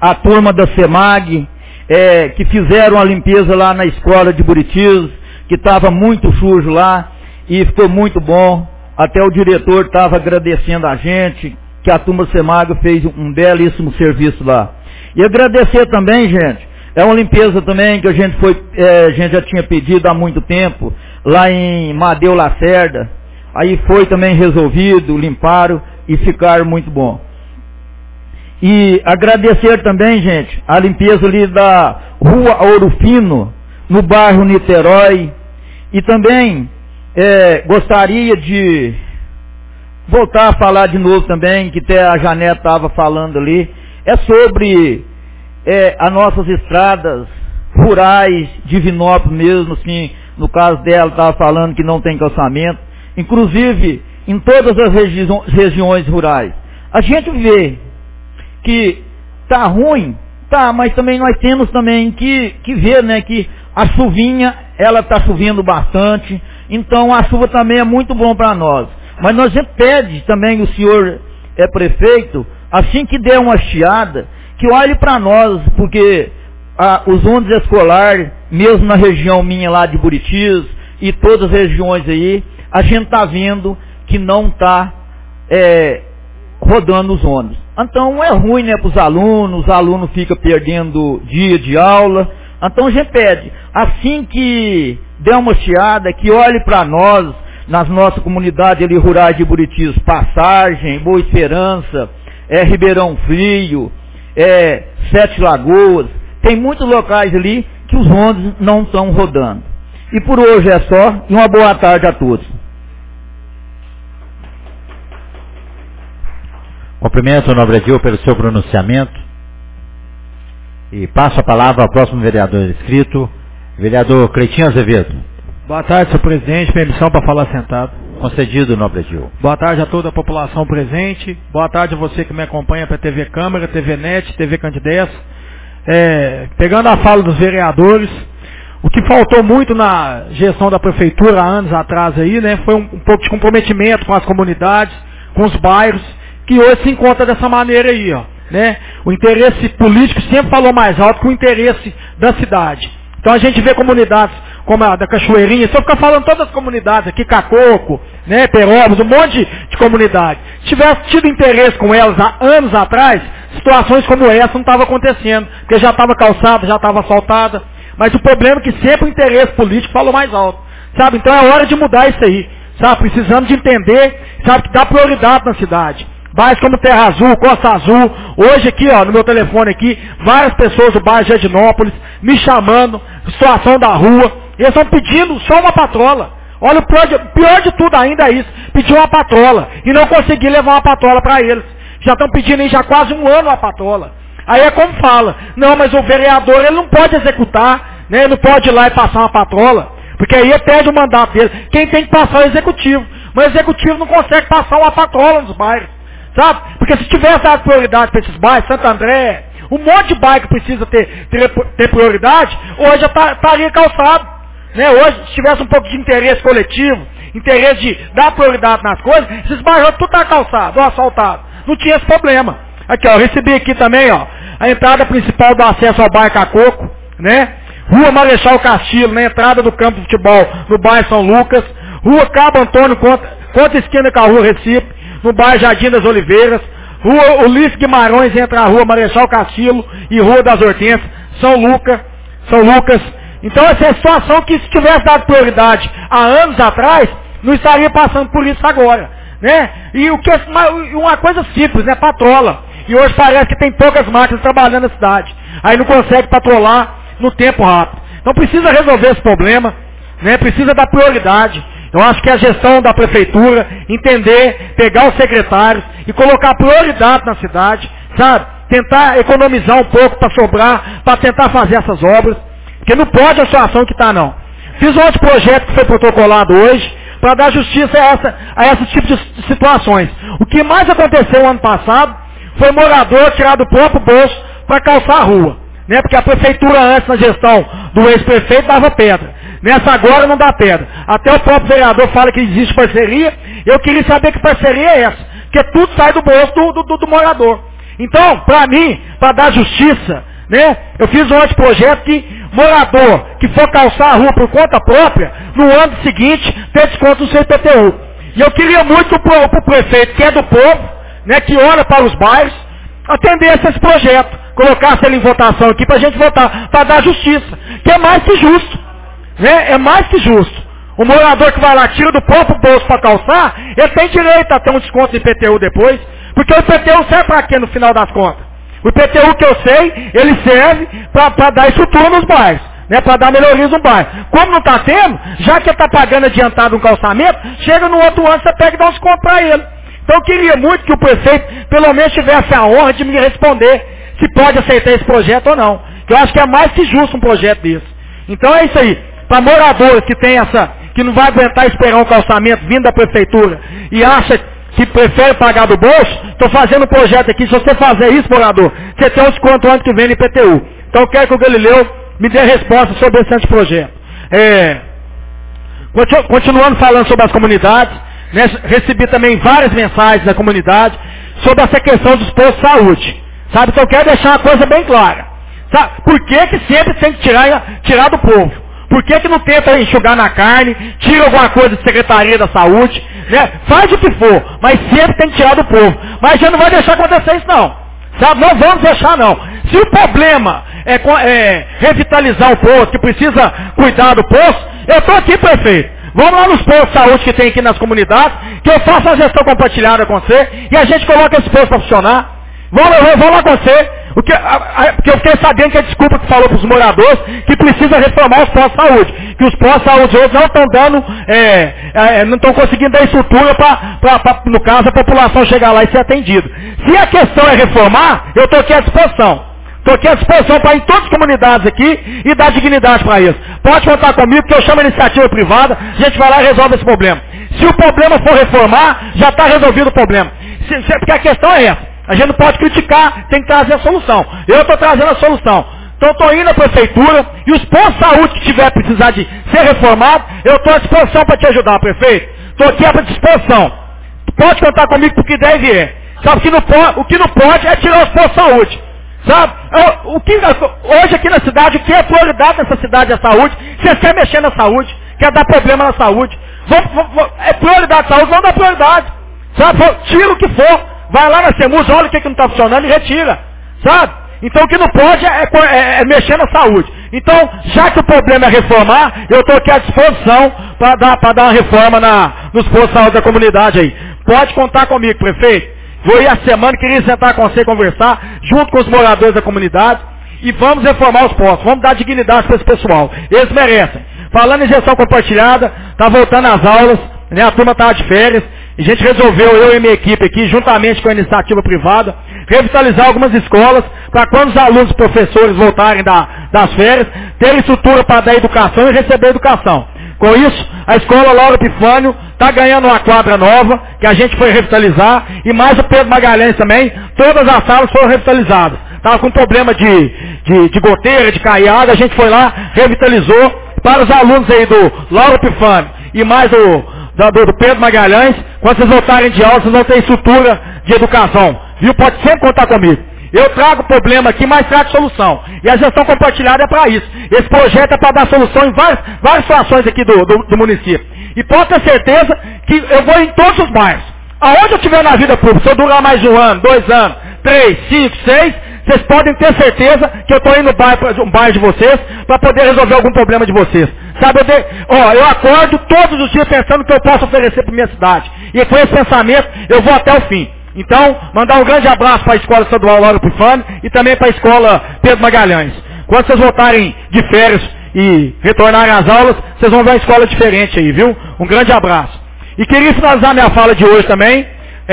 a turma da SEMAG, é, que fizeram a limpeza lá na escola de Buritis, que estava muito sujo lá, e ficou muito bom. Até o diretor estava agradecendo a gente, que a turma SEMAG fez um belíssimo serviço lá. E agradecer também, gente, é uma limpeza também que a gente, foi, é, a gente já tinha pedido há muito tempo, lá em Madeu Lacerda. Aí foi também resolvido, limparam e ficaram muito bom. E agradecer também, gente, a limpeza ali da Rua Ouro Fino, no bairro Niterói. E também é, gostaria de voltar a falar de novo também, que até a Janete estava falando ali, é sobre é, as nossas estradas rurais de Divinópolis mesmo, assim, no caso dela estava falando que não tem calçamento, inclusive em todas as regi regiões rurais. A gente vê que tá ruim, tá, mas também nós temos também que, que ver, né, que a chuvinha, ela tá chovendo bastante, então a chuva também é muito bom para nós. Mas nós sempre pede também o senhor é prefeito, assim que der uma estiada, que olhe para nós, porque ah, os ônibus escolares, mesmo na região minha lá de Buritis e todas as regiões aí, a gente tá vendo que não tá é, rodando os ônibus. Então é ruim, né, para os alunos, os alunos ficam perdendo dia de aula. Então a gente pede, assim que der uma estiada, que olhe para nós, nas nossas comunidades ali rurais de Buritis, Passagem, Boa Esperança, é, Ribeirão Frio, é, Sete Lagoas, tem muitos locais ali que os ônibus não estão rodando. E por hoje é só, e uma boa tarde a todos. Cumprimento o nobre Edil pelo seu pronunciamento e passo a palavra ao próximo vereador inscrito, vereador Cleitinho Azevedo. Boa tarde, senhor presidente, permissão para falar sentado. Concedido, nobre Edil. Boa tarde a toda a população presente, boa tarde a você que me acompanha para T V Câmara, T V Net, T V Candidez. É, pegando a fala dos vereadores, o que faltou muito na gestão da prefeitura há anos atrás aí, né, foi um, um pouco de comprometimento com as comunidades, com os bairros, que hoje se encontra dessa maneira aí, ó, né? O interesse político sempre falou mais alto que o interesse da cidade. Então a gente vê comunidades como a da Cachoeirinha, só ficar falando todas as comunidades aqui, Cacoco, né, Perópolis, um monte de, de comunidades. Se tivesse tido interesse com elas há anos atrás, situações como essa não estavam acontecendo, porque já estava calçada, já estava asfaltada. Mas o problema é que sempre o interesse político falou mais alto, sabe? Então é hora de mudar isso aí, sabe? Precisamos de entender, sabe, que dá prioridade na cidade. Bairros como Terra Azul, Costa Azul, hoje aqui, ó, no meu telefone aqui, várias pessoas do bairro de Jardinópolis me chamando, situação da rua, e eles estão pedindo só uma patrola. Olha, o pior de, pior de tudo ainda é isso, pedir uma patrola, e não conseguir levar uma patrola para eles. Já estão pedindo aí já quase um ano a patrola. Aí é como fala, não, mas o vereador, ele não pode executar, né, ele não pode ir lá e passar uma patrola, porque aí ele perde o mandato dele. Quem tem que passar é o executivo, mas o executivo não consegue passar uma patrola nos bairros. Sabe? Porque se tivesse dado prioridade para esses bairros, Santo André, um monte de bairro que precisa ter, ter, ter prioridade, hoje já tá, estaria calçado. Né? Hoje, se tivesse um pouco de interesse coletivo, interesse de dar prioridade nas coisas, esses bairros tudo tá calçado, ou asfaltado. Não tinha esse problema. Aqui, ó, recebi aqui também, ó, a entrada principal do acesso ao bairro Cacoco, né? Rua Marechal Castilho, na entrada do campo de futebol, no bairro São Lucas. Rua Cabo Antônio, contra, contra a esquina com a Rua Recife, no bairro Jardim das Oliveiras. Rua Ulisses Guimarães, entre a Rua Marechal Castilho e Rua das Hortênsias, São Lucas, São Lucas. Então essa é a situação que, se tivesse dado prioridade há anos atrás, não estaria passando por isso agora, né? E o que é uma coisa simples, né? Patrola. E hoje parece que tem poucas máquinas trabalhando na cidade. Aí não consegue patrolar no tempo rápido. Então precisa resolver esse problema, né? Precisa dar prioridade. Eu acho que a gestão da prefeitura, entender, pegar os secretários e colocar prioridade na cidade, sabe? Tentar economizar um pouco para sobrar, para tentar fazer essas obras. Porque não pode a situação que está, não. Fiz um outro projeto que foi protocolado hoje para dar justiça a, essa, a esse tipo de situações. O que mais aconteceu ano passado foi morador tirar do próprio bolso para calçar a rua. Né? Porque a prefeitura antes, na gestão do ex-prefeito, dava pedra. Nessa agora não dá pedra. Até o próprio vereador fala que existe parceria. Eu queria saber que parceria é essa. Porque tudo sai do bolso do, do, do morador. Então, para mim, para dar justiça, né, eu fiz um anteprojeto que morador que for calçar a rua por conta própria, no ano seguinte, tem desconto no seu I P T U. E eu queria muito que o prefeito, que é do povo, né, que olha para os bairros, atendesse esse projeto, colocasse ele em votação aqui para a gente votar, para dar justiça, que é mais que justo, né, é mais que justo. O morador que vai lá, tira do próprio bolso para calçar, ele tem direito a ter um desconto no I P T U depois, porque o I P T U serve para quê no final das contas? O I P T U que eu sei, ele serve para dar estrutura nos bairros, né, para dar melhorias no bairro. Como não está tendo, já que ele está pagando adiantado um calçamento, chega no outro ano, você pega e dá um desconto para ele. Então eu queria muito que o prefeito, pelo menos, tivesse a honra de me responder se pode aceitar esse projeto ou não. Eu acho que é mais que justo um projeto desse. Então é isso aí. Para moradores que tem essa, que não vai aguentar esperar um calçamento vindo da prefeitura e acha que prefere pagar do bolso, estou fazendo um projeto aqui, se você fazer isso, morador, você tem um desconto ano que vem no I P T U. Então eu quero que o Galileu me dê resposta sobre esse anteprojeto. É, continuando falando sobre as comunidades, né, recebi também várias mensagens da comunidade sobre essa questão dos postos de saúde. Sabe, então eu quero deixar uma coisa bem clara. Sabe, por que que sempre tem que tirar, tirar do povo? Por que que não tenta enxugar na carne, tira alguma coisa de Secretaria da Saúde, né? Faz o que for, mas sempre tem que tirar do povo. Mas já não vai deixar acontecer isso não. Sabe, não vamos deixar não. Se o problema é, é revitalizar o posto, que precisa cuidar do posto, eu estou aqui, prefeito. Vamos lá nos postos de saúde que tem aqui nas comunidades, que eu faço a gestão compartilhada com você, e a gente coloca esse posto para funcionar. Vamos lá, vamos lá com você. O que, a, a, porque eu fiquei sabendo que a desculpa que falou para os moradores que precisa reformar os postos de saúde. Que os postos de saúde hoje não estão dando, é, é, não estão conseguindo dar estrutura para, no caso, a população chegar lá e ser atendida. Se a questão é reformar, eu estou aqui à disposição. Estou aqui à disposição para ir em todas as comunidades aqui e dar dignidade para isso. Pode contar comigo que eu chamo a iniciativa privada, a gente vai lá e resolve esse problema. Se o problema for reformar, já está resolvido o problema. Se, se, porque a questão é essa. A gente não pode criticar, tem que trazer a solução. Eu estou trazendo a solução. Então estou indo à prefeitura e os postos de saúde que tiver precisar de ser reformado, eu estou à disposição para te ajudar, prefeito. Estou aqui à disposição. Pode contar comigo porque deve é. Sabe, o que não pode, o que não pode é tirar os postos de saúde. Sabe? O que, hoje aqui na cidade, o que é prioridade nessa cidade é a saúde. Vocês querem mexer na saúde, quer dar problema na saúde. Vão, vão, é prioridade na saúde, vão dar prioridade. Sabe? Tira o que for. Vai lá na CEMUS, olha o que, que não está funcionando e retira. Sabe? Então o que não pode é, é, é mexer na saúde. Então, já que o problema é reformar, eu estou aqui à disposição para dar, para dar uma reforma na, nos postos de saúde da comunidade aí. Pode contar comigo, prefeito. Vou ir a semana, queria sentar com você e conversar, junto com os moradores da comunidade, e vamos reformar os postos, vamos dar dignidade para esse pessoal. Eles merecem. Falando em gestão compartilhada, está voltando às aulas, né, a turma estava de férias, e a gente resolveu, eu e minha equipe aqui, juntamente com a iniciativa privada, revitalizar algumas escolas, para quando os alunos e professores voltarem da, das férias, terem estrutura para dar educação e receber educação. Com isso, a escola Lauro Epifânio está ganhando uma quadra nova, que a gente foi revitalizar, e mais o Pedro Magalhães também, todas as salas foram revitalizadas. Estava com problema de, de, de goteira, de caiada, a gente foi lá, revitalizou, para os alunos aí do Lauro Epifânio e mais o do, do Pedro Magalhães, quando vocês voltarem de aula, vocês vão ter estrutura de educação. Viu? Pode sempre contar comigo. Eu trago problema aqui, mas trago solução. E a gestão compartilhada é para isso. Esse projeto é para dar solução em várias, várias situações aqui do, do, do município. E pode ter certeza que eu vou em todos os bairros. Aonde eu estiver na vida pública, se eu durar mais de um ano, dois anos, três, cinco, seis, vocês podem ter certeza que eu estou indo no bairro, no bairro de vocês para poder resolver algum problema de vocês. Sabe, eu, de, ó, eu acordo todos os dias pensando o que eu posso oferecer para minha cidade. E com esse pensamento eu vou até o fim. Então, mandar um grande abraço para a Escola Estadual Lauro Epifânio e também para a Escola Pedro Magalhães. Quando vocês voltarem de férias e retornarem às aulas, vocês vão ver uma escola diferente aí, viu? Um grande abraço. E queria finalizar minha fala de hoje também,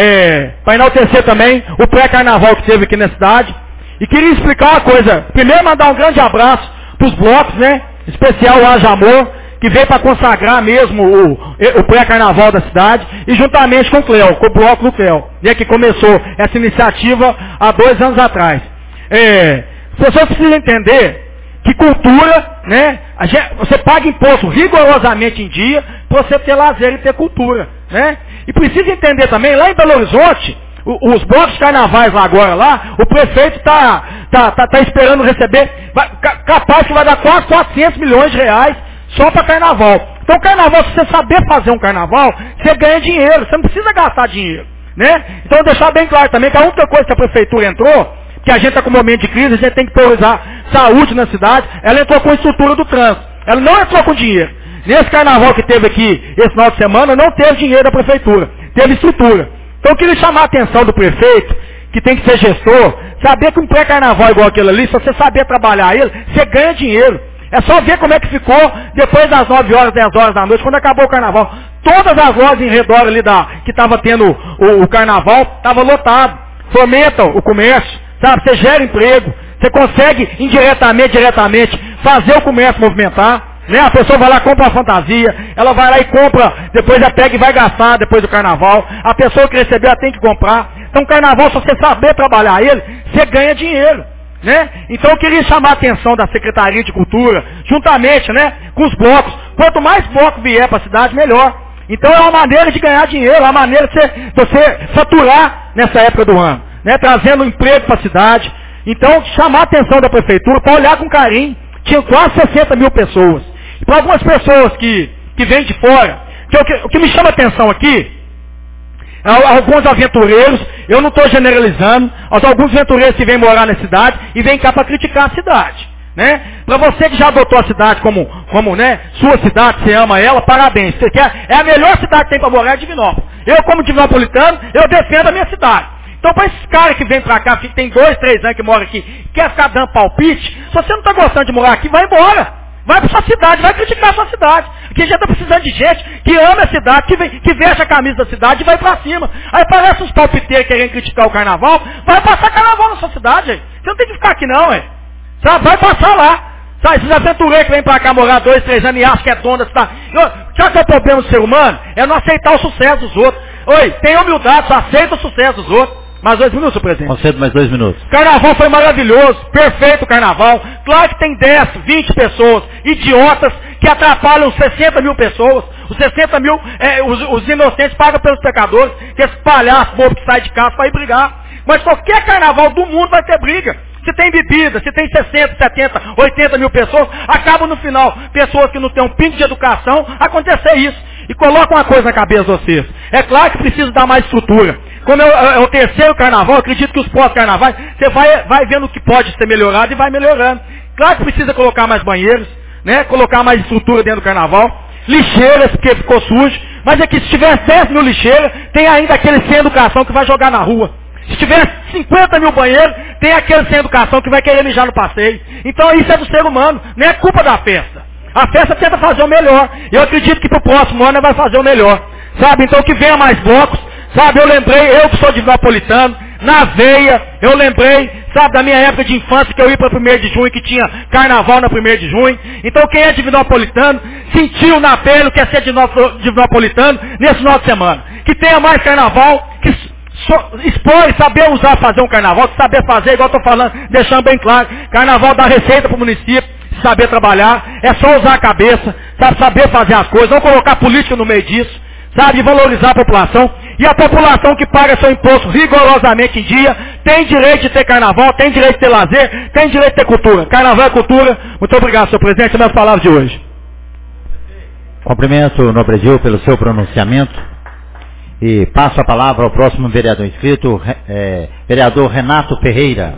é, para enaltecer também o pré-carnaval que teve aqui na cidade. E queria explicar uma coisa. Primeiro mandar um grande abraço para os blocos, né? Especial o Haja Amor, que veio para consagrar mesmo o, o pré-carnaval da cidade, e juntamente com o Cleo, com o bloco do Cleo, né, que começou essa iniciativa há dois anos atrás. É, as pessoas precisam entender que cultura, né, a gente, você paga imposto rigorosamente em dia para você ter lazer e ter cultura. Né? E precisa entender também, lá em Belo Horizonte, O, os blocos de carnavais lá agora, lá, o prefeito está tá, tá, tá esperando receber, vai, capaz que vai dar quase quatrocentos milhões de reais só para carnaval. Então carnaval, se você saber fazer um carnaval, você ganha dinheiro, você não precisa gastar dinheiro. Né? Então deixar bem claro também que a única coisa que a prefeitura entrou, que a gente está com um momento de crise, a gente tem que priorizar saúde na cidade, ela entrou com a estrutura do trânsito. Ela não entrou com dinheiro. Nesse carnaval que teve aqui esse final de semana, não teve dinheiro da prefeitura, teve estrutura. Então eu queria chamar a atenção do prefeito, que tem que ser gestor, saber que um pré-carnaval igual aquele ali, se você saber trabalhar ele, você ganha dinheiro. É só ver como é que ficou depois das nove horas, dez horas da noite, quando acabou o carnaval. Todas as lojas em redor ali da, que estava tendo o, o carnaval, estava lotado. Fomenta o comércio, sabe? Você gera emprego, você consegue indiretamente, diretamente, fazer o comércio movimentar. Né? A pessoa vai lá, compra uma fantasia, ela vai lá e compra, depois ela pega e vai gastar depois do carnaval. A pessoa que recebeu, ela tem que comprar. Então o carnaval, se você saber trabalhar ele, você ganha dinheiro. Né? Então eu queria chamar a atenção da Secretaria de Cultura, juntamente, né, com os blocos. Quanto mais bloco vier para a cidade, melhor. Então é uma maneira de ganhar dinheiro, é uma maneira de você, você faturar nessa época do ano, né, trazendo emprego para a cidade. Então chamar a atenção da Prefeitura para olhar com carinho. Tinha quase sessenta mil pessoas. E para algumas pessoas que, que vêm de fora, que, o, que, o que me chama a atenção aqui, alguns aventureiros, eu não estou generalizando, mas alguns aventureiros que vêm morar na cidade e vêm cá para criticar a cidade. Né? Para você que já adotou a cidade como, como né, sua cidade, você ama ela, parabéns. Você quer, é a melhor cidade que tem para morar é Divinópolis. Eu, como divinopolitano, eu defendo a minha cidade. Então, para esses caras que vêm para cá, que tem dois, três anos que moram aqui, quer ficar dando palpite, se você não está gostando de morar aqui, vai embora. Vai para sua cidade, vai criticar a sua cidade. Aqui já está precisando de gente que ama a cidade, que, vem, que veste a camisa da cidade e vai para cima. Aí parece uns palpiteiros querendo criticar o carnaval. Vai passar carnaval na sua cidade. Aí. Você não tem que ficar aqui não, hein? Sabe? Vai passar lá. Sabe? Esses aventureiros que vêm para cá morar dois, três anos e acham que é dono da cidade. Sabe que é o problema do ser humano? É não aceitar o sucesso dos outros. Oi, tem humildade, só aceita o sucesso dos outros. Mais dois minutos, senhor presidente. Concedo mais dois minutos. Carnaval foi maravilhoso, perfeito o carnaval. Claro que tem dez, vinte pessoas, idiotas, que atrapalham sessenta mil pessoas. Os sessenta mil, é, os, os inocentes pagam pelos pecadores, que esse palhaço bobo que sai de casa para ir brigar. Mas qualquer carnaval do mundo vai ter briga. Se tem bebida, se tem sessenta, setenta, oitenta mil pessoas, acaba no final, pessoas que não têm um pingo de educação, acontecer isso. E coloca uma coisa na cabeça de vocês. É claro que precisa dar mais estrutura. Como é o, é o terceiro carnaval, acredito que os pós-carnavais, você vai, vai vendo o que pode ser melhorado e vai melhorando. Claro que precisa colocar mais banheiros, né? Colocar mais estrutura dentro do carnaval. Lixeiras, porque ficou sujo. Mas é que se tiver dez mil lixeiras, tem ainda aquele sem educação que vai jogar na rua. Se tiver cinquenta mil banheiros, tem aquele sem educação que vai querer mijar no passeio. Então isso é do ser humano, não é culpa da festa. A festa tenta fazer o melhor. Eu acredito que para o próximo ano vai fazer o melhor. Sabe? Então que venha mais blocos. Sabe? Eu lembrei, eu que sou divinopolitano, na veia, eu lembrei, sabe, da minha época de infância que eu ia para primeiro de junho, que tinha carnaval na primeiro de junho. Então quem é divinopolitano, sentiu na pele o que é ser divinopolitano nesse final de semana. Que tenha mais carnaval, que so, expõe, saber usar, fazer um carnaval, saber fazer, igual eu estou falando, deixando bem claro, carnaval dá receita para o município, saber trabalhar, é só usar a cabeça, sabe, saber fazer as coisas, não colocar política no meio disso, sabe, valorizar a população. E a população que paga seu imposto rigorosamente em dia, tem direito de ter carnaval, tem direito de ter lazer, tem direito de ter cultura. Carnaval é cultura. Muito obrigado, senhor presidente, minhas palavras de hoje. Cumprimento o Nobre Edil pelo seu pronunciamento e passo a palavra ao próximo vereador inscrito, é, vereador Renato Ferreira.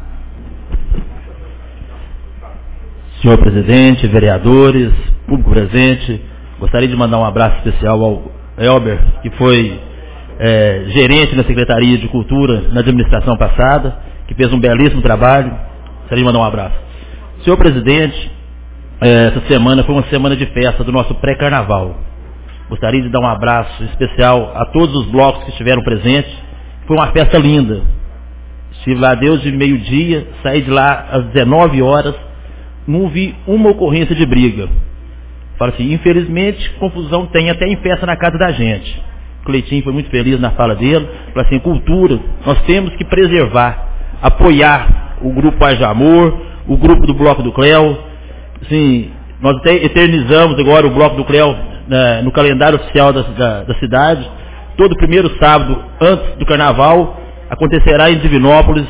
Senhor presidente, vereadores, público presente, gostaria de mandar um abraço especial ao Elber, que foi é, gerente na Secretaria de Cultura na administração passada, que fez um belíssimo trabalho. Gostaria de mandar um abraço. Senhor presidente, é, essa semana foi uma semana de festa do nosso pré-carnaval. Gostaria de dar um abraço especial a todos os blocos que estiveram presentes. Foi uma festa linda. Estive lá desde meio-dia, saí de lá às dezenove horas, não vi uma ocorrência de briga. Fala assim, infelizmente, confusão tem até em festa na casa da gente. O Cleitinho foi muito feliz na fala dele. Fala assim, cultura, nós temos que preservar, apoiar o grupo Ajamor, o grupo do Bloco do Cléo. Assim, nós até eternizamos agora o Bloco do Cléo né, no calendário oficial da, da, da cidade. todo primeiro sábado antes do carnaval, acontecerá em Divinópolis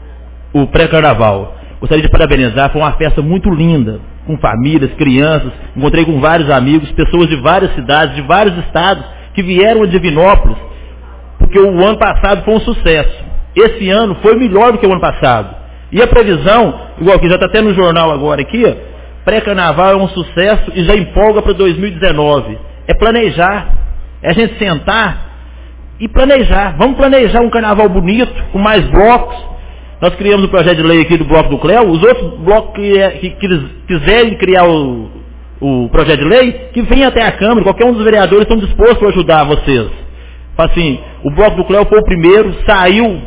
o pré-carnaval. Gostaria de parabenizar, foi uma festa muito linda, com famílias, crianças, encontrei com vários amigos, pessoas de várias cidades, de vários estados, que vieram a Divinópolis, porque o ano passado foi um sucesso. Esse ano foi melhor do que o ano passado. E a previsão, igual que já está até no jornal agora aqui, pré-carnaval é um sucesso e já empolga para dois mil e dezenove. É planejar, é a gente sentar e planejar. Vamos planejar um carnaval bonito, com mais blocos. Nós criamos o projeto de lei aqui do Bloco do Cléo. Os outros blocos que, é, que, que eles quiserem criar o, o projeto de lei, que venham até a Câmara. Qualquer um dos vereadores estão dispostos a ajudar vocês. Assim, o Bloco do Cléo foi o primeiro, saiu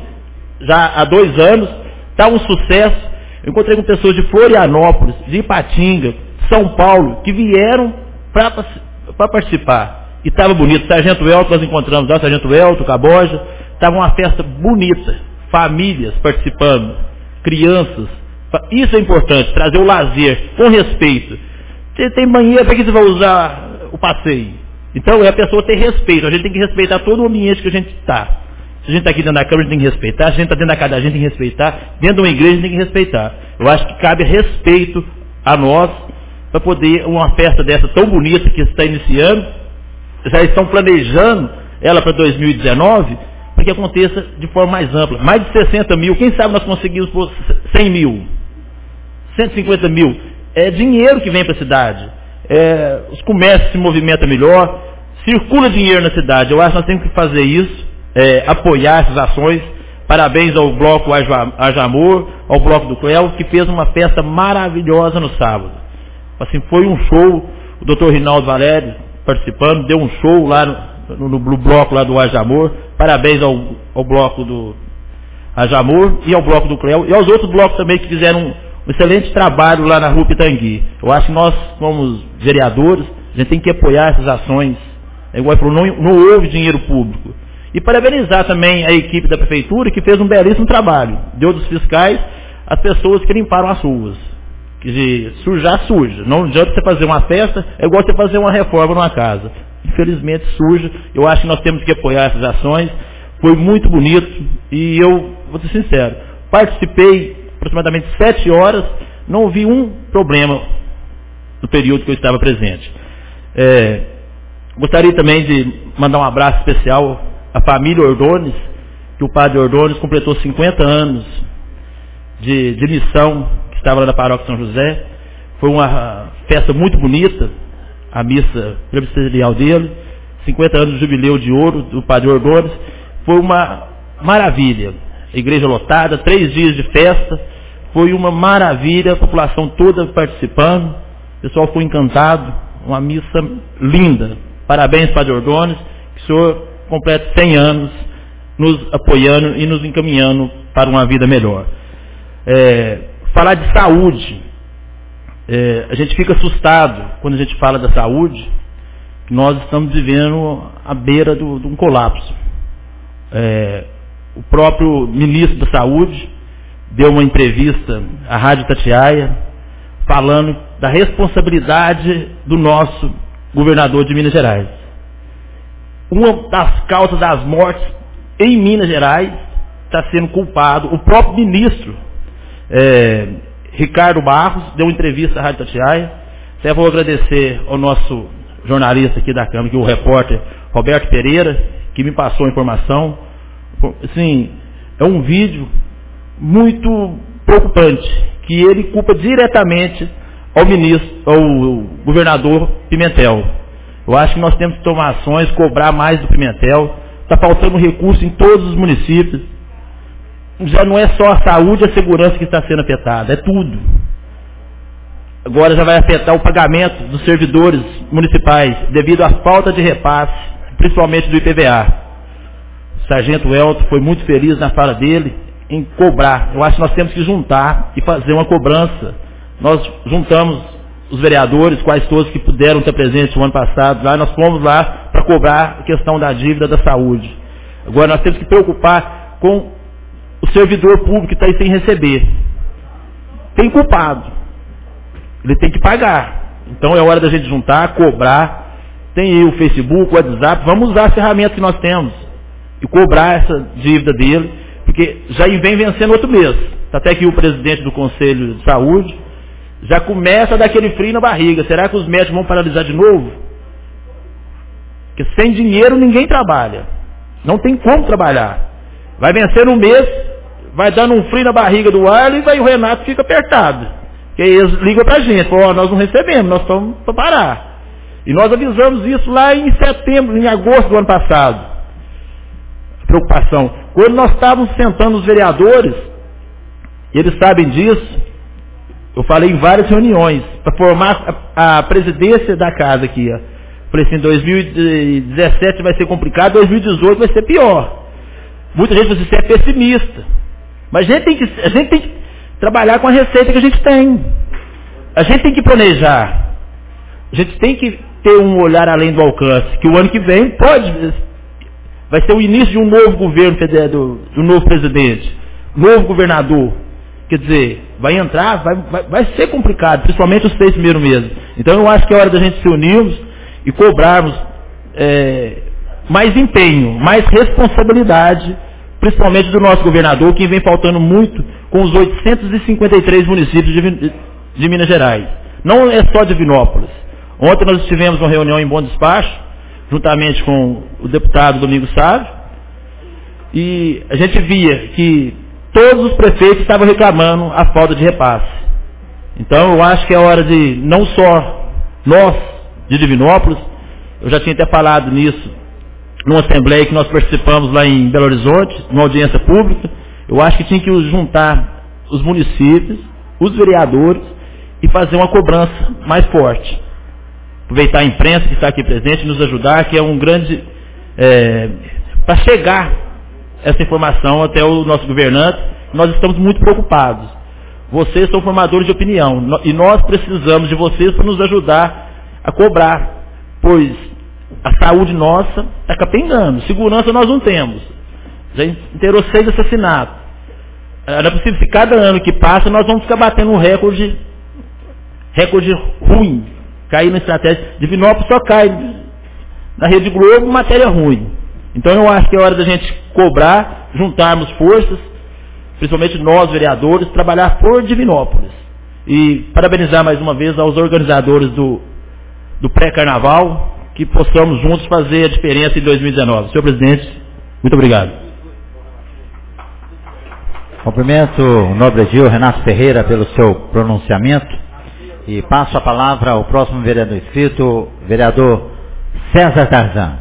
já há dois anos, está um sucesso. Eu encontrei com pessoas de Florianópolis, de Ipatinga, São Paulo, que vieram para participar. E estava bonito. Sargento Elton, nós encontramos lá, Sargento Elton, Caboja. Estava uma festa bonita. Famílias participando, crianças. Isso é importante, trazer o lazer com respeito. Você tem banheiro, para que você vai usar o passeio? Então é a pessoa ter respeito. A gente tem que respeitar todo o ambiente que a gente está. Se a gente está aqui dentro da Câmara, a gente tem que respeitar. Se a gente está dentro da casa da gente, tem que respeitar. Dentro de uma igreja, a gente tem que respeitar. Eu acho que cabe respeito a nós para poder uma festa dessa tão bonita que está iniciando. Já estão planejando ela para dois mil e dezenove, para que aconteça de forma mais ampla. Mais de sessenta mil, quem sabe nós conseguimos por cem mil, cento e cinquenta mil. É dinheiro que vem para a cidade. É, os comércios se movimentam melhor, circula dinheiro na cidade. Eu acho que nós temos que fazer isso, é, apoiar essas ações. Parabéns ao Bloco Ajamor, ao Bloco do Cléo, que fez uma festa maravilhosa no sábado. Assim, foi um show, o doutor Rinaldo Valério participando, deu um show lá no, no, no bloco lá do Ajamor. Parabéns ao, ao bloco do Ajamor e ao bloco do Cléo e aos outros blocos também que fizeram um, um excelente trabalho lá na Rua Pitangui. Eu acho que nós, como vereadores, a gente tem que apoiar essas ações. É igual falou, não, não houve dinheiro público. E parabenizar também a equipe da prefeitura que fez um belíssimo trabalho. Deu dos fiscais as pessoas que limparam as ruas. Que sujar, suja. Não adianta você fazer uma festa, é igual você fazer uma reforma numa casa. Infelizmente suja. Eu acho que nós temos que apoiar essas ações. Foi muito bonito e eu, vou ser sincero, participei aproximadamente sete horas, não vi um problema no período que eu estava presente. É, gostaria também de mandar um abraço especial à família Ordones, que o padre Ordones completou cinquenta anos de, de missão, que estava lá na paróquia São José. Foi uma festa muito bonita, a missa presbiterial dele, cinquenta anos de jubileu de ouro do padre Ordones, foi uma maravilha. A igreja lotada, três dias de festa, foi uma maravilha, a população toda participando, o pessoal foi encantado, uma missa linda. Parabéns, padre Ordones, que o senhor complete cem anos nos apoiando e nos encaminhando para uma vida melhor. É, falar de saúde. É, a gente fica assustado quando a gente fala da saúde, que nós estamos vivendo à beira de um colapso. É, o próprio ministro da Saúde deu uma entrevista à Rádio Itatiaia, falando da responsabilidade do nosso governador de Minas Gerais. Uma das causas das mortes em Minas Gerais está sendo culpado o próprio ministro, é, Ricardo Barros, deu uma entrevista à Rádio Itatiaia. Até vou agradecer ao nosso jornalista aqui da Câmara, que é o repórter Roberto Pereira, que me passou a informação. Assim, é um vídeo muito preocupante, que ele culpa diretamente ao ministro, ao governador Pimentel. Eu acho que nós temos que tomar ações, cobrar mais do Pimentel. Está faltando recurso em todos os municípios. Já não é só a saúde e a segurança que está sendo afetada, é tudo. Agora já vai afetar o pagamento dos servidores municipais, devido à falta de repasse, principalmente do I P V A. O sargento Elton foi muito feliz na fala dele em cobrar. Eu acho que nós temos que juntar e fazer uma cobrança. Nós juntamos os vereadores, quais todos que puderam estar presentes no ano passado, lá nós fomos lá para cobrar a questão da dívida da saúde. Agora nós temos que preocupar com o servidor público que está aí sem receber. Tem culpado. Ele tem que pagar. Então é hora da gente juntar, cobrar. tem aí o Facebook, o WhatsApp, vamos usar as ferramentas que nós temos e cobrar essa dívida dele, porque já vem vencendo outro mês. Até que o presidente do Conselho de Saúde já começa a dar aquele frio na barriga. Será que os médicos vão paralisar de novo? Porque sem dinheiro ninguém trabalha. Não tem como trabalhar. Vai vencer um mês, vai dando um frio na barriga do ar e vai, o Renato fica apertado. Porque eles ligam pra gente, falam, oh, nós não recebemos, nós estamos para parar. E nós avisamos isso lá em setembro, em agosto do ano passado. Preocupação. Quando nós estávamos sentando os vereadores, eles sabem disso, eu falei em várias reuniões, para formar a, a presidência da casa aqui. Ó. Falei assim, dois mil e dezessete vai ser complicado, dois mil e dezoito vai ser pior. Muita gente você é pessimista. Mas a gente, tem que, a gente tem que trabalhar com a receita que a gente tem. A gente tem que planejar. A gente tem que ter um olhar além do alcance, que o ano que vem pode, vai ser o início de um novo governo, do, do novo presidente, novo governador. Quer dizer, vai entrar, vai, vai, vai ser complicado, principalmente os seis primeiros meses. Então eu acho que é hora da gente se unirmos e cobrarmos é, mais empenho, mais responsabilidade, principalmente do nosso governador, que vem faltando muito com os oitocentos e cinquenta e três municípios de, de Minas Gerais. Não é só Divinópolis. Ontem nós estivemos numa reunião em Bom Despacho, juntamente com o deputado Domingos Sávio, e a gente via que todos os prefeitos estavam reclamando a falta de repasse. Então eu acho que é hora de, não só nós de Divinópolis, eu já tinha até falado nisso numa assembleia que nós participamos lá em Belo Horizonte, numa audiência pública, eu acho que tinha que juntar os municípios, os vereadores e fazer uma cobrança mais forte. Aproveitar a imprensa que está aqui presente e nos ajudar, que é um grande, é, para chegar essa informação até o nosso governante, nós estamos muito preocupados. Vocês são formadores de opinião e nós precisamos de vocês para nos ajudar a cobrar, pois a saúde nossa está capengando, segurança nós não temos. Já inteirou seis assassinatos. Não é possível que cada ano que passa nós vamos ficar batendo um recorde, recorde ruim, cair na estratégia. Divinópolis só cai na Rede Globo matéria ruim. Então eu acho que é hora da gente cobrar, juntarmos forças, principalmente nós vereadores, trabalhar por Divinópolis. E parabenizar mais uma vez aos organizadores do, do pré-carnaval, que possamos juntos fazer a diferença em dois mil e dezenove. Senhor presidente, muito obrigado. Cumprimento o nobre edil Renato Ferreira pelo seu pronunciamento e passo a palavra ao próximo vereador inscrito, vereador César Tarzan.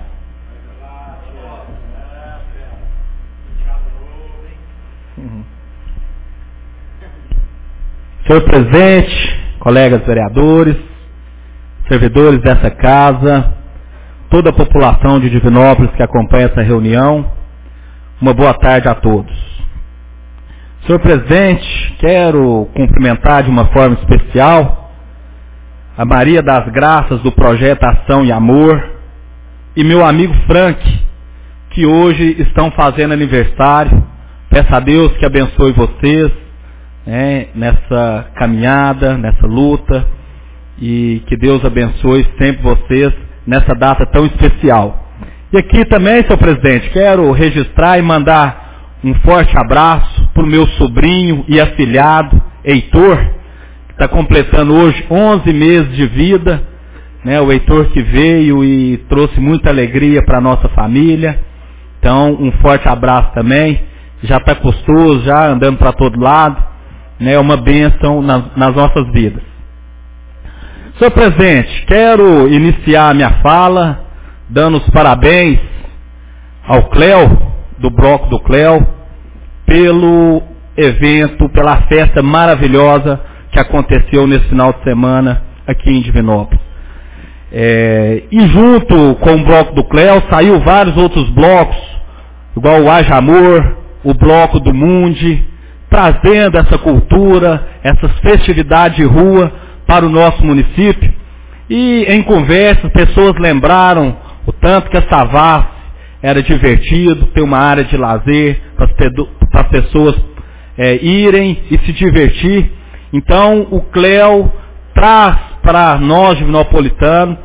Senhor presidente, colegas vereadores, servidores dessa casa, toda a população de Divinópolis que acompanha essa reunião, uma boa tarde a todos. Senhor presidente, quero cumprimentar de uma forma especial a Maria das Graças do Projeto Ação e Amor e meu amigo Frank, que hoje estão fazendo aniversário. Peço a Deus que abençoe vocês, né, nessa caminhada, nessa luta, e que Deus abençoe sempre vocês nessa data tão especial. E aqui também, senhor presidente, quero registrar e mandar um forte abraço para o meu sobrinho e afilhado, Heitor, que está completando hoje onze meses de vida, né, o Heitor que veio e trouxe muita alegria para a nossa família. Então, um forte abraço também, já está custoso, já andando para todo lado, né, uma bênção nas, nas nossas vidas. Senhor presidente, quero iniciar a minha fala dando os parabéns ao Cléo, do bloco do Cléo, pelo evento, pela festa maravilhosa que aconteceu nesse final de semana aqui em Divinópolis. É, e junto com o bloco do Cléo, saiu vários outros blocos, igual o Haja Amor, o bloco do Mundi, trazendo essa cultura, essas festividades de rua para o nosso município. E em conversas, pessoas lembraram o tanto que a Savassi era divertido, ter uma área de lazer para as pessoas é, irem e se divertir. Então o Cléo traz para nós, divinopolitanos,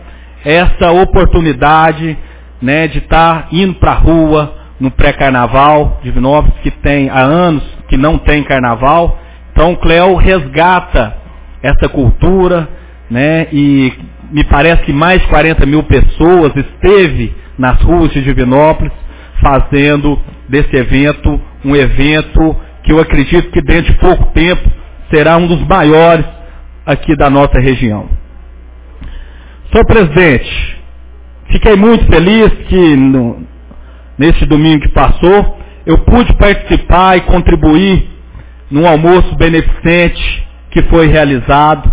essa oportunidade, né, de estar indo para a rua no pré-carnaval de Divinópolis, que tem há anos que não tem carnaval. Então o Cléo resgata essa cultura, né, e me parece que mais de quarenta mil pessoas esteve nas ruas de Divinópolis fazendo desse evento um evento que eu acredito que dentro de pouco tempo será um dos maiores aqui da nossa região. Senhor presidente, fiquei muito feliz que no, neste domingo que passou eu pude participar e contribuir num almoço beneficente que foi realizado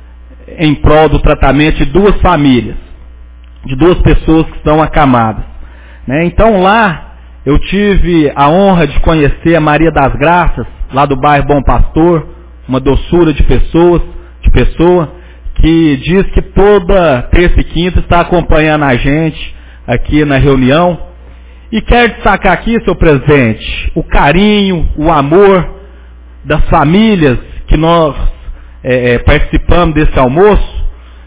em prol do tratamento de duas famílias, de duas pessoas que estão acamadas, né? Então lá eu tive a honra de conhecer a Maria das Graças, lá do bairro Bom Pastor, uma doçura de pessoas, de pessoa, que diz que toda terça e quinta está acompanhando a gente aqui na reunião. E quero destacar aqui, senhor presidente, o carinho, o amor das famílias que nós é, participamos desse almoço,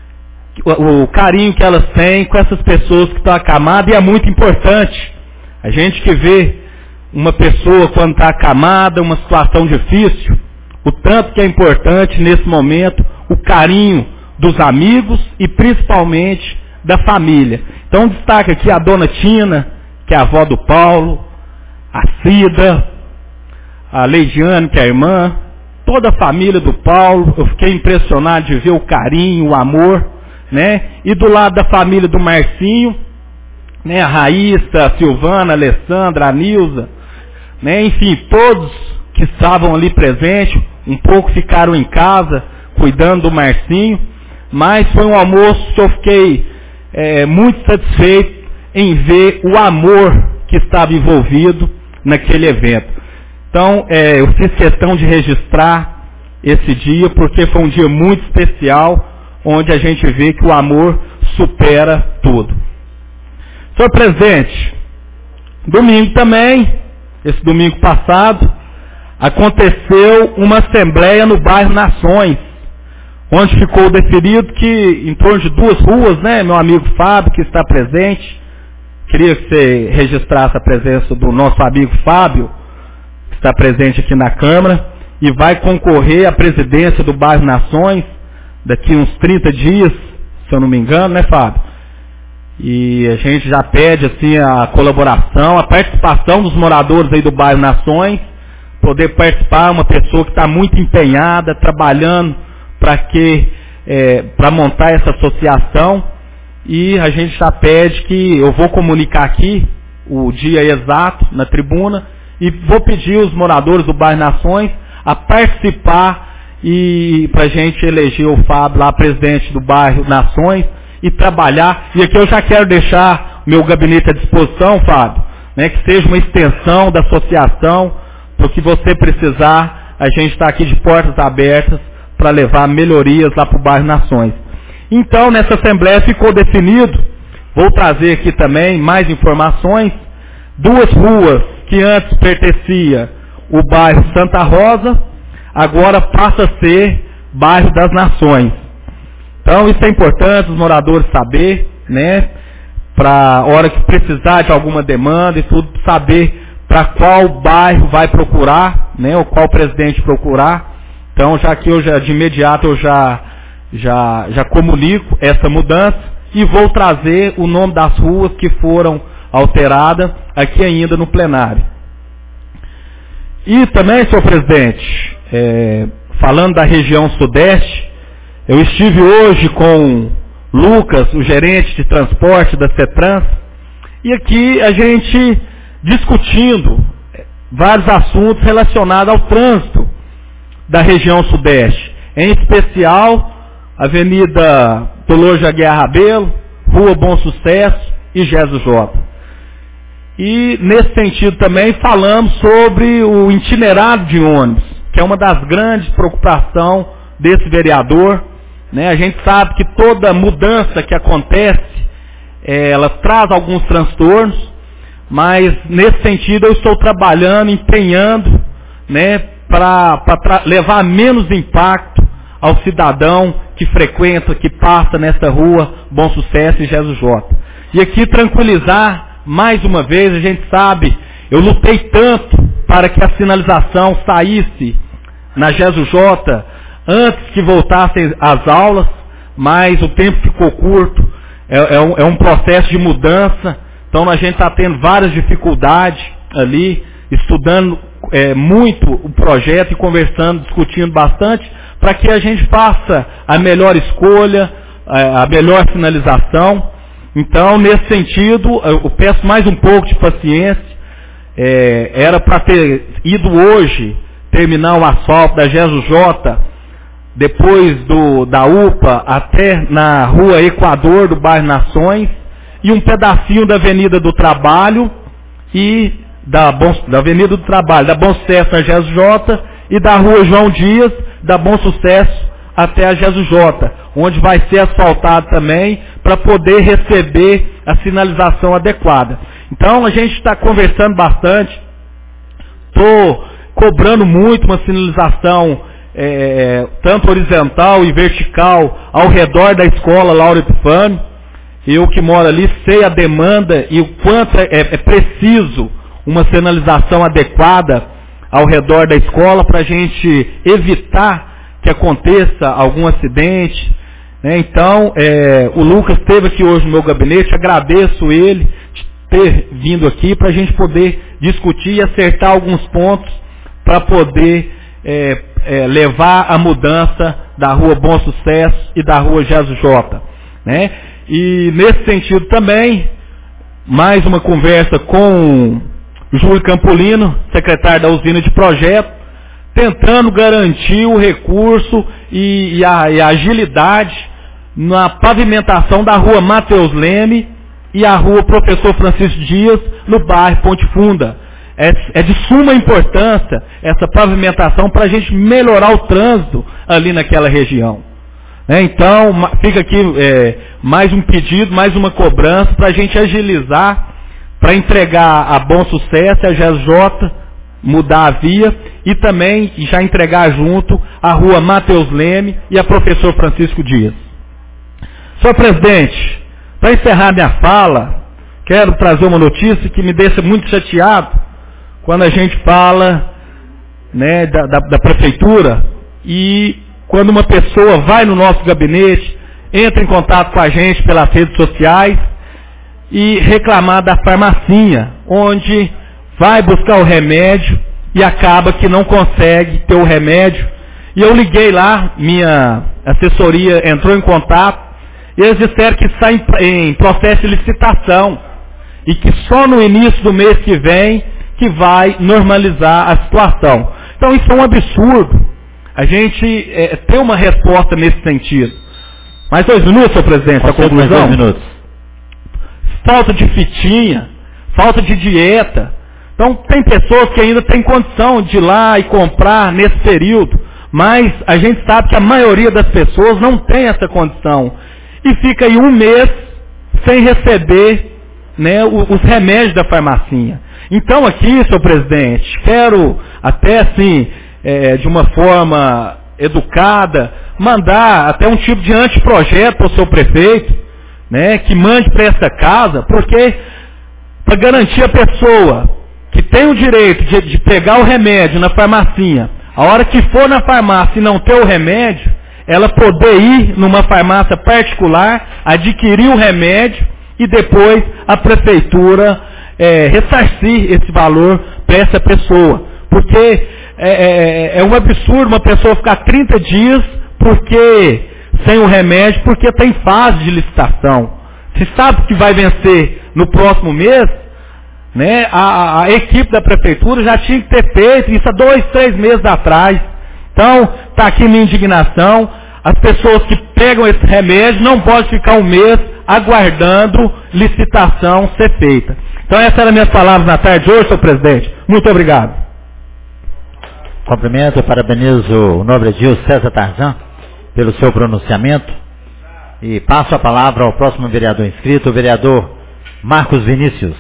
o, o carinho que elas têm com essas pessoas que estão acamadas, e é muito importante. A gente que vê uma pessoa quando está acamada, uma situação difícil, o tanto que é importante nesse momento o carinho dos amigos e principalmente da família. Então destaca aqui a dona Tina, que é a avó do Paulo, a Cida, a Leidiane, que é a irmã, toda a família do Paulo. Eu fiquei impressionado de ver o carinho, o amor, né? E do lado da família do Marcinho, né, a Raíssa, a Silvana, a Alessandra, a Nilza, né, enfim, todos que estavam ali presentes, um pouco ficaram em casa, cuidando do Marcinho, mas foi um almoço que eu fiquei é, muito satisfeito em ver o amor que estava envolvido naquele evento. Então, é, eu fiz questão de registrar esse dia, porque foi um dia muito especial, onde a gente vê que o amor supera tudo. Senhor presidente, domingo também, esse domingo passado, aconteceu uma assembleia no bairro Nações, onde ficou definido que em torno de duas ruas, né, meu amigo Fábio, que está presente, queria que você registrasse a presença do nosso amigo Fábio, que está presente aqui na Câmara, e vai concorrer à presidência do bairro Nações, daqui uns trinta dias, se eu não me engano, né, Fábio? E a gente já pede assim a colaboração, a participação dos moradores aí do bairro Nações, poder participar, uma pessoa que está muito empenhada, trabalhando para que é, para montar essa associação, e a gente já pede que eu vou comunicar aqui o dia exato na tribuna, e vou pedir os moradores do bairro Nações a participar e para a gente eleger o Fábio lá, presidente do bairro Nações, e trabalhar. E aqui eu já quero deixar meu gabinete à disposição, Fábio, né, que seja uma extensão da associação, para o que você precisar, a gente está aqui de portas abertas para levar melhorias lá para o bairro Nações. Então, nessa assembleia ficou definido, vou trazer aqui também mais informações, duas ruas que antes pertencia o bairro Santa Rosa, agora passa a ser bairro das Nações. Então isso é importante os moradores saber, né, para a hora que precisar de alguma demanda e tudo, saber para qual bairro vai procurar, né, ou qual presidente procurar. Então já que eu já de imediato eu já já já comunico essa mudança e vou trazer o nome das ruas que foram alteradas aqui ainda no plenário. E também, senhor presidente, é, falando da região sudeste, eu estive hoje com Lucas, o gerente de transporte da CETRANS, e aqui a gente discutindo vários assuntos relacionados ao trânsito da região sudeste, em especial Avenida Dolor Jaguiar Rabelo, Rua Bom Sucesso e Jesus Jota. E nesse sentido também falamos sobre o itinerário de ônibus, que é uma das grandes preocupações desse vereador, né? A gente sabe que toda mudança que acontece, é, ela traz alguns transtornos, mas nesse sentido eu estou trabalhando, empenhando, né, para levar menos impacto ao cidadão que frequenta, que passa nessa rua Bom Sucesso e Jesus Jota. E aqui tranquilizar, mais uma vez, a gente sabe, eu lutei tanto para que a sinalização saísse na Jesus Jota antes que voltassem as aulas, mas o tempo ficou curto, é, é, um, é um processo de mudança, então a gente está tendo várias dificuldades ali, estudando é, muito o projeto e conversando, discutindo bastante, para que a gente faça a melhor escolha, a melhor sinalização. Então, nesse sentido, eu peço mais um pouco de paciência. É, era para ter ido hoje terminar o asfalto da Jesus Jota, depois do, da U P A até na rua Equador do bairro Nações, e um pedacinho da Avenida do Trabalho e da, Bom, da Avenida do Trabalho, da Bom Sucesso na Jesus Jota e da rua João Dias, da Bom Sucesso até a Jesus Jota, onde vai ser asfaltado também para poder receber a sinalização adequada. Então a gente está conversando bastante, estou cobrando muito uma sinalização é, tanto horizontal e vertical ao redor da escola Lauro Epifânio. Eu que moro ali sei a demanda e o quanto é, é preciso uma sinalização adequada ao redor da escola para a gente evitar que aconteça algum acidente. Né? Então, é, o Lucas esteve aqui hoje no meu gabinete, agradeço ele de ter vindo aqui para a gente poder discutir e acertar alguns pontos para poder é, é, levar a mudança da rua Bom Sucesso e da rua Jesus Jota. Né? E nesse sentido também, mais uma conversa com o Júlio Campolino, secretário da usina de projeto, tentando garantir o recurso e, e, a, e a agilidade na pavimentação da rua Mateus Leme e a rua Professor Francisco Dias, no bairro Ponte Funda. É, é de suma importância essa pavimentação para a gente melhorar o trânsito ali naquela região. É, então, fica aqui é, mais um pedido, mais uma cobrança para a gente agilizar, para entregar a Bom Sucesso, a Jesus Jota, mudar a via e também já entregar junto a rua Mateus Leme e a Professor Francisco Dias. Senhor presidente, para encerrar minha fala, quero trazer uma notícia que me deixa muito chateado quando a gente fala, né, da, da, da prefeitura e quando uma pessoa vai no nosso gabinete, entra em contato com a gente pelas redes sociais e reclamar da farmacinha, onde vai buscar o remédio e acaba que não consegue ter o remédio. E eu liguei lá, minha assessoria entrou em contato, e eles disseram que está em, em processo de licitação, e que só no início do mês que vem que vai normalizar a situação. Então isso é um absurdo, a gente é, ter uma resposta nesse sentido. Mais dois minutos, senhor presidente, a conclusão. Mais dois minutos. Falta de fitinha, falta de dieta. Então, tem pessoas que ainda têm condição de ir lá e comprar nesse período, mas a gente sabe que a maioria das pessoas não tem essa condição. E fica aí um mês sem receber, né, os remédios da farmacinha. Então aqui, senhor presidente, quero até assim, é, de uma forma educada, mandar até um tipo de anteprojeto para o seu prefeito, né, que mande para essa casa, porque para garantir a pessoa que tem o direito de, de pegar o remédio na farmacinha, a hora que for na farmácia e não ter o remédio, ela poder ir numa farmácia particular, adquirir o remédio e depois a prefeitura é, ressarcir esse valor para essa pessoa. Porque é, é, é um absurdo uma pessoa ficar trinta dias porque, sem o remédio, porque está em fase de licitação. Se sabe que vai vencer no próximo mês, né, a, a equipe da prefeitura já tinha que ter feito isso há dois, três meses atrás. Então, está aqui minha indignação. As pessoas que pegam esse remédio não podem ficar um mês aguardando licitação ser feita. Então, essas eram minhas palavras na tarde de hoje, senhor presidente. Muito obrigado. Cumprimento e parabenizo o nobre Edil César Tarzan pelo seu pronunciamento. E passo a palavra ao próximo vereador inscrito, o vereador Marcos Vinícius.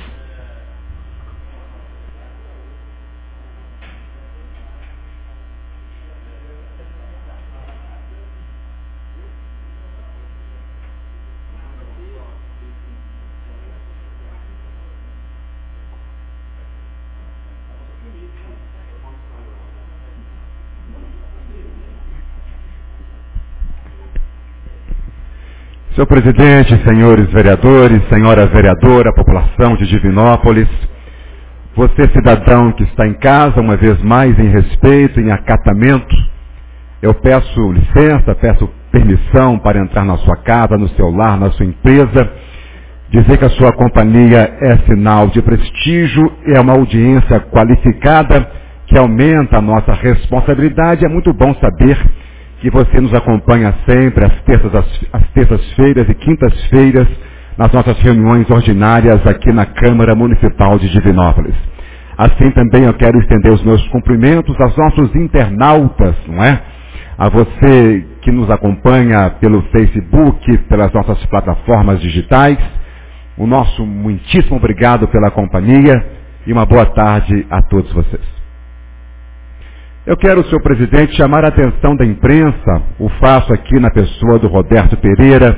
Senhor presidente, senhores vereadores, senhora vereadora, população de Divinópolis, você cidadão que está em casa, uma vez mais em respeito, em acatamento, eu peço licença, peço permissão para entrar na sua casa, no seu lar, na sua empresa, dizer que a sua companhia é sinal de prestígio, é uma audiência qualificada que aumenta a nossa responsabilidade. É muito bom saber que você nos acompanha sempre às terças, às terças-feiras e quintas-feiras nas nossas reuniões ordinárias aqui na Câmara Municipal de Divinópolis. Assim também eu quero estender os meus cumprimentos aos nossos internautas, não é? A você que nos acompanha pelo Facebook, pelas nossas plataformas digitais, o nosso muitíssimo obrigado pela companhia e uma boa tarde a todos vocês. Eu quero, senhor presidente, chamar a atenção da imprensa, o faço aqui na pessoa do Roberto Pereira,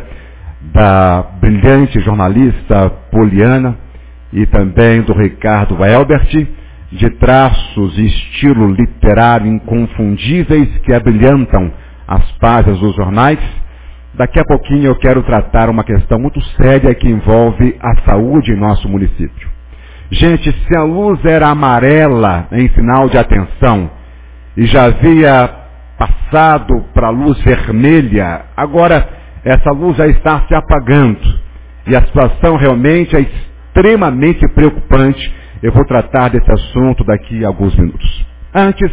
da brilhante jornalista Poliana e também do Ricardo Elbert, de traços e estilo literário inconfundíveis que abrilhantam as páginas dos jornais. Daqui a pouquinho eu quero tratar uma questão muito séria que envolve a saúde em nosso município. Gente, se a luz era amarela em sinal de atenção e já havia passado para a luz vermelha, agora essa luz já está se apagando e a situação realmente é extremamente preocupante. Eu vou tratar desse assunto daqui a alguns minutos. Antes,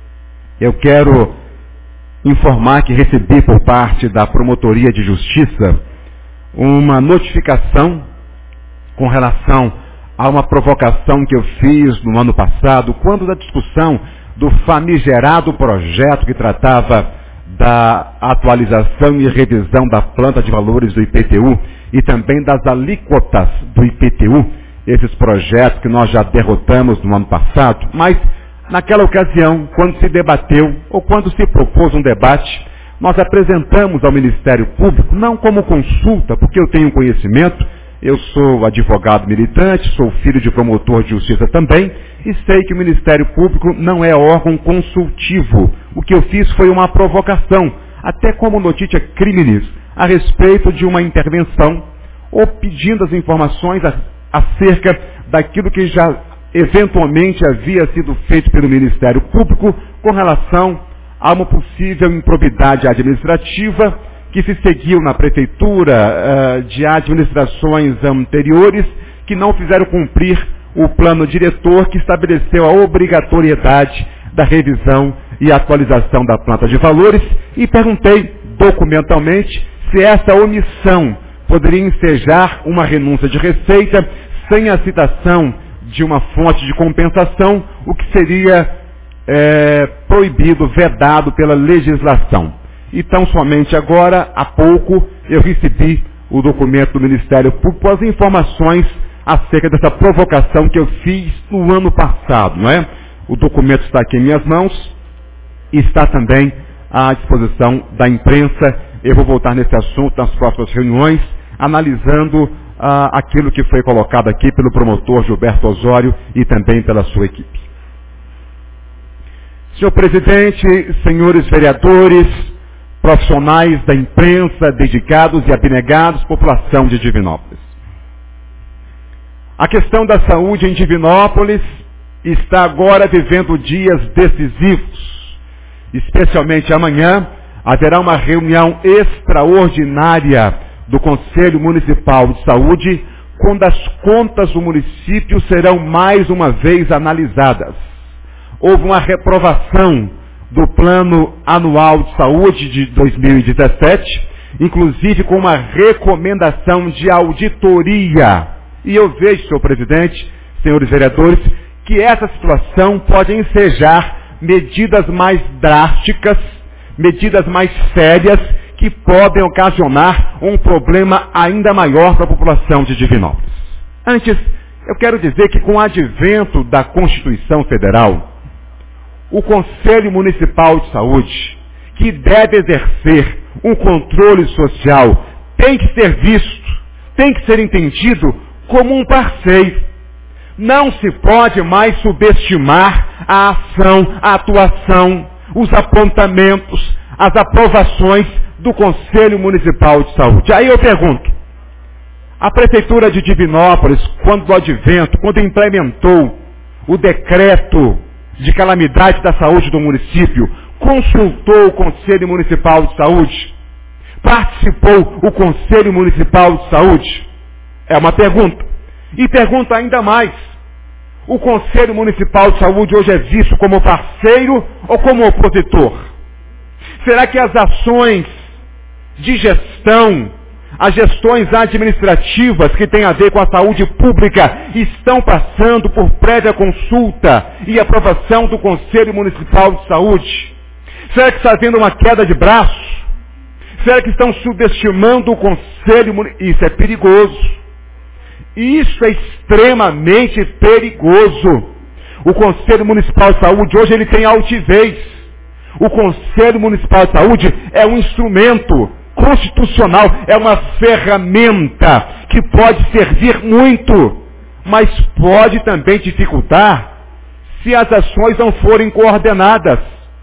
eu quero informar que recebi por parte da Promotoria de Justiça uma notificação com relação a uma provocação que eu fiz no ano passado, quando da discussão do famigerado projeto que tratava da atualização e revisão da planta de valores do I P T U e também das alíquotas do I P T U, esses projetos que nós já derrotamos no ano passado, mas naquela ocasião, quando se debateu, ou quando se propôs um debate, nós apresentamos ao Ministério Público, não como consulta, porque eu tenho conhecimento, eu sou advogado militante, sou filho de promotor de justiça também, e sei que o Ministério Público não é órgão consultivo. O que eu fiz foi uma provocação, até como notícia criminis, a respeito de uma intervenção, ou pedindo as informações acerca daquilo que já eventualmente havia sido feito pelo Ministério Público com relação a uma possível improbidade administrativa que se seguiu na Prefeitura uh, de administrações anteriores que não fizeram cumprir o plano diretor que estabeleceu a obrigatoriedade da revisão e atualização da planta de valores e perguntei documentalmente se essa omissão poderia ensejar uma renúncia de receita sem a citação de uma fonte de compensação, o que seria é, proibido, vedado pela legislação. Então, somente agora, há pouco, eu recebi o documento do Ministério Público, as informações acerca dessa provocação que eu fiz no ano passado, não é? O documento está aqui em minhas mãos e está também à disposição da imprensa. Eu vou voltar nesse assunto nas próximas reuniões, analisando ah, aquilo que foi colocado aqui pelo promotor Gilberto Osório e também pela sua equipe. Senhor presidente, senhores vereadores, profissionais da imprensa, dedicados e abnegados, população de Divinópolis. A questão da saúde em Divinópolis está agora vivendo dias decisivos. Especialmente amanhã, haverá uma reunião extraordinária do Conselho Municipal de Saúde, quando as contas do município serão mais uma vez analisadas. Houve uma reprovação do Plano Anual de Saúde de dois mil e dezessete, inclusive com uma recomendação de auditoria. E eu vejo, senhor presidente, senhores vereadores, que essa situação pode ensejar medidas mais drásticas, medidas mais sérias, que podem ocasionar um problema ainda maior para a população de Divinópolis. Antes, eu quero dizer que com o advento da Constituição Federal, o Conselho Municipal de Saúde, que deve exercer um controle social, tem que ser visto, tem que ser entendido como um parceiro. Não se pode mais subestimar a ação, a atuação, os apontamentos, as aprovações do Conselho Municipal de Saúde. Aí eu pergunto, a Prefeitura de Divinópolis, quando do advento, quando implementou o decreto de calamidade da saúde do município, consultou o Conselho Municipal de Saúde? Participou o Conselho Municipal de Saúde? É uma pergunta. E pergunta ainda mais, o Conselho Municipal de Saúde hoje é visto como parceiro ou como opositor? Será que as ações de gestão, as gestões administrativas que têm a ver com a saúde pública estão passando por prévia consulta e aprovação do Conselho Municipal de Saúde? Será que está havendo uma queda de braço? Será que estão subestimando o Conselho Municipal? Isso é perigoso. Isso é extremamente perigoso. O Conselho Municipal de Saúde hoje ele tem altivez. O Conselho Municipal de Saúde é um instrumento constitucional, é uma ferramenta que pode servir muito, mas pode também dificultar se as ações não forem coordenadas,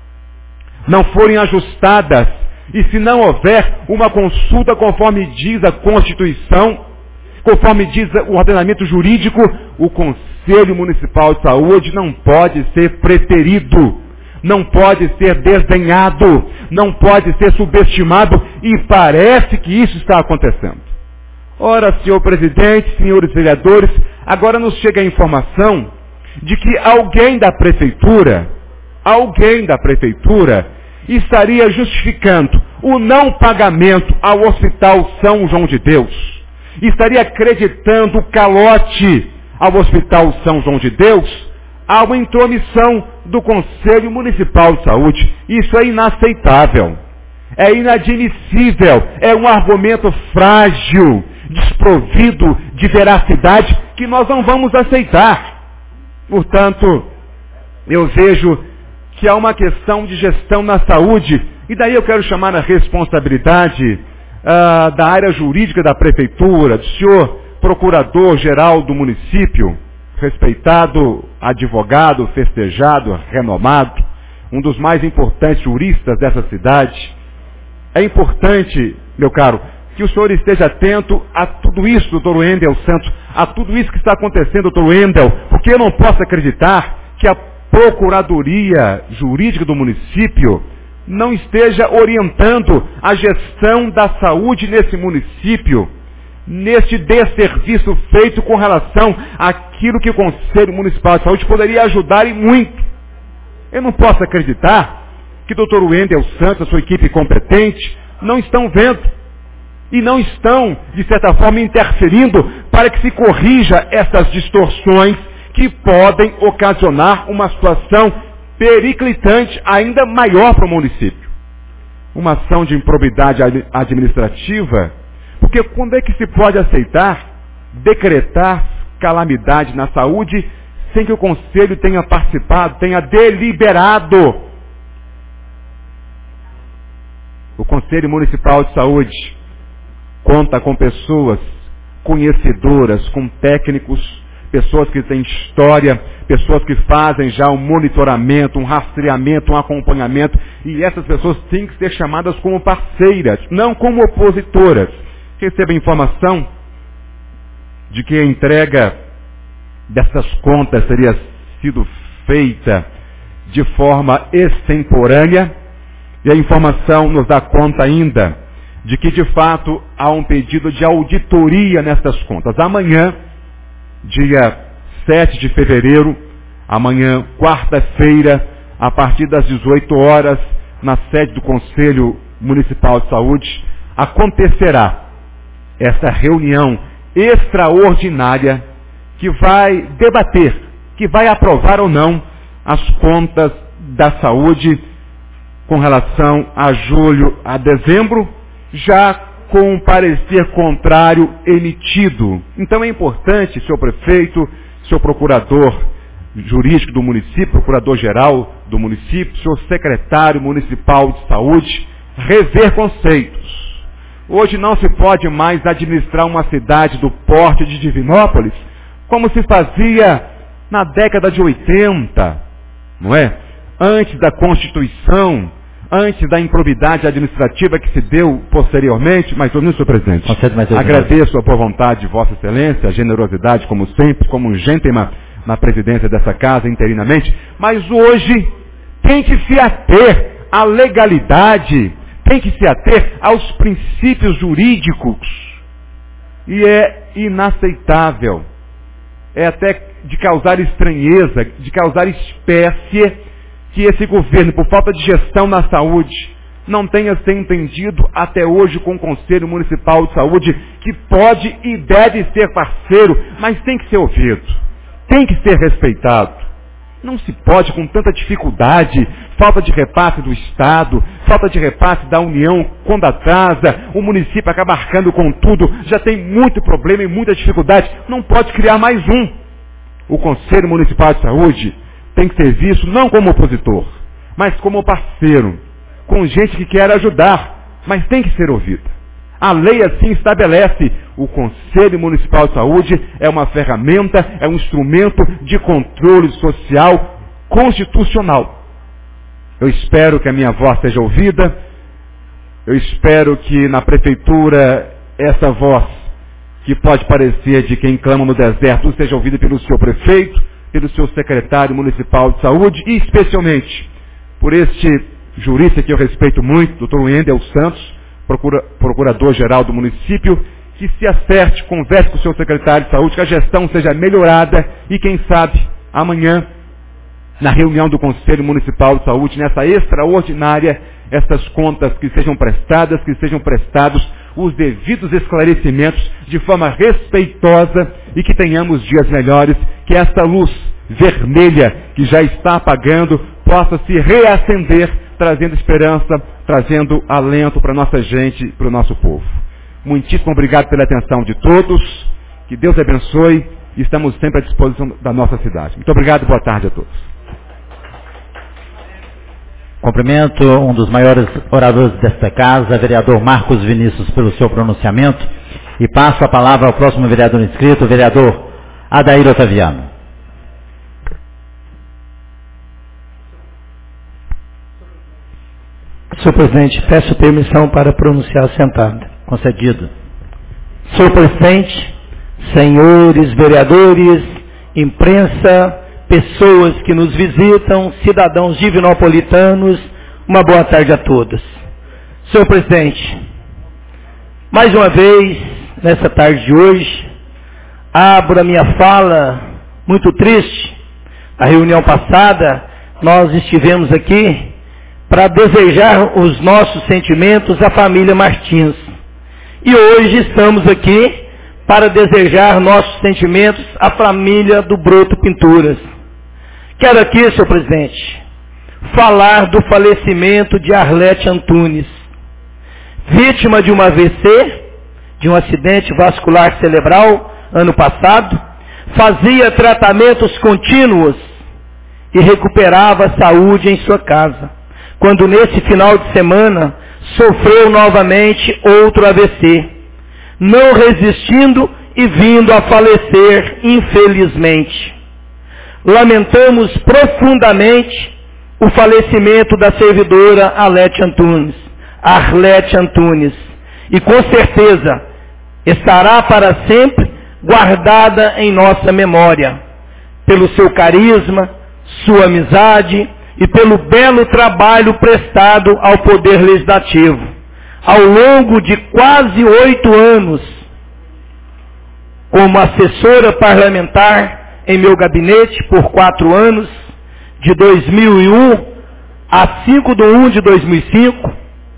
não forem ajustadas, e se não houver uma consulta conforme diz a Constituição, conforme diz o ordenamento jurídico. O Conselho Municipal de Saúde não pode ser preterido, não pode ser desdenhado, não pode ser subestimado, e parece que isso está acontecendo. Ora, senhor presidente, senhores vereadores, agora nos chega a informação de que alguém da prefeitura, alguém da prefeitura, estaria justificando o não pagamento ao Hospital São João de Deus, estaria acreditando o calote ao Hospital São João de Deus, há uma intromissão do Conselho Municipal de Saúde. Isso é inaceitável, é inadmissível, é um argumento frágil, desprovido de veracidade, que nós não vamos aceitar. Portanto, eu vejo que há uma questão de gestão na saúde, e daí eu quero chamar a responsabilidade ah, da área jurídica da prefeitura, do senhor procurador-geral do município, respeitado advogado, festejado, renomado, um dos mais importantes juristas dessa cidade. É importante, meu caro, que o senhor esteja atento a tudo isso, doutor Wendel Santos, a tudo isso que está acontecendo, doutor Wendel, porque eu não posso acreditar que a Procuradoria Jurídica do município não esteja orientando a gestão da saúde nesse município, neste desserviço feito com relação àquilo que o Conselho Municipal de Saúde poderia ajudar e muito. Eu não posso acreditar que o doutor Wendel Santos, a sua equipe competente, não estão vendo e não estão, de certa forma, interferindo para que se corrija essas distorções que podem ocasionar uma situação periclitante ainda maior para o município. Uma ação de improbidade administrativa, porque quando é que se pode aceitar, decretar calamidade na saúde sem que o Conselho tenha participado, tenha deliberado? O Conselho Municipal de Saúde conta com pessoas conhecedoras, com técnicos, pessoas que têm história, pessoas que fazem já um monitoramento, um rastreamento, um acompanhamento, e essas pessoas têm que ser chamadas como parceiras, não como opositoras. Receba informação de que a entrega dessas contas teria sido feita de forma extemporânea, e a informação nos dá conta ainda de que, de fato, há um pedido de auditoria nessas contas. Amanhã, dia sete de fevereiro, amanhã, quarta-feira, a partir das dezoito horas, na sede do Conselho Municipal de Saúde, acontecerá essa reunião extraordinária que vai debater, que vai aprovar ou não as contas da saúde com relação a julho a dezembro, já com um parecer contrário emitido. Então é importante, senhor prefeito, senhor procurador jurídico do município, procurador-geral do município, senhor secretário municipal de saúde, rever conceitos. Hoje não se pode mais administrar uma cidade do porte de Divinópolis como se fazia na década de oitenta, não é? Antes da Constituição, antes da improbidade administrativa que se deu posteriormente, mas eu não sou presidente. Agradeço a boa vontade de Vossa Excelência, a generosidade, como sempre, como um gentleman na presidência dessa casa, interinamente, mas hoje tem que se ater à legalidade, tem que se ater aos princípios jurídicos. E é inaceitável, é até de causar estranheza, de causar espécie, que esse governo, por falta de gestão na saúde, não tenha se entendido até hoje com o Conselho Municipal de Saúde, que pode e deve ser parceiro, mas tem que ser ouvido, tem que ser respeitado. Não se pode, com tanta dificuldade, falta de repasse do Estado, falta de repasse da União, quando atrasa, o município acaba arcando com tudo, já tem muito problema e muita dificuldade, não pode criar mais um. O Conselho Municipal de Saúde tem que ser visto não como opositor, mas como parceiro, com gente que quer ajudar, mas tem que ser ouvida. A lei assim estabelece, o Conselho Municipal de Saúde é uma ferramenta, é um instrumento de controle social constitucional. Eu espero que a minha voz seja ouvida, eu espero que na prefeitura essa voz, que pode parecer de quem clama no deserto, seja ouvida pelo seu prefeito, pelo seu secretário municipal de saúde e especialmente por este jurista que eu respeito muito, doutor Wendel Santos, procura, procurador-geral do município, que se acerte, converse com o seu secretário de saúde, que a gestão seja melhorada e quem sabe amanhã, na reunião do Conselho Municipal de Saúde, nessa extraordinária, essas contas que sejam prestadas, que sejam prestados os devidos esclarecimentos de forma respeitosa e que tenhamos dias melhores, que esta luz vermelha que já está apagando possa se reacender, trazendo esperança, trazendo alento para a nossa gente, para o nosso povo. Muitíssimo obrigado pela atenção de todos, que Deus abençoe e estamos sempre à disposição da nossa cidade. Muito obrigado e boa tarde a todos. Cumprimento um dos maiores oradores desta casa, vereador Marcos Vinícius, pelo seu pronunciamento, e passo a palavra ao próximo vereador inscrito, o vereador Adair Otaviano. Senhor presidente, peço permissão para pronunciar sentado. Concedido. Senhor presidente, senhores vereadores, imprensa, pessoas que nos visitam, cidadãos divinopolitanos, uma boa tarde a todos. Senhor presidente, mais uma vez, nessa tarde de hoje, abro a minha fala muito triste. Na reunião passada, nós estivemos aqui para desejar os nossos sentimentos à família Martins. E hoje estamos aqui para desejar nossos sentimentos à família do Broto Pinturas. Quero aqui, senhor presidente, falar do falecimento de Arlete Antunes, vítima de uma A V C, de um acidente vascular cerebral, ano passado, fazia tratamentos contínuos e recuperava a saúde em sua casa, quando nesse final de semana sofreu novamente outro A V C, não resistindo e vindo a falecer, infelizmente. Lamentamos profundamente o falecimento da servidora Arlete Antunes, Arlete Antunes, e com certeza estará para sempre guardada em nossa memória, pelo seu carisma, sua amizade e pelo belo trabalho prestado ao Poder Legislativo, ao longo de quase oito anos, como assessora parlamentar em meu gabinete por quatro anos, de dois mil e um a cinco de um de dois mil e cinco,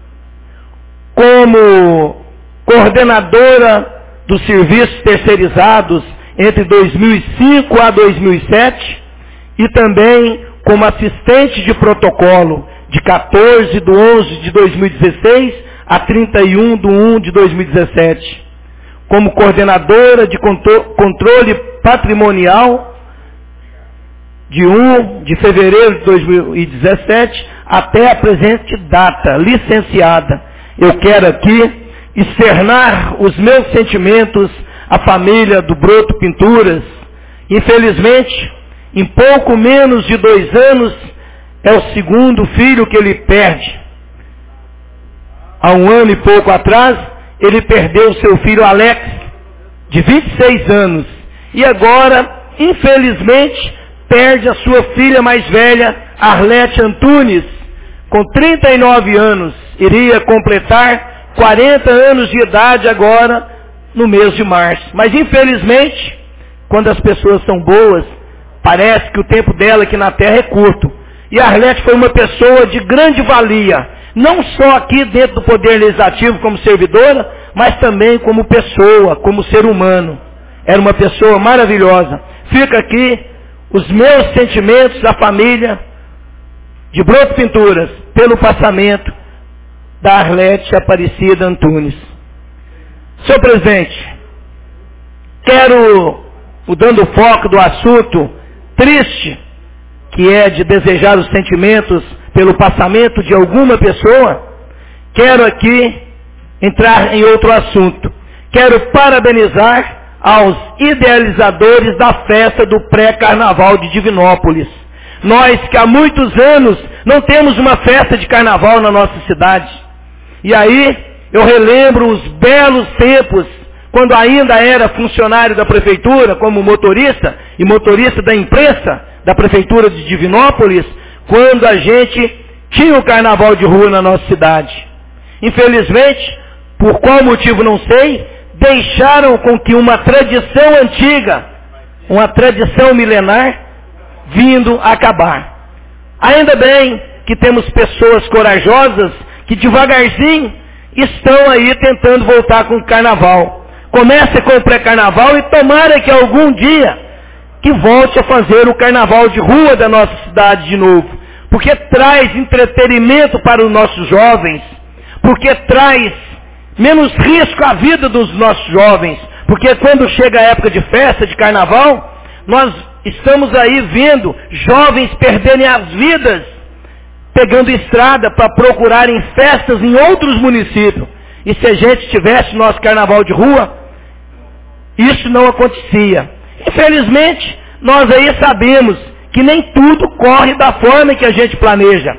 como coordenadora dos serviços terceirizados entre dois mil e cinco a dois mil e sete, e também como assistente de protocolo de quatorze de onze de dois mil e dezesseis a trinta e um de um de dois mil e dezessete, como coordenadora de controle patrimonial de um de fevereiro de dois mil e dezessete até a presente data, licenciada. Eu quero aqui externar os meus sentimentos à família do Broto Pinturas. Infelizmente, em pouco menos de dois anos, é o segundo filho que ele perde. há um ano e pouco atrás, ele perdeu seu filho Alex, de vinte e seis anos. E agora, infelizmente, perde a sua filha mais velha, Arlete Antunes, com trinta e nove anos. Iria completar quarenta anos de idade agora, no mês de março. Mas infelizmente, quando as pessoas são boas, parece que o tempo dela aqui na Terra é curto. E a Arlete foi uma pessoa de grande valia, não só aqui dentro do Poder Legislativo como servidora, mas também como pessoa, como ser humano. Era uma pessoa maravilhosa. Fica aqui os meus sentimentos da família de Broto Pinturas, pelo passamento da Arlete Aparecida Antunes. Senhor presidente, quero, mudando o foco do assunto triste, que é de desejar os sentimentos pelo passamento de alguma pessoa, quero aqui entrar em outro assunto. Quero parabenizar aos idealizadores da festa do pré-carnaval de Divinópolis. Nós que há muitos anos não temos uma festa de carnaval na nossa cidade. E aí eu relembro os belos tempos, quando ainda era funcionário da prefeitura, como motorista, e motorista da imprensa da prefeitura de Divinópolis, quando a gente tinha o carnaval de rua na nossa cidade. Infelizmente, por qual motivo não sei, deixaram com que uma tradição antiga, uma tradição milenar, vindo a acabar. Ainda bem que temos pessoas corajosas que devagarzinho estão aí tentando voltar com o carnaval. Comece com o pré-carnaval e tomara que algum dia que volte a fazer o carnaval de rua da nossa cidade de novo. Porque traz entretenimento para os nossos jovens, porque traz menos risco à vida dos nossos jovens, porque quando chega a época de festa, de carnaval, nós estamos aí vendo jovens perderem as vidas, pegando estrada para procurarem festas em outros municípios. E se a gente tivesse nosso carnaval de rua, isso não acontecia. Infelizmente, nós aí sabemos que nem tudo corre da forma que a gente planeja.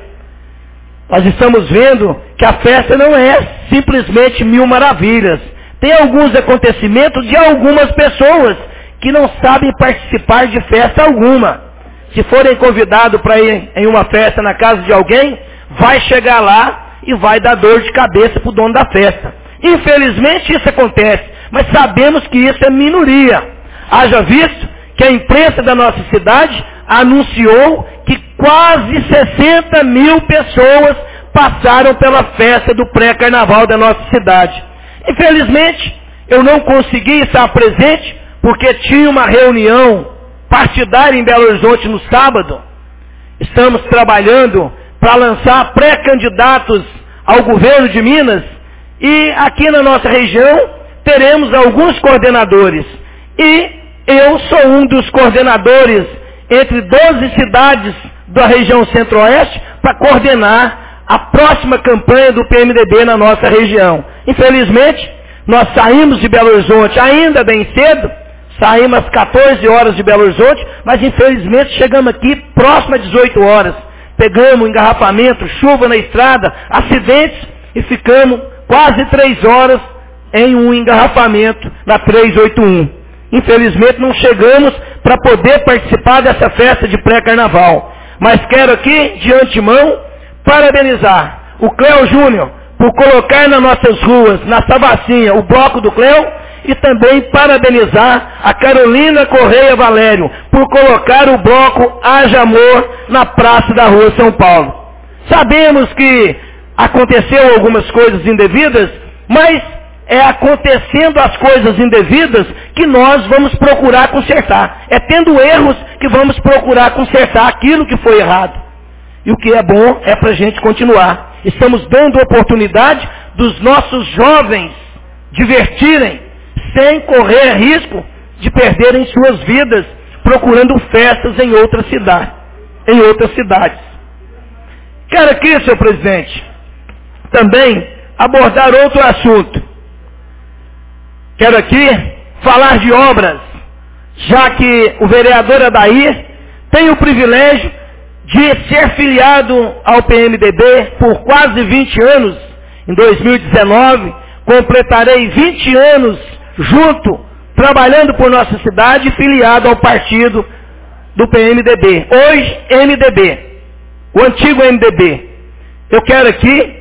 Nós estamos vendo que a festa não é simplesmente mil maravilhas. Tem alguns acontecimentos de algumas pessoas que não sabem participar de festa alguma. Se forem convidados para ir em uma festa na casa de alguém, vai chegar lá e vai dar dor de cabeça para o dono da festa. Infelizmente isso acontece, mas sabemos que isso é minoria. Haja visto que a imprensa da nossa cidade anunciou que quase sessenta mil pessoas passaram pela festa do pré-carnaval da nossa cidade. Infelizmente, eu não consegui estar presente porque tinha uma reunião partidária em Belo Horizonte no sábado. Estamos trabalhando para lançar pré-candidatos ao governo de Minas e aqui na nossa região teremos alguns coordenadores. E eu sou um dos coordenadores entre doze cidades da região centro-oeste para coordenar a próxima campanha do P M D B na nossa região. Infelizmente, nós saímos de Belo Horizonte ainda bem cedo, saímos às quatorze horas de Belo Horizonte, mas infelizmente chegamos aqui próximo às dezoito horas. Pegamos engarrafamento, chuva na estrada, acidentes e ficamos quase três horas em um engarrafamento na trezentos e oitenta e um. Infelizmente não chegamos para poder participar dessa festa de pré-carnaval. Mas quero aqui, de antemão, parabenizar o Cléo Júnior por colocar nas nossas ruas, na Savassinha, o bloco do Cléo, e também parabenizar a Carolina Correia Valério por colocar o bloco Haja Amor na Praça da Rua São Paulo. Sabemos que aconteceu algumas coisas indevidas, mas é acontecendo as coisas indevidas que nós vamos procurar consertar. É tendo erros que vamos procurar consertar aquilo que foi errado. E o que é bom é para a gente continuar. Estamos dando oportunidade dos nossos jovens divertirem sem correr risco de perderem suas vidas procurando festas em outras cidades. Em outras cidades. Quero aqui, senhor presidente, também abordar outro assunto. Quero aqui falar de obras, já que o vereador Adair tem o privilégio de ser filiado ao P M D B por quase vinte anos. em dois mil e dezenove, completarei vinte anos junto, trabalhando por nossa cidade, filiado ao partido do P M D B. Hoje, M D B, o antigo M D B. Eu quero aqui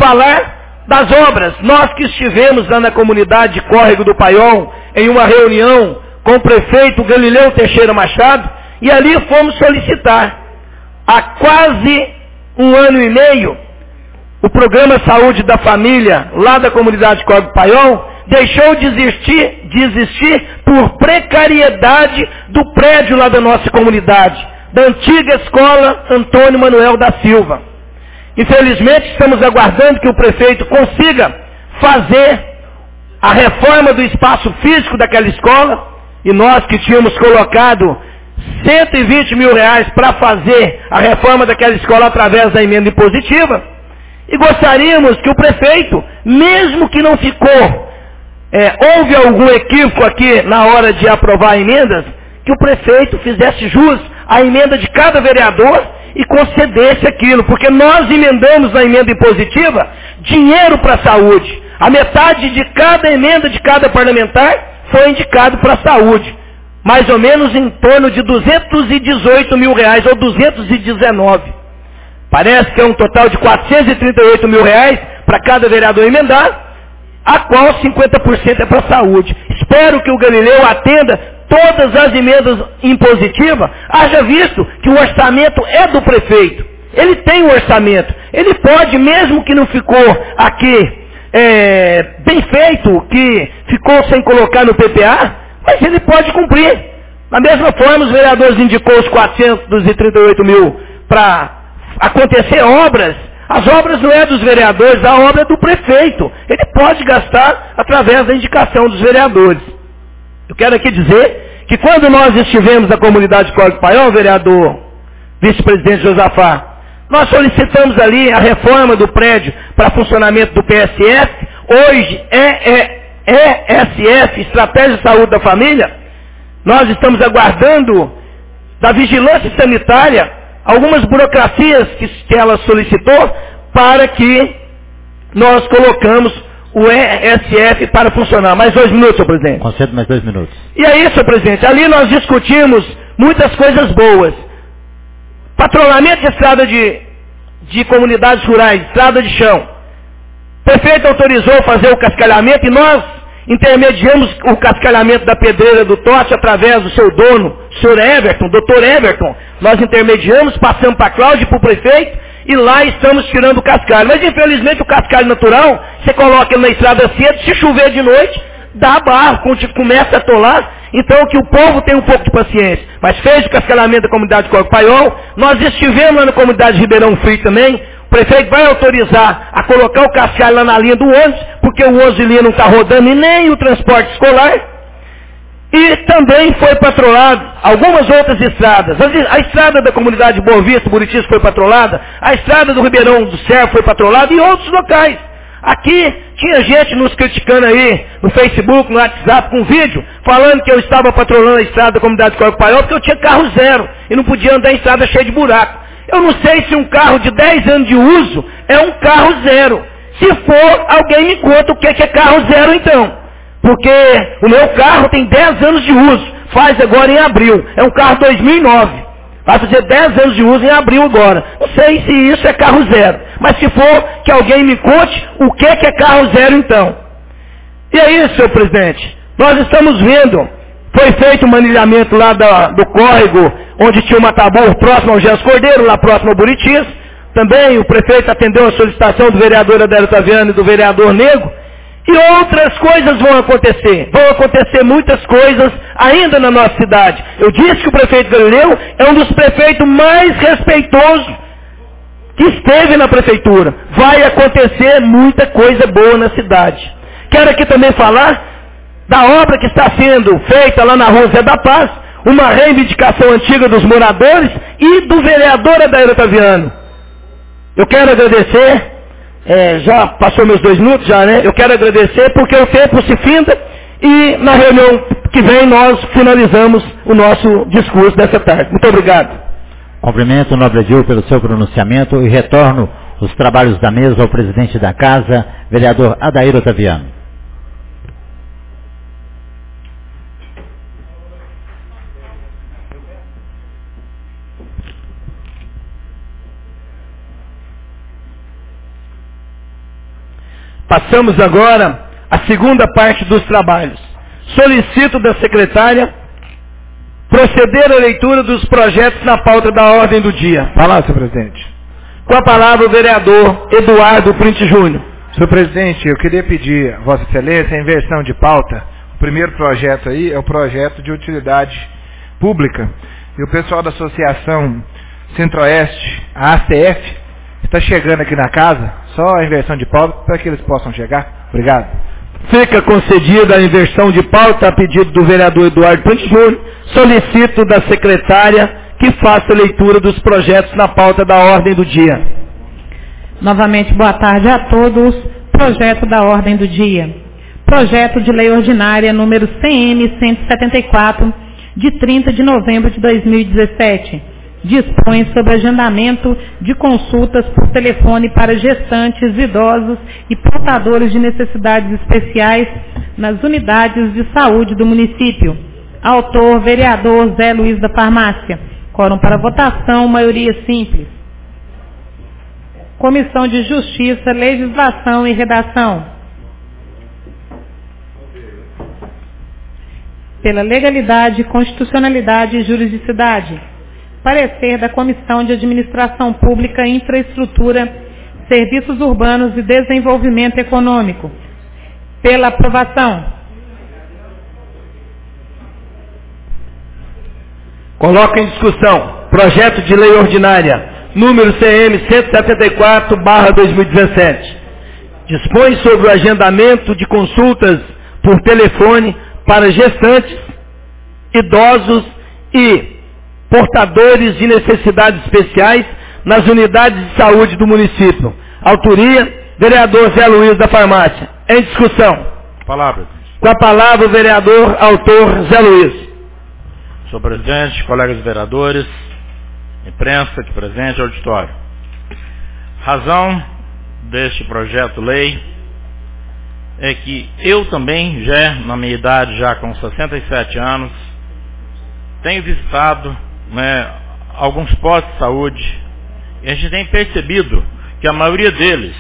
falar das obras. Nós que estivemos lá na comunidade de Córrego do Paiol, em uma reunião com o prefeito Galileu Teixeira Machado, e ali fomos solicitar, há quase um ano e meio, o programa Saúde da Família, lá da comunidade de Córrego do Paiol, deixou de existir, de existir por precariedade do prédio lá da nossa comunidade, da antiga escola Antônio Manuel da Silva. Infelizmente, estamos aguardando que o prefeito consiga fazer a reforma do espaço físico daquela escola, e nós que tínhamos colocado cento e vinte mil reais para fazer a reforma daquela escola através da emenda impositiva, e gostaríamos que o prefeito, mesmo que não ficou, é, houve algum equívoco aqui na hora de aprovar emendas, que o prefeito fizesse jus à emenda de cada vereador e concedesse aquilo, porque nós emendamos na emenda impositiva dinheiro para a saúde. A metade de cada emenda de cada parlamentar foi indicado para a saúde. Mais ou menos em torno de duzentos e dezoito mil reais, ou duzentos e dezenove. Parece que é um total de quatrocentos e trinta e oito mil reais para cada vereador emendar, a qual cinquenta por cento é para a saúde. Espero que o Galileu atenda todas as emendas impositivas, haja visto que o orçamento é do prefeito. Ele tem o orçamento. Ele pode, mesmo que não ficou aqui é, bem feito, que ficou sem colocar no P P A, mas ele pode cumprir. Da mesma forma, os vereadores indicou os quatrocentos e trinta e oito mil para acontecer obras. As obras não é dos vereadores, a obra é do prefeito. Ele pode gastar através da indicação dos vereadores. Eu quero aqui dizer que quando nós estivemos na comunidade de Córrego do Paiol, vereador vice-presidente Josafá, nós solicitamos ali a reforma do prédio para funcionamento do P S F, hoje é, é E S F, Estratégia de Saúde da Família. Nós estamos aguardando da vigilância sanitária algumas burocracias que, que ela solicitou para que nós colocamos o E S F para funcionar. Mais dois minutos, senhor presidente. Concedo mais dois minutos. E aí, senhor presidente, ali nós discutimos muitas coisas boas. Patrulhamento de estrada de, de comunidades rurais, estrada de chão. O prefeito autorizou fazer o cascalhamento e nós intermediamos o cascalhamento da pedreira do Tote através do seu dono, o senhor Everton, doutor Everton. Nós intermediamos, passamos para a Cláudia e para o prefeito e lá estamos tirando o cascalho. Mas infelizmente o cascalho natural, você coloca ele na estrada cedo, se chover de noite, dá barro, começa a atolar. Então que o povo tem um pouco de paciência. Mas fez o cascalhamento da comunidade de Córrego do Paiol. Nós estivemos lá na comunidade de Ribeirão Frio também. O prefeito vai autorizar a colocar o cascalho lá na linha do ônibus, porque o ônibus de linha não está rodando e nem o transporte escolar. E também foi patrolado algumas outras estradas. A estrada da comunidade de Boa Vista, Buritis, foi patrolada. A estrada do Ribeirão do Servo foi patrolada e outros locais. Aqui tinha gente nos criticando aí no Facebook, no WhatsApp, com vídeo, falando que eu estava patrolando a estrada da comunidade de Córrego do Paiol porque eu tinha carro zero e não podia andar em estrada cheia de buraco. Eu não sei se um carro de dez anos de uso é um carro zero. Se for, alguém me conta o que é carro zero então. Porque o meu carro tem dez anos de uso, faz agora em abril. É um carro dois mil e nove. Vai fazer dez anos de uso em abril agora. Não sei se isso é carro zero. Mas se for, que alguém me conte o que é carro zero então. E é isso, senhor presidente. Nós estamos vendo, foi feito um manilhamento lá da, do córrego, onde tinha o Mataburro, próximo ao Gés Cordeiro, lá próximo ao Buritis. Também o prefeito atendeu a solicitação do vereador Adélio Taviano e do vereador Nego. E outras coisas vão acontecer. Vão acontecer muitas coisas ainda na nossa cidade. Eu disse que o prefeito Galileu é um dos prefeitos mais respeitosos que esteve na prefeitura. Vai acontecer muita coisa boa na cidade. Quero aqui também falar da obra que está sendo feita lá na Rua Zé da Paz, uma reivindicação antiga dos moradores e do vereador Adélio Taviano. Eu quero agradecer. É, já passou meus dois minutos, já, né? Eu quero agradecer porque o tempo se finda e na reunião que vem nós finalizamos o nosso discurso dessa tarde. Muito obrigado. Cumprimento o nobre Edil pelo seu pronunciamento e retorno os trabalhos da mesa ao presidente da casa, vereador Adair Otaviano. Passamos agora à segunda parte dos trabalhos. Solicito da secretária proceder à leitura dos projetos na pauta da ordem do dia. Palavra, senhor presidente. Com a palavra o vereador Eduardo Printe Júnior. Senhor presidente, eu queria pedir a Vossa Excelência a inversão de pauta. O primeiro projeto aí é o projeto de utilidade pública. E o pessoal da Associação Centro-Oeste, a A C F, está chegando aqui na casa. Só a inversão de pauta para que eles possam chegar. Obrigado. Fica concedida a inversão de pauta a pedido do vereador Eduardo Printe Júnior. Solicito da secretária que faça a leitura dos projetos na pauta da ordem do dia. Novamente, boa tarde a todos. Projeto da ordem do dia. Projeto de lei ordinária número C M cento e setenta e quatro, de trinta de novembro de dois mil e dezessete. Dispõe sobre agendamento de consultas por telefone para gestantes, idosos e portadores de necessidades especiais nas unidades de saúde do município. Autor, vereador Zé Luiz da Farmácia. Quórum para votação, maioria simples. Comissão de Justiça, Legislação e Redação. Pela legalidade, constitucionalidade e juridicidade. Parecer da Comissão de Administração Pública, Infraestrutura, Serviços Urbanos e Desenvolvimento Econômico. Pela aprovação. Coloca em discussão projeto de lei ordinária número C M cento e setenta e quatro barra dois mil e dezessete. Dispõe sobre o agendamento de consultas por telefone para gestantes, idosos e portadores de necessidades especiais nas unidades de saúde do município. Autoria, vereador Zé Luiz da Farmácia. Em discussão. Palavra. Com a palavra o vereador autor Zé Luiz. Senhor presidente, colegas vereadores, imprensa aqui presente, auditório. Razão deste projeto-lei é que eu também, já na minha idade, já com sessenta e sete anos, tenho visitado né, alguns postos de saúde e a gente tem percebido que a maioria deles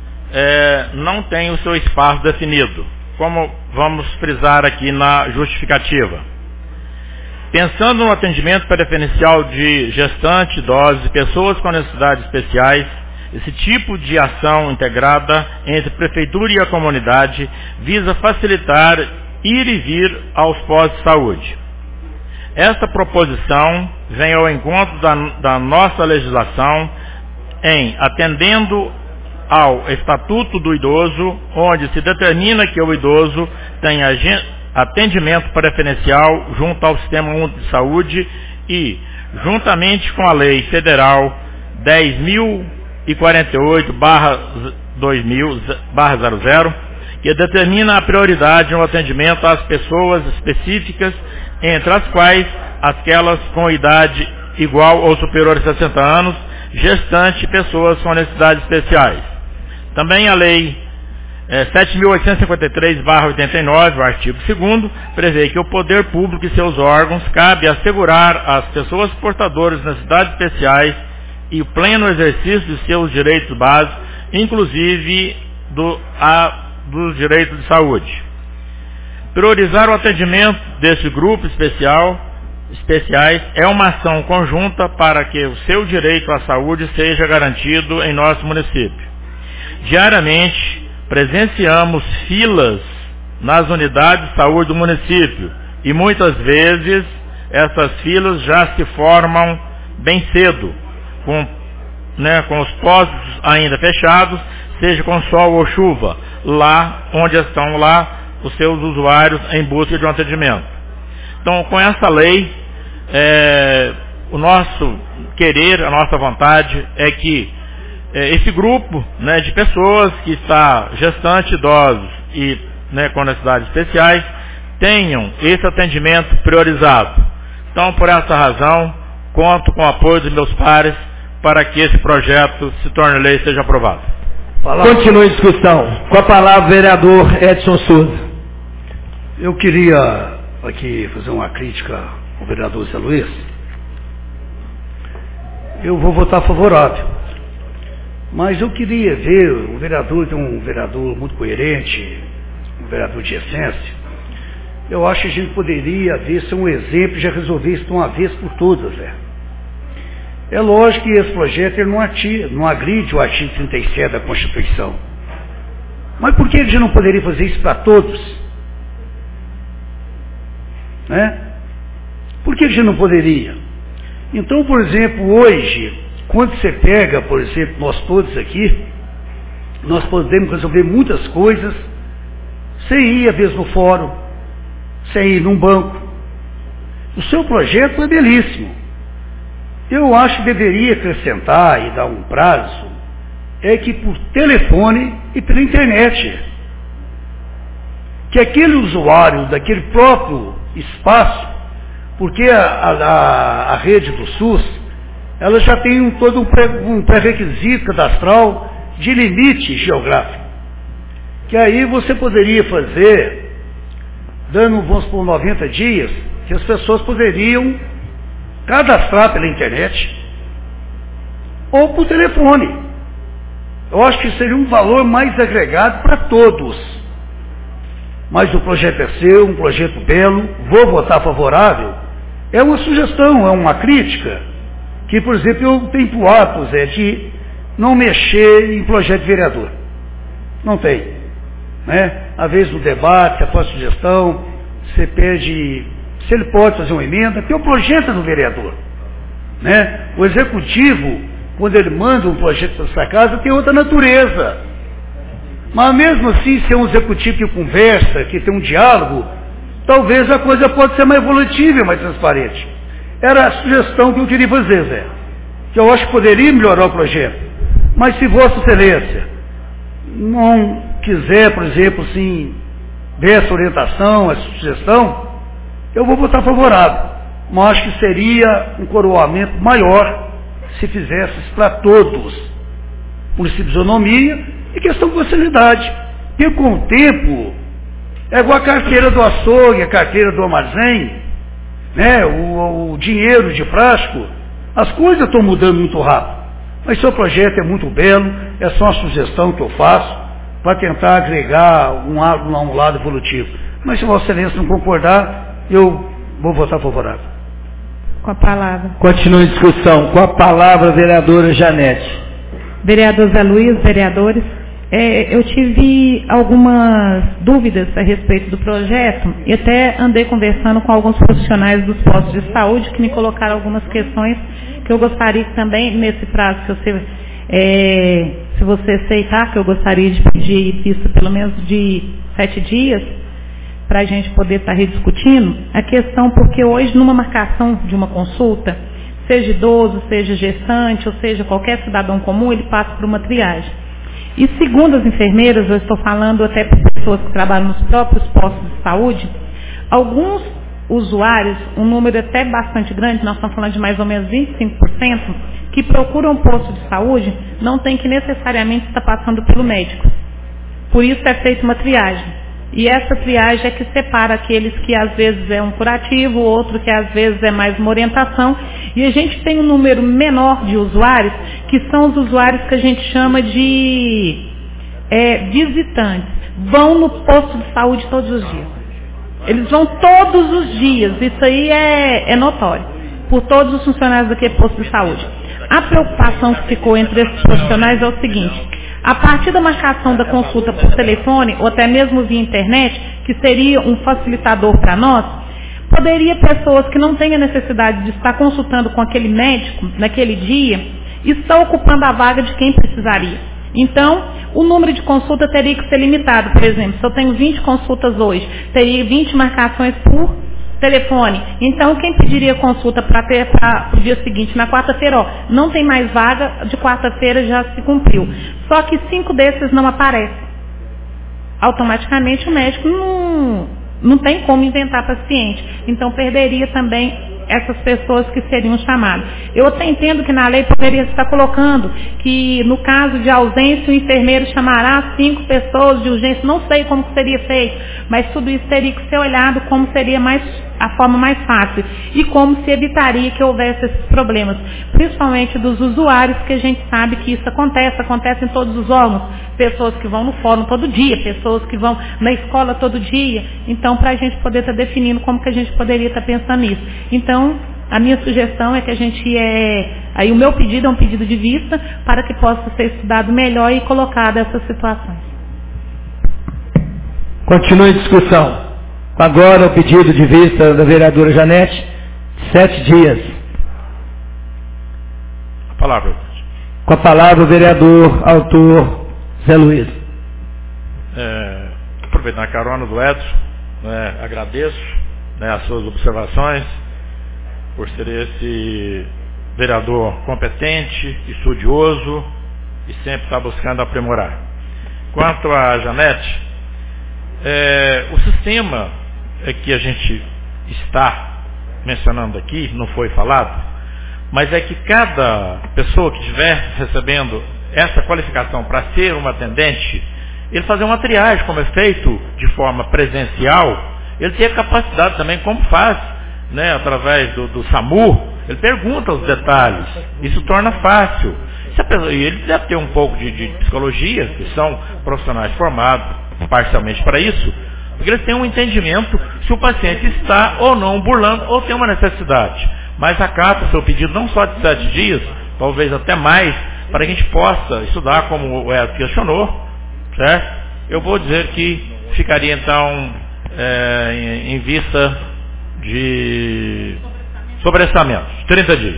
é, não tem o seu espaço definido, como vamos frisar aqui na justificativa. Pensando no atendimento preferencial de gestantes, idosos e pessoas com necessidades especiais, esse tipo de ação integrada entre a prefeitura e a comunidade visa facilitar ir e vir aos postos de saúde. Esta proposição vem ao encontro da, da nossa legislação em atendendo ao Estatuto do Idoso, onde se determina que o idoso tem atendimento preferencial junto ao Sistema Único de Saúde e, juntamente com a Lei Federal dez mil e quarenta e oito barra dois mil barra zero zero, que determina a prioridade no atendimento às pessoas específicas, entre as quais aquelas com idade igual ou superior a sessenta anos, gestantes e pessoas com necessidades especiais. Também a Lei é, sete mil oitocentos e cinquenta e três barra oitenta e nove, o artigo segundo, prevê que o poder público e seus órgãos cabe assegurar às pessoas portadoras de necessidades especiais e o pleno exercício de seus direitos básicos, inclusive do, a, dos direitos de saúde. Priorizar o atendimento desse grupo especial, especiais é uma ação conjunta para que o seu direito à saúde seja garantido em nosso município. Diariamente, presenciamos filas nas unidades de saúde do município e muitas vezes essas filas já se formam bem cedo, com, né, com os postos ainda fechados, seja com sol ou chuva, lá onde estão lá os seus usuários em busca de um atendimento. Então, com essa lei, é, o nosso querer, a nossa vontade é que é, esse grupo né, de pessoas que está gestante, idosos e né, com necessidades especiais, tenham esse atendimento priorizado. Então, por essa razão, conto com o apoio dos meus pares para que esse projeto se torne lei e seja aprovado. Continue a discussão. Com a palavra, vereador Edson Souza. Eu queria aqui fazer uma crítica ao vereador Zé Luiz. Eu vou votar favorável. Mas eu queria ver o vereador, que é um vereador muito coerente, um vereador de essência. Eu acho que a gente poderia ver se um exemplo já resolver isso de uma vez por todas, né? É lógico que esse projeto ele não, atira, não agride o artigo trinta e sete da Constituição. Mas por que a gente não poderia fazer isso para todos? Né? Por que a gente não poderia? Então, por exemplo, hoje, quando você pega, por exemplo, nós todos aqui, nós podemos resolver muitas coisas sem ir, às vezes, no fórum, sem ir num banco. O seu projeto é belíssimo. Eu acho que deveria acrescentar e dar um prazo, é que por telefone e pela internet, que aquele usuário daquele próprio espaço, porque a, a, a rede do SUS, ela já tem um, todo um, pré, um pré-requisito cadastral de limite geográfico, que aí você poderia fazer, dando, vamos por noventa dias, que as pessoas poderiam cadastrar pela internet ou por telefone. Eu acho que seria um valor mais agregado para todos. Mas o projeto é seu, um projeto belo, vou votar favorável. É uma sugestão, é uma crítica, que, por exemplo, eu tenho por hábito, Zé, de não mexer em projeto de vereador. Não tem. Né? Às vezes no debate, você faz sugestão, você pede se ele pode fazer uma emenda, porque o projeto é do vereador. Né? O executivo, quando ele manda um projeto para essa casa, tem outra natureza. Mas mesmo assim, se é um executivo que conversa, que tem um diálogo, talvez a coisa pode ser mais evolutiva e mais transparente. Era a sugestão que eu queria fazer, Zé. Que eu acho que poderia melhorar o projeto. Mas se Vossa Excelência não quiser, por exemplo, assim, ver essa orientação, essa sugestão, eu vou votar favorável. Mas acho que seria um coroamento maior se fizesse para todos. Município de isonomia e questão de facilidade. Porque com o tempo, é igual a carteira do açougue, a carteira do armazém, né, o, o dinheiro de plástico, as coisas estão mudando muito rápido. Mas seu projeto é muito belo, é só uma sugestão que eu faço para tentar agregar um, um lado evolutivo. Mas se Vossa Excelência não concordar, eu vou votar favorável. Com a palavra. Continue a discussão. Com a palavra, vereadora Janete. Vereador Zé Luiz, vereadores, é, eu tive algumas dúvidas a respeito do projeto e até andei conversando com alguns profissionais dos postos de saúde que me colocaram algumas questões que eu gostaria que também, nesse prazo que você, é, se você aceitar, que eu gostaria de pedir vista pelo menos de sete dias, para a gente poder estar rediscutindo a questão, porque hoje numa marcação de uma consulta, seja idoso, seja gestante, ou seja, qualquer cidadão comum, ele passa por uma triagem. E segundo as enfermeiras, eu estou falando até para pessoas que trabalham nos próprios postos de saúde, alguns usuários, um número até bastante grande, nós estamos falando de mais ou menos vinte e cinco por cento, que procuram um posto de saúde, não tem que necessariamente estar passando pelo médico. Por isso é feita uma triagem. E essa triagem é que separa aqueles que às vezes é um curativo, outro que às vezes é mais uma orientação. E a gente tem um número menor de usuários, que são os usuários que a gente chama de é, visitantes. Vão no posto de saúde todos os dias. Eles vão todos os dias, isso aí é, é notório, por todos os funcionários daquele posto de saúde. A preocupação que ficou entre esses profissionais é o seguinte: a partir da marcação da consulta por telefone, ou até mesmo via internet, que seria um facilitador para nós, poderia pessoas que não têm a necessidade de estar consultando com aquele médico naquele dia, estar ocupando a vaga de quem precisaria. Então, o número de consulta teria que ser limitado. Por exemplo, se eu tenho vinte consultas hoje, teria vinte marcações por telefone. Então, quem pediria consulta para o dia seguinte, na quarta-feira, ó, não tem mais vaga, de quarta-feira já se cumpriu. Só que cinco desses não aparecem. Automaticamente o médico não, não tem como inventar paciente. Então, perderia também essas pessoas que seriam chamadas. Eu até entendo que na lei poderia estar colocando que no caso de ausência o enfermeiro chamará cinco pessoas de urgência, não sei como que seria feito, mas tudo isso teria que ser olhado como seria mais, a forma mais fácil e como se evitaria que houvesse esses problemas, principalmente dos usuários, que a gente sabe que isso acontece, acontece em todos os órgãos, pessoas que vão no fórum todo dia, pessoas que vão na escola todo dia, então para a gente poder estar definindo como que a gente poderia estar pensando nisso. Então, a minha sugestão é que a gente, é, aí o meu pedido é um pedido de vista para que possa ser estudado melhor e colocado essas situações. Continue a discussão. Agora o pedido de vista da vereadora Janete, sete dias. A palavra. Com a palavra o vereador, autor Zé Luiz. É, aproveitando a carona do Edson, né, agradeço, né, as suas observações, por ser esse vereador competente, estudioso e sempre está buscando aprimorar. Quanto a Janete, é, o sistema é que a gente está mencionando aqui, não foi falado, mas é que cada pessoa que estiver recebendo essa qualificação para ser um atendente, ele fazer uma triagem, como é feito de forma presencial, ele tem a capacidade também, como faz, né, através do, do SAMU, ele pergunta os detalhes, isso torna fácil. E ele deve ter um pouco de, de psicologia, que são profissionais formados parcialmente para isso, porque eles têm um entendimento se o paciente está ou não burlando ou tem uma necessidade. Mas acata o seu pedido não só de sete dias, talvez até mais, para que a gente possa estudar como o Edson questionou, certo? Eu vou dizer que ficaria então é, em, em vista de sobrestamento, trinta dias.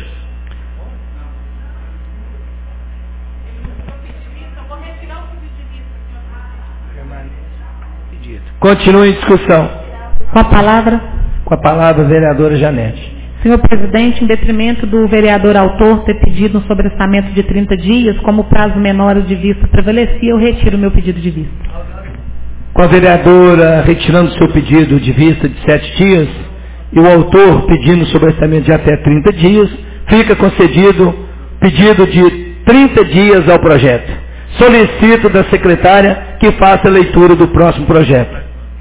Continue em discussão. Com a palavra. Com a palavra, a vereadora Janete. Senhor presidente, em detrimento do vereador autor ter pedido um sobrestamento de trinta dias, como o prazo menor de vista prevalecia, eu retiro o meu pedido de vista. Com a vereadora retirando seu pedido de vista de sete dias, e o autor pedindo sobrestamento de até trinta dias, fica concedido pedido de trinta dias ao projeto. Solicito da secretária que faça a leitura do próximo projeto.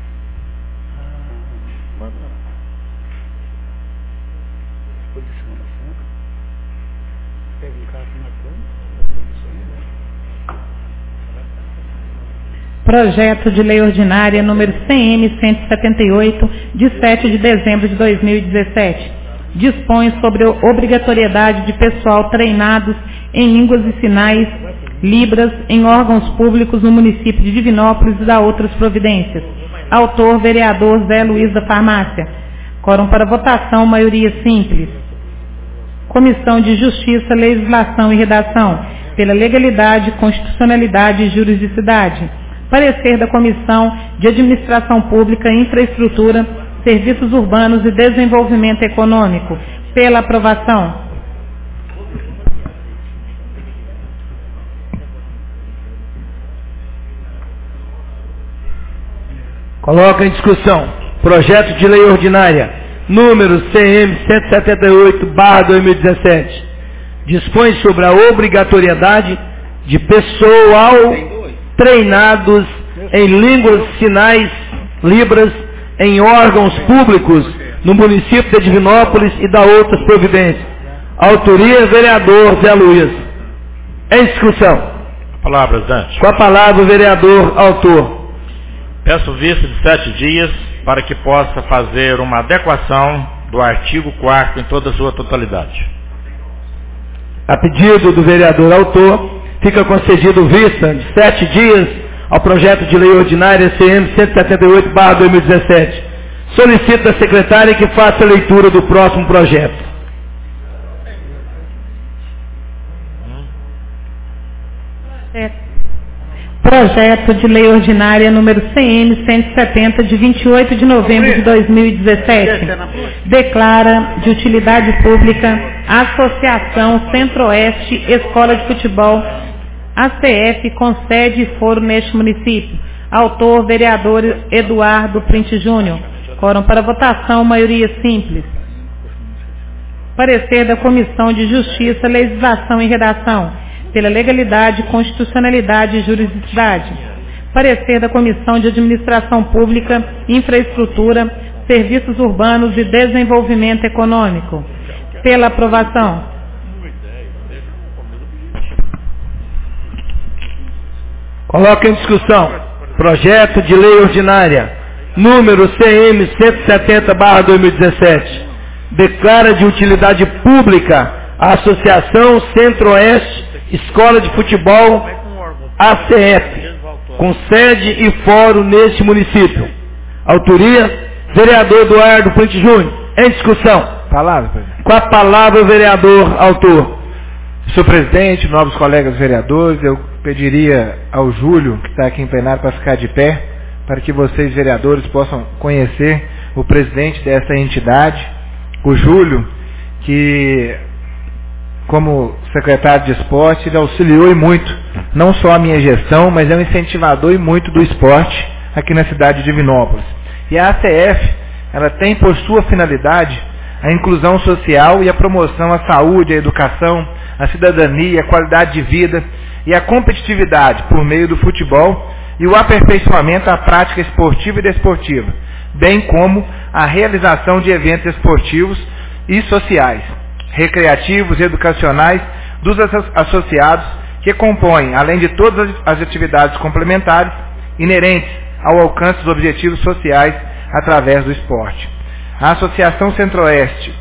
Projeto de Lei Ordinária número C M cento e setenta e oito, de sete de dezembro de dois mil e dezessete. Dispõe sobre a obrigatoriedade de pessoal treinados em línguas e sinais, Libras, em órgãos públicos no município de Divinópolis e dá outras providências. Autor, vereador Zé Luiz da Farmácia. Quórum para votação, maioria simples. Comissão de Justiça, Legislação e Redação. Pela legalidade, constitucionalidade e juridicidade. Parecer da Comissão de Administração Pública, Infraestrutura, Serviços Urbanos e Desenvolvimento Econômico. Pela aprovação. Coloca em discussão. Projeto de Lei Ordinária, número C M cento e setenta e oito barra dois mil e dezessete. Dispõe sobre a obrigatoriedade de pessoal treinados em línguas, sinais, Libras, em órgãos públicos no município de Divinópolis e dá outras providências. Autoria, vereador Zé Luiz. Em discussão. Palavras, Dante. Com a palavra, o vereador autor. Peço vista de sete dias para que possa fazer uma adequação do artigo quarto em toda a sua totalidade. A pedido do vereador autor, fica concedido vista de sete dias ao projeto de lei ordinária C M cento e setenta e oito barra dois mil e dezessete. Solicito da secretária que faça a leitura do próximo projeto. Projeto de Lei Ordinária número C M cento e setenta, de vinte e oito de novembro de dois mil e dezessete. Declara de utilidade pública a Associação Centro-Oeste Escola de Futebol, A C F, com sede e foro neste município. Autor, vereador Eduardo Print Júnior. Quórum para votação, maioria simples. Parecer da Comissão de Justiça, Legislação e Redação, pela legalidade, constitucionalidade e juridicidade. Parecer da Comissão de Administração Pública, Infraestrutura, Serviços Urbanos e Desenvolvimento Econômico, pela aprovação. Coloca em discussão projeto de lei ordinária número C M cento e setenta barra dois mil e dezessete. Declara de utilidade pública a Associação Centro-Oeste Escola de Futebol A C F, com sede e fórum neste município. Autoria, vereador Eduardo Puente Júnior. Em discussão. Palavra, presidente. Com a palavra o vereador autor. Senhor presidente, novos colegas vereadores, eu pediria ao Júlio, que está aqui em plenário, para ficar de pé, para que vocês, vereadores, possam conhecer o presidente dessa entidade, o Júlio, que, como secretário de esporte, ele auxiliou e muito, não só a minha gestão, mas é um incentivador e muito do esporte aqui na cidade de Divinópolis. E a A C F, ela tem por sua finalidade a inclusão social e a promoção à saúde, à educação, à cidadania, à qualidade de vida e à competitividade por meio do futebol e o aperfeiçoamento à prática esportiva e desportiva, bem como a realização de eventos esportivos e sociais, recreativos e educacionais dos associados que compõem, além de todas as atividades complementares, inerentes ao alcance dos objetivos sociais através do esporte. A Associação Centro-Oeste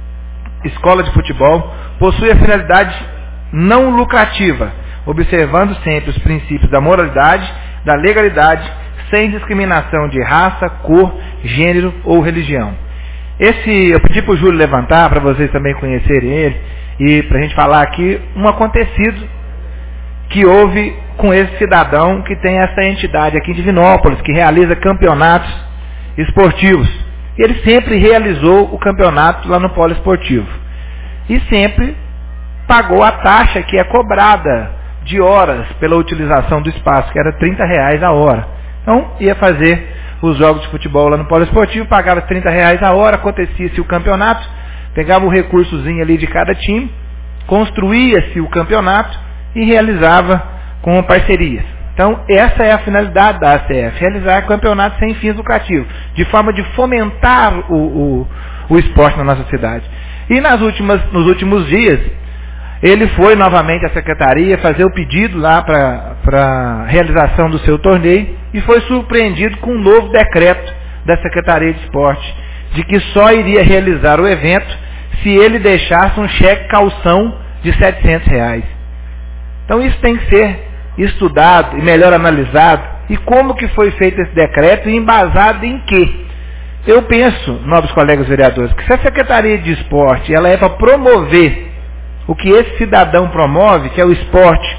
Escola de Futebol possui a finalidade não lucrativa, observando sempre os princípios da moralidade, da legalidade, sem discriminação de raça, cor, gênero ou religião. Esse, eu pedi para o Júlio levantar, para vocês também conhecerem ele, e para a gente falar aqui um acontecido que houve com esse cidadão que tem essa entidade aqui em Divinópolis, que realiza campeonatos esportivos. Ele sempre realizou o campeonato lá no polo esportivo. E sempre pagou a taxa que é cobrada de horas pela utilização do espaço, que era trinta reais a hora. Então, ia fazer os jogos de futebol lá no polo esportivo, pagava trinta reais a hora, acontecia-se o campeonato, pegava o recursozinho ali de cada time, construía-se o campeonato e realizava com parcerias. Então, essa é a finalidade da A C F, realizar campeonatos sem fins lucrativos, de forma de fomentar o, o, o esporte na nossa cidade. E nas últimas, nos últimos dias, ele foi novamente à secretaria fazer o pedido lá para a realização do seu torneio e foi surpreendido com um novo decreto da Secretaria de Esporte, de que só iria realizar o evento se ele deixasse um cheque calção de setecentos reais. Então isso tem que ser estudado e melhor analisado. E como que foi feito esse decreto e embasado em quê? Eu penso, nobres colegas vereadores, que se a Secretaria de Esporte ela é para promover o que esse cidadão promove, que é o esporte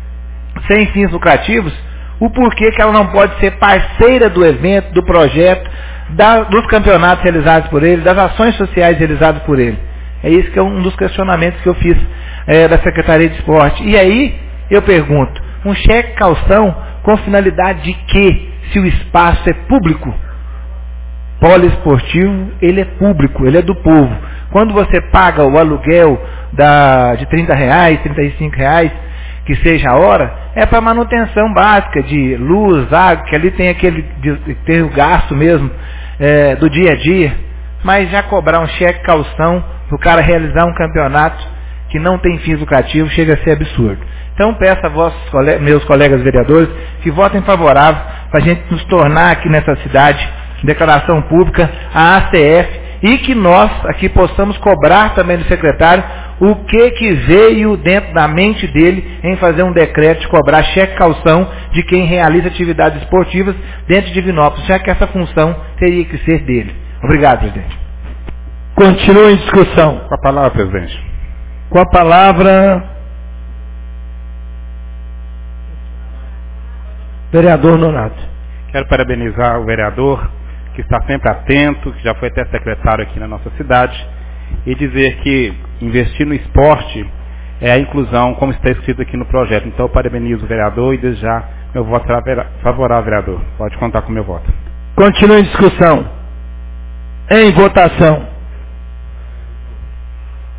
sem fins lucrativos, o porquê que ela não pode ser parceira do evento, do projeto, da, dos campeonatos realizados por ele, das ações sociais realizadas por ele. É isso que é um dos questionamentos que eu fiz é, da Secretaria de Esporte. E aí eu pergunto, um cheque calção com finalidade de quê, se o espaço é público? Poliesportivo, ele é público, ele é do povo. Quando você paga o aluguel da, de trinta reais, trinta e cinco reais, que seja a hora, é para manutenção básica de luz, água, que ali tem aquele tem o gasto mesmo é, do dia a dia. Mas já cobrar um cheque calção para o cara realizar um campeonato que não tem fins lucrativos chega a ser absurdo. Então peço a vossos, meus colegas vereadores que votem favorável para a gente nos tornar aqui nessa cidade declaração pública a A C F e que nós aqui possamos cobrar também do secretário o que que veio dentro da mente dele em fazer um decreto de cobrar cheque calção de quem realiza atividades esportivas dentro de Divinópolis, já que essa função teria que ser dele. Obrigado, presidente. Continua em discussão. Com a palavra, presidente. Com a palavra, vereador Nonato. Quero parabenizar o vereador, que está sempre atento, que já foi até secretário aqui na nossa cidade, e dizer que investir no esporte é a inclusão, como está escrito aqui no projeto. Então eu parabenizo o vereador e desde já meu voto será favorável, vereador. Pode contar com o meu voto. Continua em discussão. Em votação.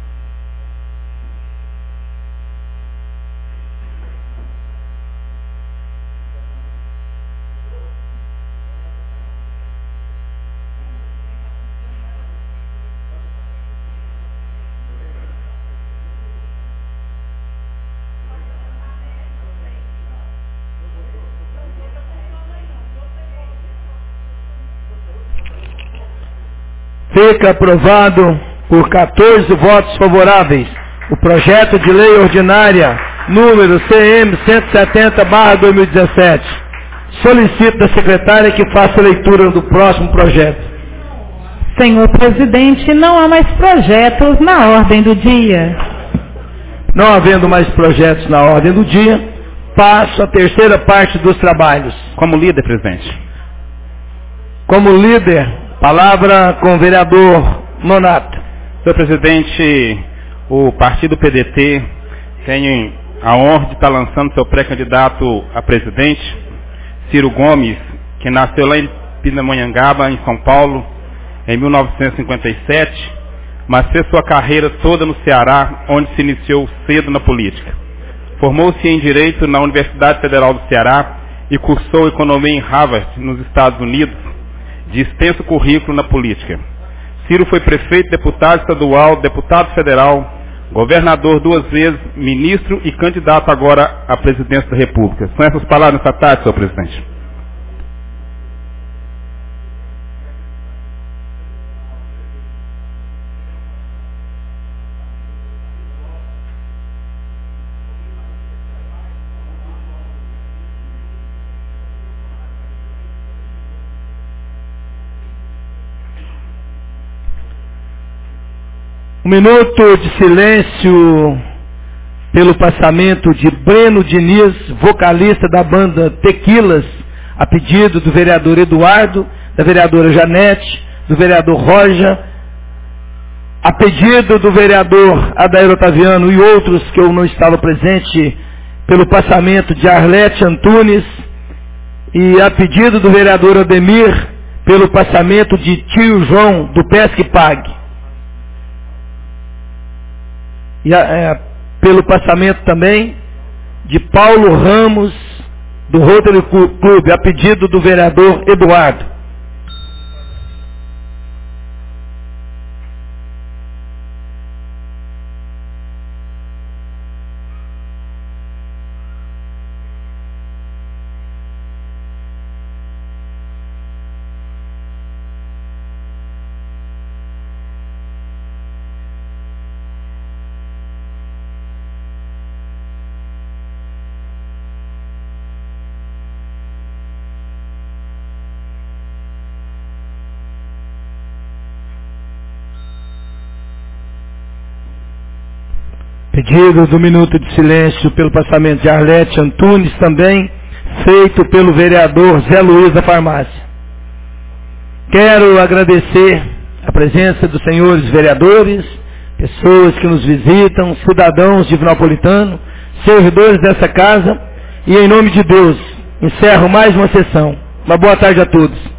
Fica aprovado por quatorze votos favoráveis o projeto de lei ordinária número C M cento e setenta barra dois mil e dezessete. Solicito da secretária que faça a leitura do próximo projeto. Senhor presidente, não há mais projetos na ordem do dia. Não havendo mais projetos na ordem do dia, passo à terceira parte dos trabalhos. Como líder, presidente. Como líder, palavra com o vereador Nonato. Senhor presidente, o partido P D T tem a honra de estar lançando seu pré-candidato a presidente, Ciro Gomes, que nasceu lá em Pindamonhangaba, em São Paulo, em mil novecentos e cinquenta e sete, mas fez sua carreira toda no Ceará, onde se iniciou cedo na política. Formou-se em Direito na Universidade Federal do Ceará e cursou Economia em Harvard, nos Estados Unidos, de extenso currículo na política. Ciro foi prefeito, deputado estadual, deputado federal, governador duas vezes, ministro e candidato agora à presidência da República. São essas palavras nessa tarde, senhor presidente. Um minuto de silêncio pelo passamento de Breno Diniz, vocalista da banda Tequilas, a pedido do vereador Eduardo, da vereadora Janete, do vereador Roja, a pedido do vereador Adair Otaviano e outros que eu não estava presente, pelo passamento de Arlete Antunes, e a pedido do vereador Ademir, pelo passamento de Tio João, do Pesque Pague. E é, pelo passamento também de Paulo Ramos, do Rotary Clube, a pedido do vereador Eduardo. Pedido do minuto de silêncio pelo passamento de Arlete Antunes, também feito pelo vereador Zé Luiz da Farmácia. Quero agradecer a presença dos senhores vereadores, pessoas que nos visitam, cidadãos de Divinopolitano, servidores dessa casa, e em nome de Deus, encerro mais uma sessão. Uma boa tarde a todos.